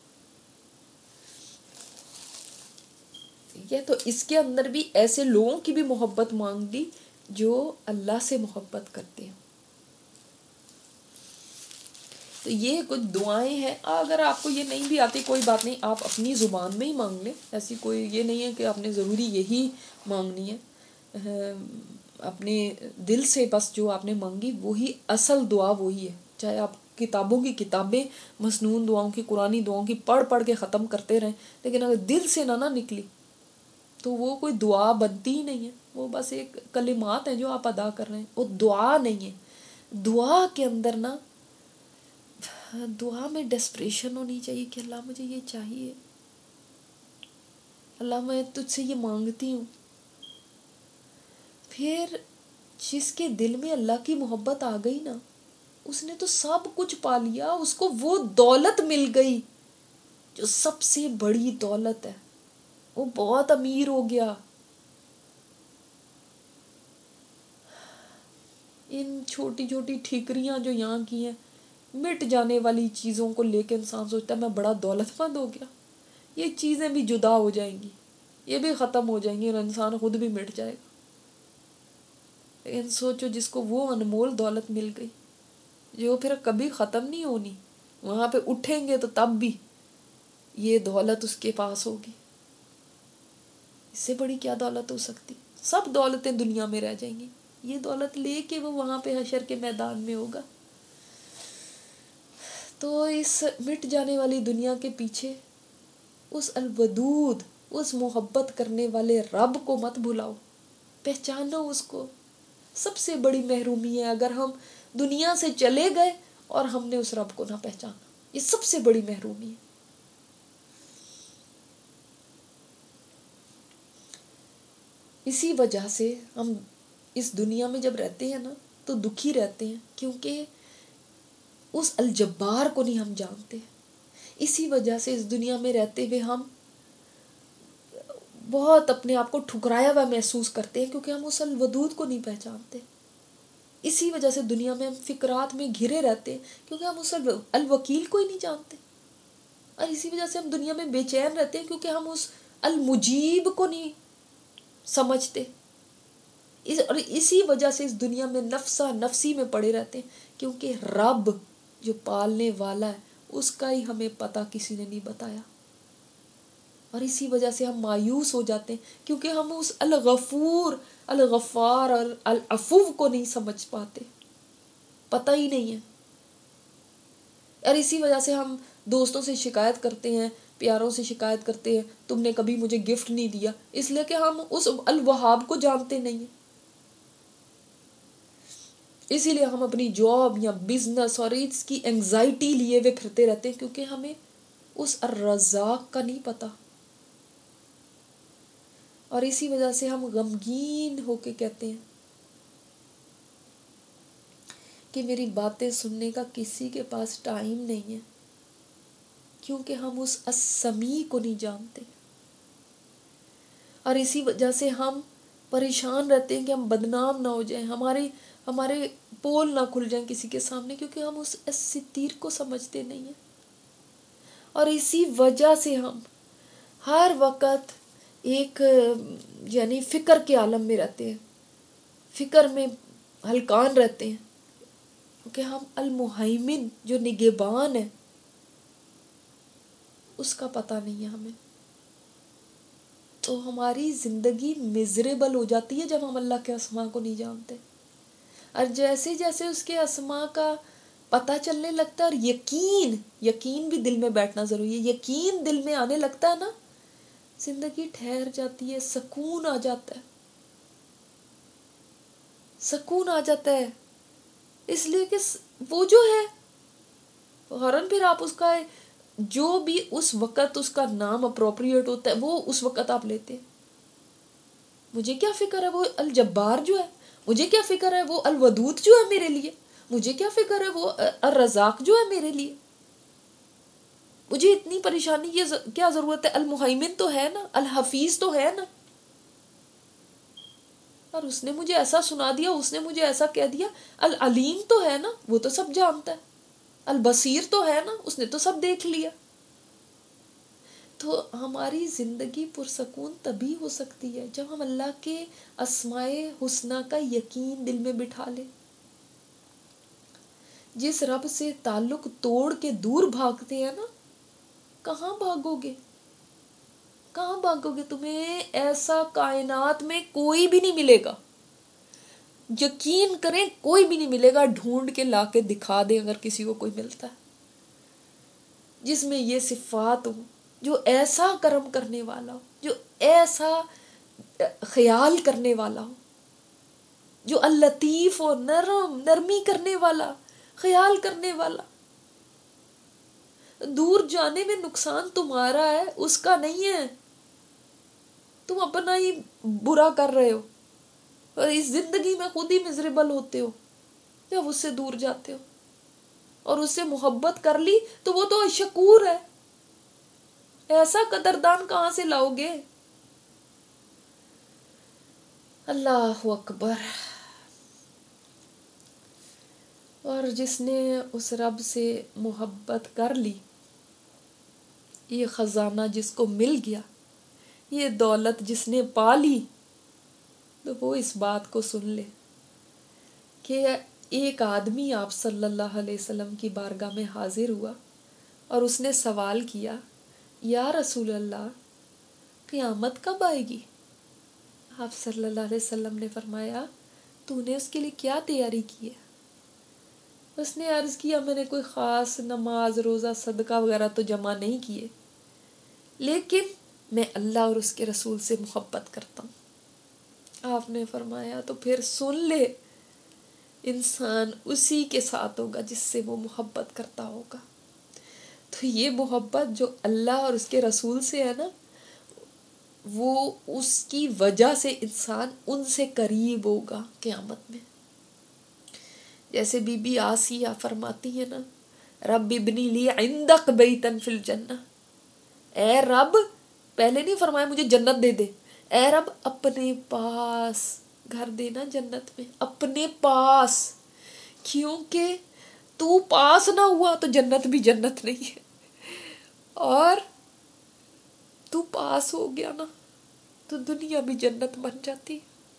ٹھیک ہے، تو اس کے اندر بھی ایسے لوگوں کی بھی محبت مانگ لی جو اللہ سے محبت کرتے ہیں. تو یہ کچھ دعائیں ہیں. اگر آپ کو یہ نہیں بھی آتی کوئی بات نہیں، آپ اپنی زبان میں ہی مانگ لیں. ایسی کوئی یہ نہیں ہے کہ آپ نے ضروری یہی مانگنی ہے. اپنے دل سے بس جو آپ نے مانگی وہی اصل دعا وہی ہے. چاہے آپ کتابوں کی کتابیں مسنون دعاؤں کی، قرآنی دعاؤں کی پڑھ پڑھ کے ختم کرتے رہیں، لیکن اگر دل سے نہ نہ نکلی تو وہ کوئی دعا بنتی ہی نہیں ہے. وہ بس ایک کلمات ہیں جو آپ ادا کر رہے ہیں، وہ دعا نہیں ہے. دعا کے اندر نا دعا میں ڈیسپریشن ہونی چاہیے کہ اللہ مجھے یہ چاہیے، اللہ میں تجھ سے یہ مانگتی ہوں. پھر جس کے دل میں اللہ کی محبت آ گئی نا، اس نے تو سب کچھ پا لیا، اس کو وہ دولت مل گئی جو سب سے بڑی دولت ہے، وہ بہت امیر ہو گیا۔ ان چھوٹی چھوٹی ٹھیکریاں جو یہاں کی ہیں، مٹ جانے والی چیزوں کو لے کے انسان سوچتا ہے میں بڑا دولت مند ہو گیا، یہ چیزیں بھی جدا ہو جائیں گی، یہ بھی ختم ہو جائیں گی اور انسان خود بھی مٹ جائے گا۔ لیکن سوچو جس کو وہ انمول دولت مل گئی جو پھر کبھی ختم نہیں ہونی، وہاں پہ اٹھیں گے تو تب بھی یہ دولت اس کے پاس ہوگی، اس سے بڑی کیا دولت ہو سکتی؟ سب دولتیں دنیا میں رہ جائیں گی، یہ دولت لے کے وہ وہاں پہ حشر کے میدان میں ہوگا۔ تو اس مٹ جانے والی دنیا کے پیچھے اس الودود، اس محبت کرنے والے رب کو مت بھلاؤ، پہچانو اس کو۔ سب سے بڑی محرومی ہے اگر ہم دنیا سے چلے گئے اور ہم نے اس رب کو نہ پہچانا، یہ سب سے بڑی محرومی ہے۔ اسی وجہ سے ہم اس دنیا میں جب رہتے ہیں نا تو دکھی رہتے ہیں، کیونکہ اس الجبار کو نہیں ہم جانتے۔ اسی وجہ سے اس دنیا میں رہتے ہوئے ہم بہت اپنے آپ کو ٹھکرایا ہوا محسوس کرتے ہیں، کیونکہ ہم اس الودود کو نہیں پہچانتے۔ اسی وجہ سے دنیا میں ہم فکرات میں گھرے رہتے ہیں، کیونکہ ہم اس الوکیل کو ہی نہیں جانتے۔ اور اسی وجہ سے ہم دنیا میں بے چین رہتے ہیں، کیونکہ ہم اس المجیب کو نہیں سمجھتے۔ اور اسی وجہ سے اس دنیا میں نفسا نفسی میں پڑے رہتے ہیں، کیونکہ رب جو پالنے والا ہے اس کا ہی ہمیں پتہ کسی نے نہیں بتایا۔ اور اسی وجہ سے ہم مایوس ہو جاتے ہیں، کیونکہ ہم اس الغفور، الغفار اور العفو کو نہیں سمجھ پاتے، پتہ ہی نہیں ہے۔ اور اسی وجہ سے ہم دوستوں سے شکایت کرتے ہیں، پیاروں سے شکایت کرتے ہیں، تم نے کبھی مجھے گفٹ نہیں دیا، اس لیے کہ ہم اس الوہاب کو جانتے نہیں ہیں۔ اسی لیے ہم اپنی جاب یا بزنس اور اس کی انگزائٹی لیے ہوئے پھرتے رہتے ہیں، کیونکہ ہمیں اس الرزاق کا نہیں پتہ۔ اور اسی وجہ سے ہم غمگین ہو کے کہتے ہیں کہ میری باتیں سننے کا کسی کے پاس ٹائم نہیں ہے، کیونکہ ہم اس السمیع کو نہیں جانتے۔ اور اسی وجہ سے ہم پریشان رہتے ہیں کہ ہم بدنام نہ ہو جائیں، ہمارے ہمارے پول نہ کھل جائیں کسی کے سامنے، کیونکہ ہم اس الستیر کو سمجھتے نہیں ہیں۔ اور اسی وجہ سے ہم ہر وقت ایک یعنی فکر کے عالم میں رہتے ہیں، فکر میں ہلکان رہتے ہیں، کیونکہ ہم المہیمن جو نگہبان ہے اس کا پتہ نہیں ہے ہمیں۔ تو ہماری زندگی میزریبل ہو جاتی ہے جب ہم اللہ کے اسماء کو نہیں جانتے۔ اور جیسے جیسے اس کے اسماء کا پتہ چلنے لگتا ہے اور یقین یقین بھی دل میں بیٹھنا ضروری ہے، یقین دل میں آنے لگتا ہے نا، زندگی ٹھہر جاتی ہے، سکون آ جاتا ہے، سکون آ جاتا ہے۔ اس لیے کہ وہ جو ہے فوراً پھر آپ اس کا جو بھی اس وقت اس کا نام اپروپریٹ ہوتا ہے وہ اس وقت آپ لیتے ہیں۔ مجھے کیا فکر ہے وہ الجبار جو ہے، مجھے کیا فکر ہے وہ الودود جو ہے میرے لیے، مجھے کیا فکر ہے وہ الرزاق جو ہے میرے لیے، مجھے اتنی پریشانی کی کیا ضرورت ہے، المہیمن تو ہے نا، الحفیظ تو ہے نا، اور اس نے مجھے ایسا سنا دیا، اس نے مجھے ایسا کہہ دیا، العلیم تو ہے نا، وہ تو سب جانتا ہے، البصیر تو ہے نا، اس نے تو سب دیکھ لیا۔ تو ہماری زندگی پرسکون تبھی ہو سکتی ہے جب ہم اللہ کے اسماء حسنی کا یقین دل میں بٹھا لیں۔ جس رب سے تعلق توڑ کے دور بھاگتے ہیں نا، کہاں بھاگو گے، کہاں بھاگو گے؟ تمہیں ایسا کائنات میں کوئی بھی نہیں ملے گا، یقین کریں کوئی بھی نہیں ملے گا، ڈھونڈ کے لا کے دکھا دیں اگر کسی کو کوئی ملتا ہے جس میں یہ صفات ہو، جو ایسا کرم کرنے والا ہو، جو ایسا خیال کرنے والا ہو، جو اللطیف ہو، نرم نرمی کرنے والا، خیال کرنے والا۔ دور جانے میں نقصان تمہارا ہے، اس کا نہیں ہے، تم اپنا ہی برا کر رہے ہو۔ اور اس زندگی میں خود ہی مزریبل ہوتے ہو جب اس سے دور جاتے ہو، اور اس سے محبت کر لی تو وہ تو شکور ہے، ایسا قدردان کہاں سے لاؤ گے؟ اللہ اکبر۔ اور جس نے اس رب سے محبت کر لی، یہ خزانہ جس کو مل گیا، یہ دولت جس نے پا لی، تو وہ اس بات کو سن لے کہ ایک آدمی آپ صلی اللہ علیہ وسلم کی بارگاہ میں حاضر ہوا اور اس نے سوال کیا، یا رسول اللہ قیامت کب آئے گی؟ آپ صلی اللہ علیہ وسلم نے فرمایا، تو نے اس کے لیے کیا تیاری کی ہے؟ اس نے عرض کیا، میں نے کوئی خاص نماز روزہ صدقہ وغیرہ تو جمع نہیں کیے، لیکن میں اللہ اور اس کے رسول سے محبت کرتا ہوں۔ آپ نے فرمایا تو پھر سن لے، انسان اسی کے ساتھ ہوگا جس سے وہ محبت کرتا ہوگا۔ تو یہ محبت جو اللہ اور اس کے رسول سے ہے نا، وہ اس کی وجہ سے انسان ان سے قریب ہوگا قیامت میں۔ جیسے بی بی آسیہ فرماتی ہے نا، رب ابنی لی عندک بیتن فی الجنہ، اے رب، پہلے نہیں فرمایا مجھے جنت دے دے، اے رب اپنے پاس گھر دینا جنت میں، اپنے پاس، کیونکہ تو پاس نہ ہوا تو جنت بھی جنت نہیں ہے، اور تو پاس ہو گیا نا تو دنیا بھی جنت بن جاتی۔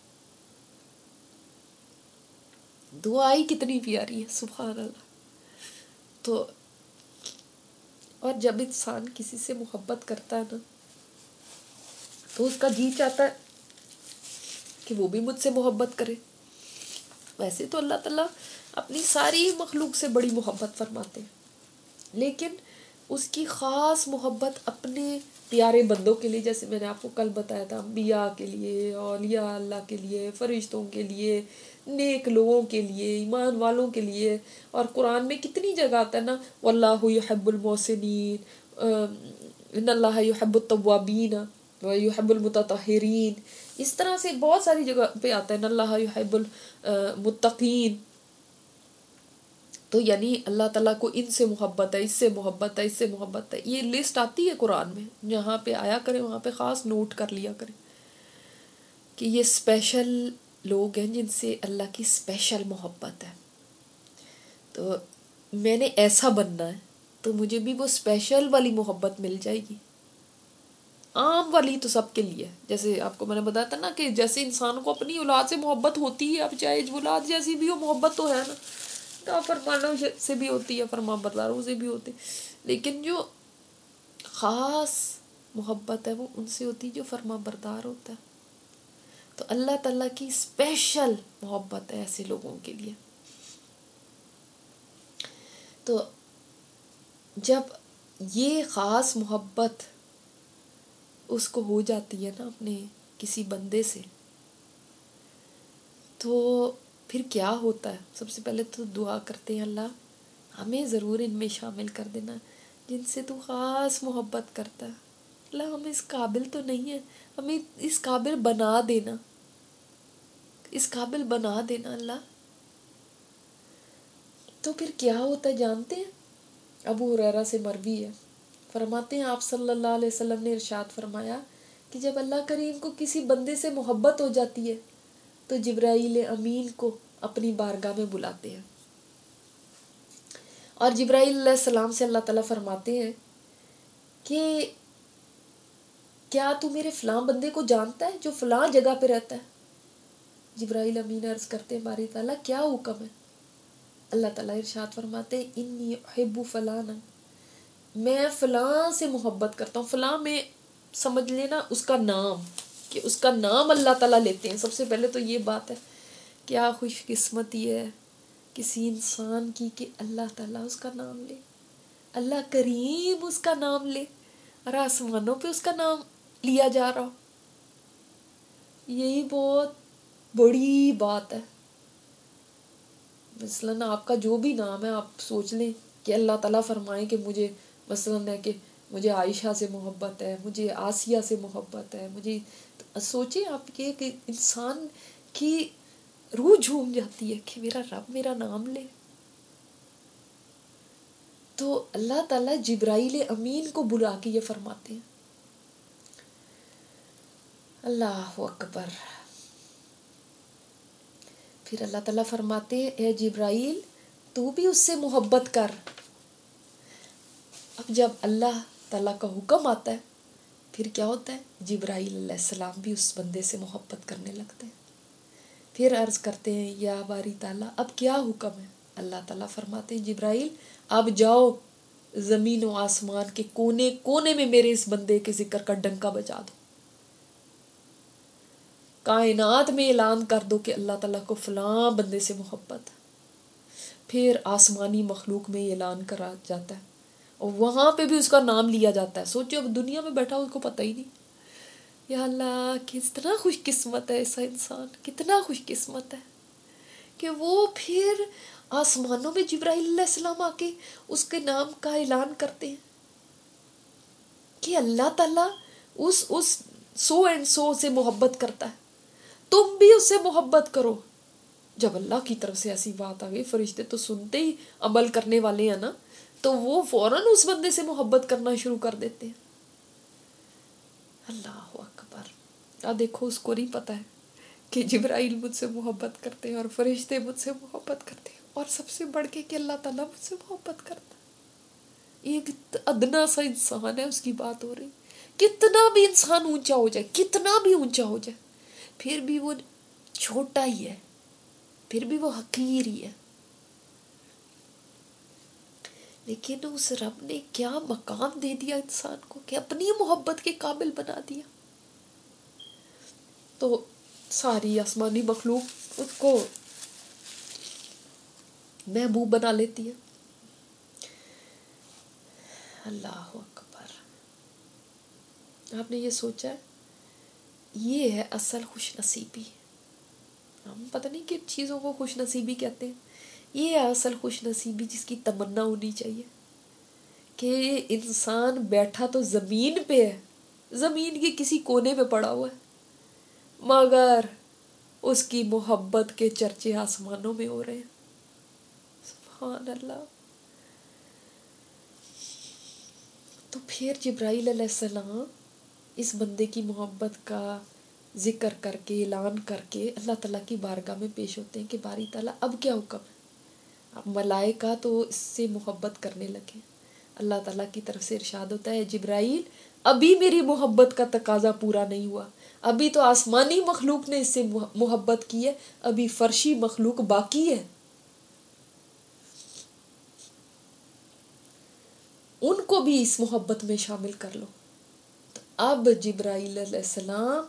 دعا ہی کتنی پیاری ہے، سبحان اللہ۔ تو اور جب انسان کسی سے محبت کرتا ہے نا تو اس کا جی چاہتا ہے کہ وہ بھی مجھ سے محبت کرے۔ ویسے تو اللہ تعالیٰ اپنی ساری مخلوق سے بڑی محبت فرماتے ہیں، لیکن اس کی خاص محبت اپنے پیارے بندوں کے لیے، جیسے میں نے آپ کو کل بتایا تھا، انبیاء کے لیے، اولیاء اللہ کے لیے، فرشتوں کے لیے، نیک لوگوں کے لیے، ایمان والوں کے لیے۔ اور قرآن میں کتنی جگہ آتا ہے نا، واللہ یحب المحسنین، ان اللہ یحب التوابین ویحب المتطہرین، اس طرح سے بہت ساری جگہ پہ آتا ہے، ان اللہ یحب المتقین۔ تو یعنی اللہ تعالیٰ کو ان سے محبت ہے، اس سے محبت ہے، اس سے محبت ہے، یہ لسٹ آتی ہے قرآن میں، جہاں پہ آیا کریں وہاں پہ خاص نوٹ کر لیا کریں کہ یہ اسپیشل لوگ ہیں جن سے اللہ کی اسپیشل محبت ہے۔ تو میں نے ایسا بننا ہے تو مجھے بھی وہ اسپیشل والی محبت مل جائے گی۔ عام والی تو سب کے لیے، جیسے آپ کو میں نے بتایا تھا نا کہ جیسے انسان کو اپنی اولاد سے محبت ہوتی ہے، اب چاہے اولاد جیسی بھی ہو، محبت تو ہے نا، نافرمانوں سے بھی ہوتی ہے، فرمان برداروں سے بھی ہوتی، لیکن جو خاص محبت ہے وہ ان سے ہوتی ہے جو فرمان بردار ہوتا ہے۔ تو اللہ تعالیٰ کی اسپیشل محبت ہے ایسے لوگوں کے لیے۔ تو جب یہ خاص محبت اس کو ہو جاتی ہے نا اپنے کسی بندے سے، تو پھر کیا ہوتا ہے؟ سب سے پہلے تو دعا کرتے ہیں، اللہ ہمیں ضرور ان میں شامل کر دینا جن سے تو خاص محبت کرتا ہے۔ اللہ ہم اس قابل تو نہیں ہے، ہمیں اس قابل بنا دینا، اس قابل بنا دینا اللہ۔ تو پھر کیا ہوتا ہے جانتے ہیں؟ ابو ہریرہ سے مروی ہے، فرماتے ہیں آپ صلی اللہ علیہ وسلم نے ارشاد فرمایا کہ جب اللہ کریم کو کسی بندے سے محبت ہو جاتی ہے تو جبرائیل امین کو اپنی بارگاہ میں بلاتے ہیں، اور جبرائیل علیہ السلام سے اللہ تعالیٰ فرماتے ہیں کہ کیا تو میرے فلاں بندے کو جانتا ہے جو فلاں جگہ پہ رہتا ہے؟ جبرائیل امین عرض کرتے ہیں باری تعالیٰ کیا حکم ہے؟ اللہ تعالیٰ ارشاد فرماتے ہیں انی احب فلانا، میں فلاں سے محبت کرتا ہوں۔ فلاں میں سمجھ لینا اس کا نام، کہ اس کا نام اللہ تعالیٰ لیتے ہیں۔ سب سے پہلے تو یہ بات ہے، کیا خوش قسمتی ہے کسی انسان کی کہ اللہ تعالیٰ اس کا نام لے، اللہ کریم اس کا نام لے، اور آسمانوں پہ اس کا نام لیا جا رہا ہو۔ یہی بہت بڑی بات ہے۔ مثلاً آپ کا جو بھی نام ہے، آپ سوچ لیں کہ اللہ تعالیٰ فرمائیں کہ مجھے مثلاً ہے کہ مجھے عائشہ سے محبت ہے، مجھے آسیہ سے محبت ہے، مجھے سوچیں آپ کہ کہ انسان کہ روح جھوم جاتی ہے کہ میرا رب میرا نام لے. تو اللہ تعالیٰ جبرائیل امین کو بلا کے یہ فرماتے ہیں. اللہ اکبر. پھر اللہ تعالیٰ فرماتے ہیں اے جبرائیل تو بھی اس سے محبت کر. اب جب اللہ تعالیٰ کا حکم آتا ہے پھر کیا ہوتا ہے؟ جبرائیل علیہ السلام بھی اس بندے سے محبت کرنے لگتے ہیں. پھر عرض کرتے ہیں یا باری تعالیٰ اب کیا حکم ہے؟ اللہ تعالیٰ فرماتے ہیں جبرائیل اب جاؤ زمین و آسمان کے کونے کونے میں میرے اس بندے کے ذکر کا ڈنکا بجا دو. کائنات میں اعلان کر دو کہ اللہ تعالیٰ کو فلاں بندے سے محبت ہے. پھر آسمانی مخلوق میں اعلان کرا جاتا ہے اور وہاں پہ بھی اس کا نام لیا جاتا ہے. سوچو اب دنیا میں بیٹھا اس کو پتہ ہی نہیں. یا اللہ کتنا خوش قسمت ہے ایسا انسان, کتنا خوش قسمت ہے کہ وہ پھر آسمانوں میں جبرائیل علیہ السلام آ کے اس کے نام کا اعلان کرتے ہیں کہ اللہ تعالیٰ اس اس سو اینڈ سو سے محبت کرتا ہے, تم بھی اس سے محبت کرو. جب اللہ کی طرف سے ایسی بات آ گئی فرشتے تو سنتے ہی عمل کرنے والے ہیں نا, تو وہ فوراً اس بندے سے محبت کرنا شروع کر دیتے ہیں. اللہ اکبر. اب دیکھو اس کو نہیں پتا ہے کہ جبرائیل مجھ سے محبت کرتے ہیں اور فرشتے مجھ سے محبت کرتے ہیں, اور سب سے بڑھ کے کہ اللہ تعالیٰ مجھ سے محبت کرتا ہے. ایک ادنا سا انسان ہے, اس کی بات ہو رہی. کتنا بھی انسان اونچا ہو جائے, کتنا بھی اونچا ہو جائے, پھر بھی وہ چھوٹا ہی ہے, پھر بھی وہ حقیر ہی ہے. لیکن اس رب نے کیا مقام دے دیا انسان کو کہ اپنی محبت کے قابل بنا دیا. تو ساری آسمانی مخلوق اس کو محبوب بنا لیتی ہے. اللہ اکبر. آپ نے یہ سوچا ہے یہ ہے اصل خوش نصیبی. ہم پتہ نہیں کن چیزوں کو خوش نصیبی کہتے ہیں. یہ ہے اصل خوش نصیبی جس کی تمنا ہونی چاہیے کہ انسان بیٹھا تو زمین پہ ہے, زمین کے کسی کونے پہ پڑا ہوا ہے, مگر اس کی محبت کے چرچے آسمانوں میں ہو رہے ہیں. سبحان اللہ. تو پھر جبرائیل علیہ السلام اس بندے کی محبت کا ذکر کر کے اعلان کر کے اللہ تعالیٰ کی بارگاہ میں پیش ہوتے ہیں کہ باری تعالیٰ اب کیا حکم ہے. اب ملائکہ تو اس سے محبت کرنے لگے. اللہ تعالیٰ کی طرف سے ارشاد ہوتا ہے جبرائیل ابھی میری محبت کا تقاضا پورا نہیں ہوا, ابھی تو آسمانی مخلوق نے اس سے محبت کی ہے, ابھی فرشی مخلوق باقی ہے, ان کو بھی اس محبت میں شامل کر لو. تو اب جبرائیل علیہ السلام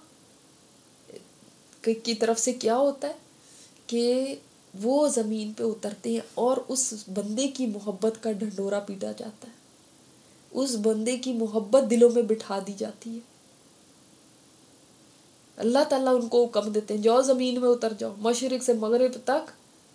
کی طرف سے کیا ہوتا ہے کہ وہ زمین پہ اترتے ہیں اور اس بندے کی محبت کا ڈھنڈورا پیٹا جاتا ہے, اس بندے کی محبت دلوں میں بٹھا دی جاتی ہے. اللہ تعالیٰ ان کو حکم دیتے ہیں جاؤ زمین میں اتر جاؤ, مشرق سے مغرب تک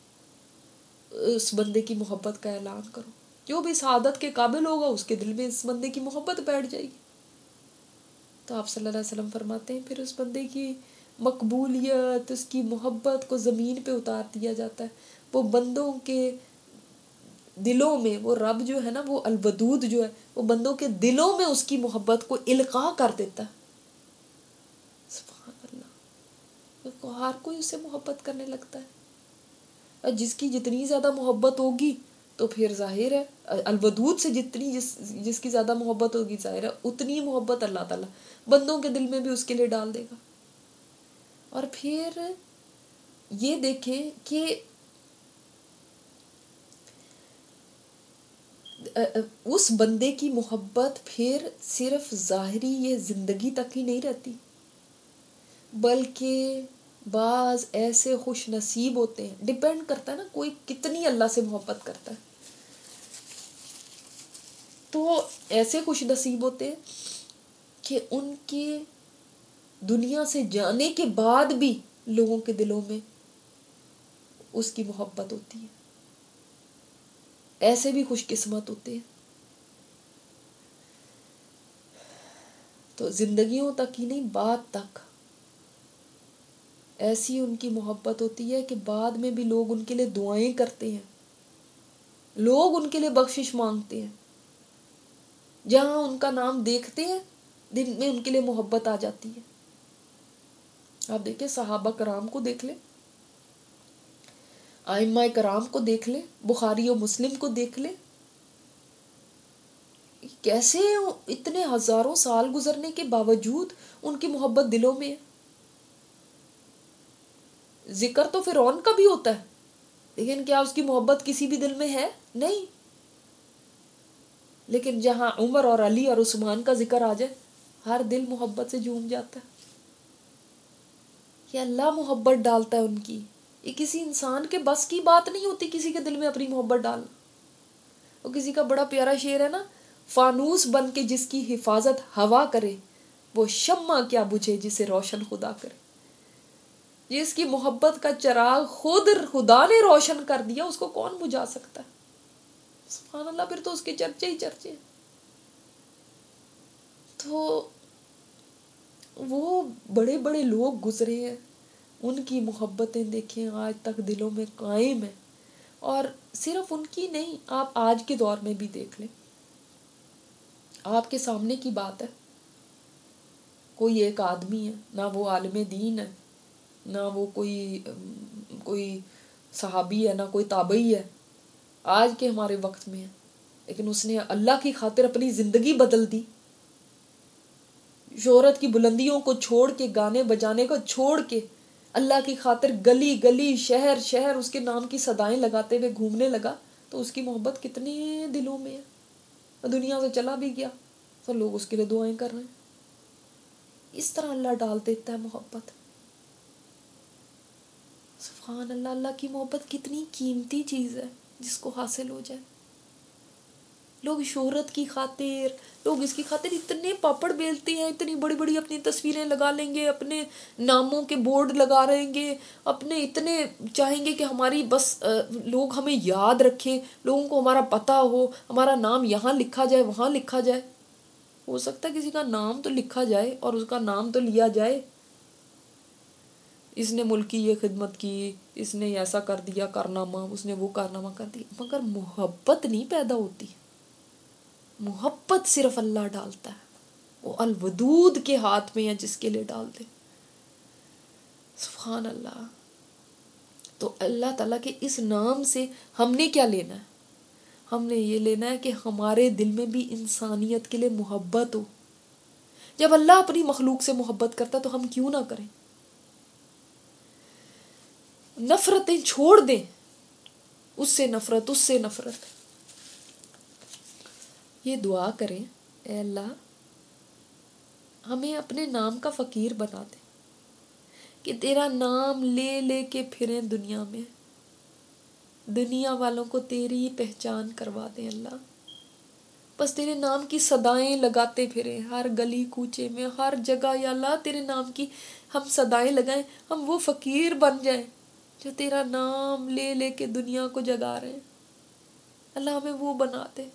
اس بندے کی محبت کا اعلان کرو. جو بھی سعادت کے قابل ہوگا اس کے دل میں اس بندے کی محبت بیٹھ جائے گی. تو آپ صلی اللہ علیہ وسلم فرماتے ہیں پھر اس بندے کی مقبولیت, اس کی محبت کو زمین پہ اتار دیا جاتا ہے. وہ بندوں کے دلوں میں, وہ رب جو ہے نا, وہ الودود جو ہے, وہ بندوں کے دلوں میں اس کی محبت کو القاء کر دیتا ہے. سبحان اللہ. ہر کوئی اس سے محبت کرنے لگتا ہے, اور جس کی جتنی زیادہ محبت ہوگی تو پھر ظاہر ہے الودود سے جتنی جس جس کی زیادہ محبت ہوگی ظاہر ہے اتنی محبت اللہ تعالیٰ بندوں کے دل میں بھی اس کے لیے ڈال دے گا. اور پھر یہ دیکھیں کہ اس بندے کی محبت پھر صرف ظاہری یہ زندگی تک ہی نہیں رہتی, بلکہ بعض ایسے خوش نصیب ہوتے ہیں, ڈیپینڈ کرتا ہے نا کوئی کتنی اللہ سے محبت کرتا ہے. تو ایسے خوش نصیب ہوتے ہیں کہ ان کے دنیا سے جانے کے بعد بھی لوگوں کے دلوں میں اس کی محبت ہوتی ہے. ایسے بھی خوش قسمت ہوتے ہیں. تو زندگیوں تک ہی نہیں, بات تک. ایسی ان کی محبت ہوتی ہے کہ بعد میں بھی لوگ ان کے لیے دعائیں کرتے ہیں، لوگ ان کے لیے بخشش مانگتے ہیں، جہاں ان کا نام دیکھتے ہیں دل میں ان کے لیے محبت آ جاتی ہے۔ آپ دیکھیں صحابہ کرام کو دیکھ لیں، ائمہ کرام کو دیکھ لیں، بخاری و مسلم کو دیکھ لیں، کیسے اتنے ہزاروں سال گزرنے کے باوجود ان کی محبت دلوں میں ہے۔ ذکر تو فرعون کا بھی ہوتا ہے، لیکن کیا اس کی محبت کسی بھی دل میں ہے؟ نہیں۔ لیکن جہاں عمر اور علی اور عثمان کا ذکر آ جائے ہر دل محبت سے جھوم جاتا ہے۔ یہ اللہ محبت ڈالتا ہے ان کی، یہ کسی انسان کے بس کی بات نہیں ہوتی کسی کے دل میں اپنی محبت ڈالنا۔ وہ کسی کا بڑا پیارا شعر ہے نا، فانوس بن کے جس کی حفاظت ہوا کرے، وہ شمع کیا بجھے جسے روشن خدا کرے۔ جس کی محبت کا چراغ خود خدا نے روشن کر دیا، اس کو کون بجھا سکتا ہے؟ سبحان اللہ، پھر تو اس کے چرچے ہی چرچے ہیں۔ تو وہ بڑے بڑے لوگ گزرے ہیں، ان کی محبتیں دیکھیں آج تک دلوں میں قائم ہیں۔ اور صرف ان کی نہیں، آپ آج کے دور میں بھی دیکھ لیں، آپ کے سامنے کی بات ہے، کوئی ایک آدمی ہے، نہ وہ عالم دین ہے، نہ وہ کوئی کوئی صحابی ہے، نہ کوئی تابعی ہے، آج کے ہمارے وقت میں ہے، لیکن اس نے اللہ کی خاطر اپنی زندگی بدل دی، شہرت کی بلندیوں کو چھوڑ کے، گانے بجانے کو چھوڑ کے اللہ کی خاطر گلی گلی شہر شہر اس کے نام کی صدائیں لگاتے ہوئے گھومنے لگا، تو اس کی محبت کتنے دلوں میں ہے۔ دنیا سے چلا بھی گیا تو لوگ اس کے لیے دعائیں کر رہے ہیں۔ اس طرح اللہ ڈال دیتا ہے محبت۔ سبحان اللہ، اللہ کی محبت کتنی قیمتی چیز ہے جس کو حاصل ہو جائے۔ لوگ شہرت کی خاطر، لوگ اس کی خاطر اتنے پاپڑ بیلتے ہیں، اتنی بڑی بڑی اپنی تصویریں لگا لیں گے، اپنے ناموں کے بورڈ لگا رہیں گے، اپنے اتنے چاہیں گے کہ ہماری بس لوگ ہمیں یاد رکھیں، لوگوں کو ہمارا پتہ ہو، ہمارا نام یہاں لکھا جائے وہاں لکھا جائے۔ ہو سکتا ہے کسی کا نام تو لکھا جائے اور اس کا نام تو لیا جائے، اس نے ملک کی یہ خدمت کی، اس نے ایسا کر دیا کارنامہ، اس نے وہ کارنامہ کر دیا، مگر محبت نہیں پیدا ہوتی۔ محبت صرف اللہ ڈالتا ہے، وہ الودود کے ہاتھ میں ہے جس کے لیے ڈال دے۔ سبحان اللہ۔ تو اللہ تعالیٰ کے اس نام سے ہم نے کیا لینا ہے؟ ہم نے یہ لینا ہے کہ ہمارے دل میں بھی انسانیت کے لیے محبت ہو۔ جب اللہ اپنی مخلوق سے محبت کرتا تو ہم کیوں نہ کریں؟ نفرتیں چھوڑ دیں، اس سے نفرت، اس سے نفرت۔ یہ دعا کریں، اے اللہ ہمیں اپنے نام کا فقیر بنا دے، کہ تیرا نام لے لے کے پھریں دنیا میں، دنیا والوں کو تیری پہچان کروا دیں اللہ۔ بس تیرے نام کی صدائیں لگاتے پھریں، ہر گلی کوچے میں، ہر جگہ، یا اللہ تیرے نام کی ہم صدائیں لگائیں، ہم وہ فقیر بن جائیں جو تیرا نام لے لے کے دنیا کو جگا رہے ہیں۔ اللہ ہمیں وہ بنا دے۔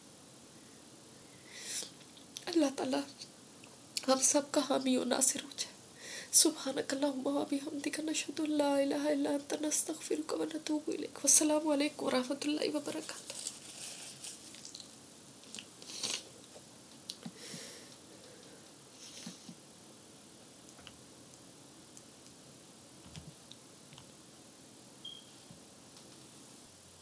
اللہ تعالیٰ ہم سب کا حامی و ناصر ہو جائے۔ سبحانک اللہم و بحمدک، نشہد ان لا الہ الا انت، نستغفرک و نتوب الیک۔ والسلام علیکم و رحمۃ اللہ وبرکاتہ۔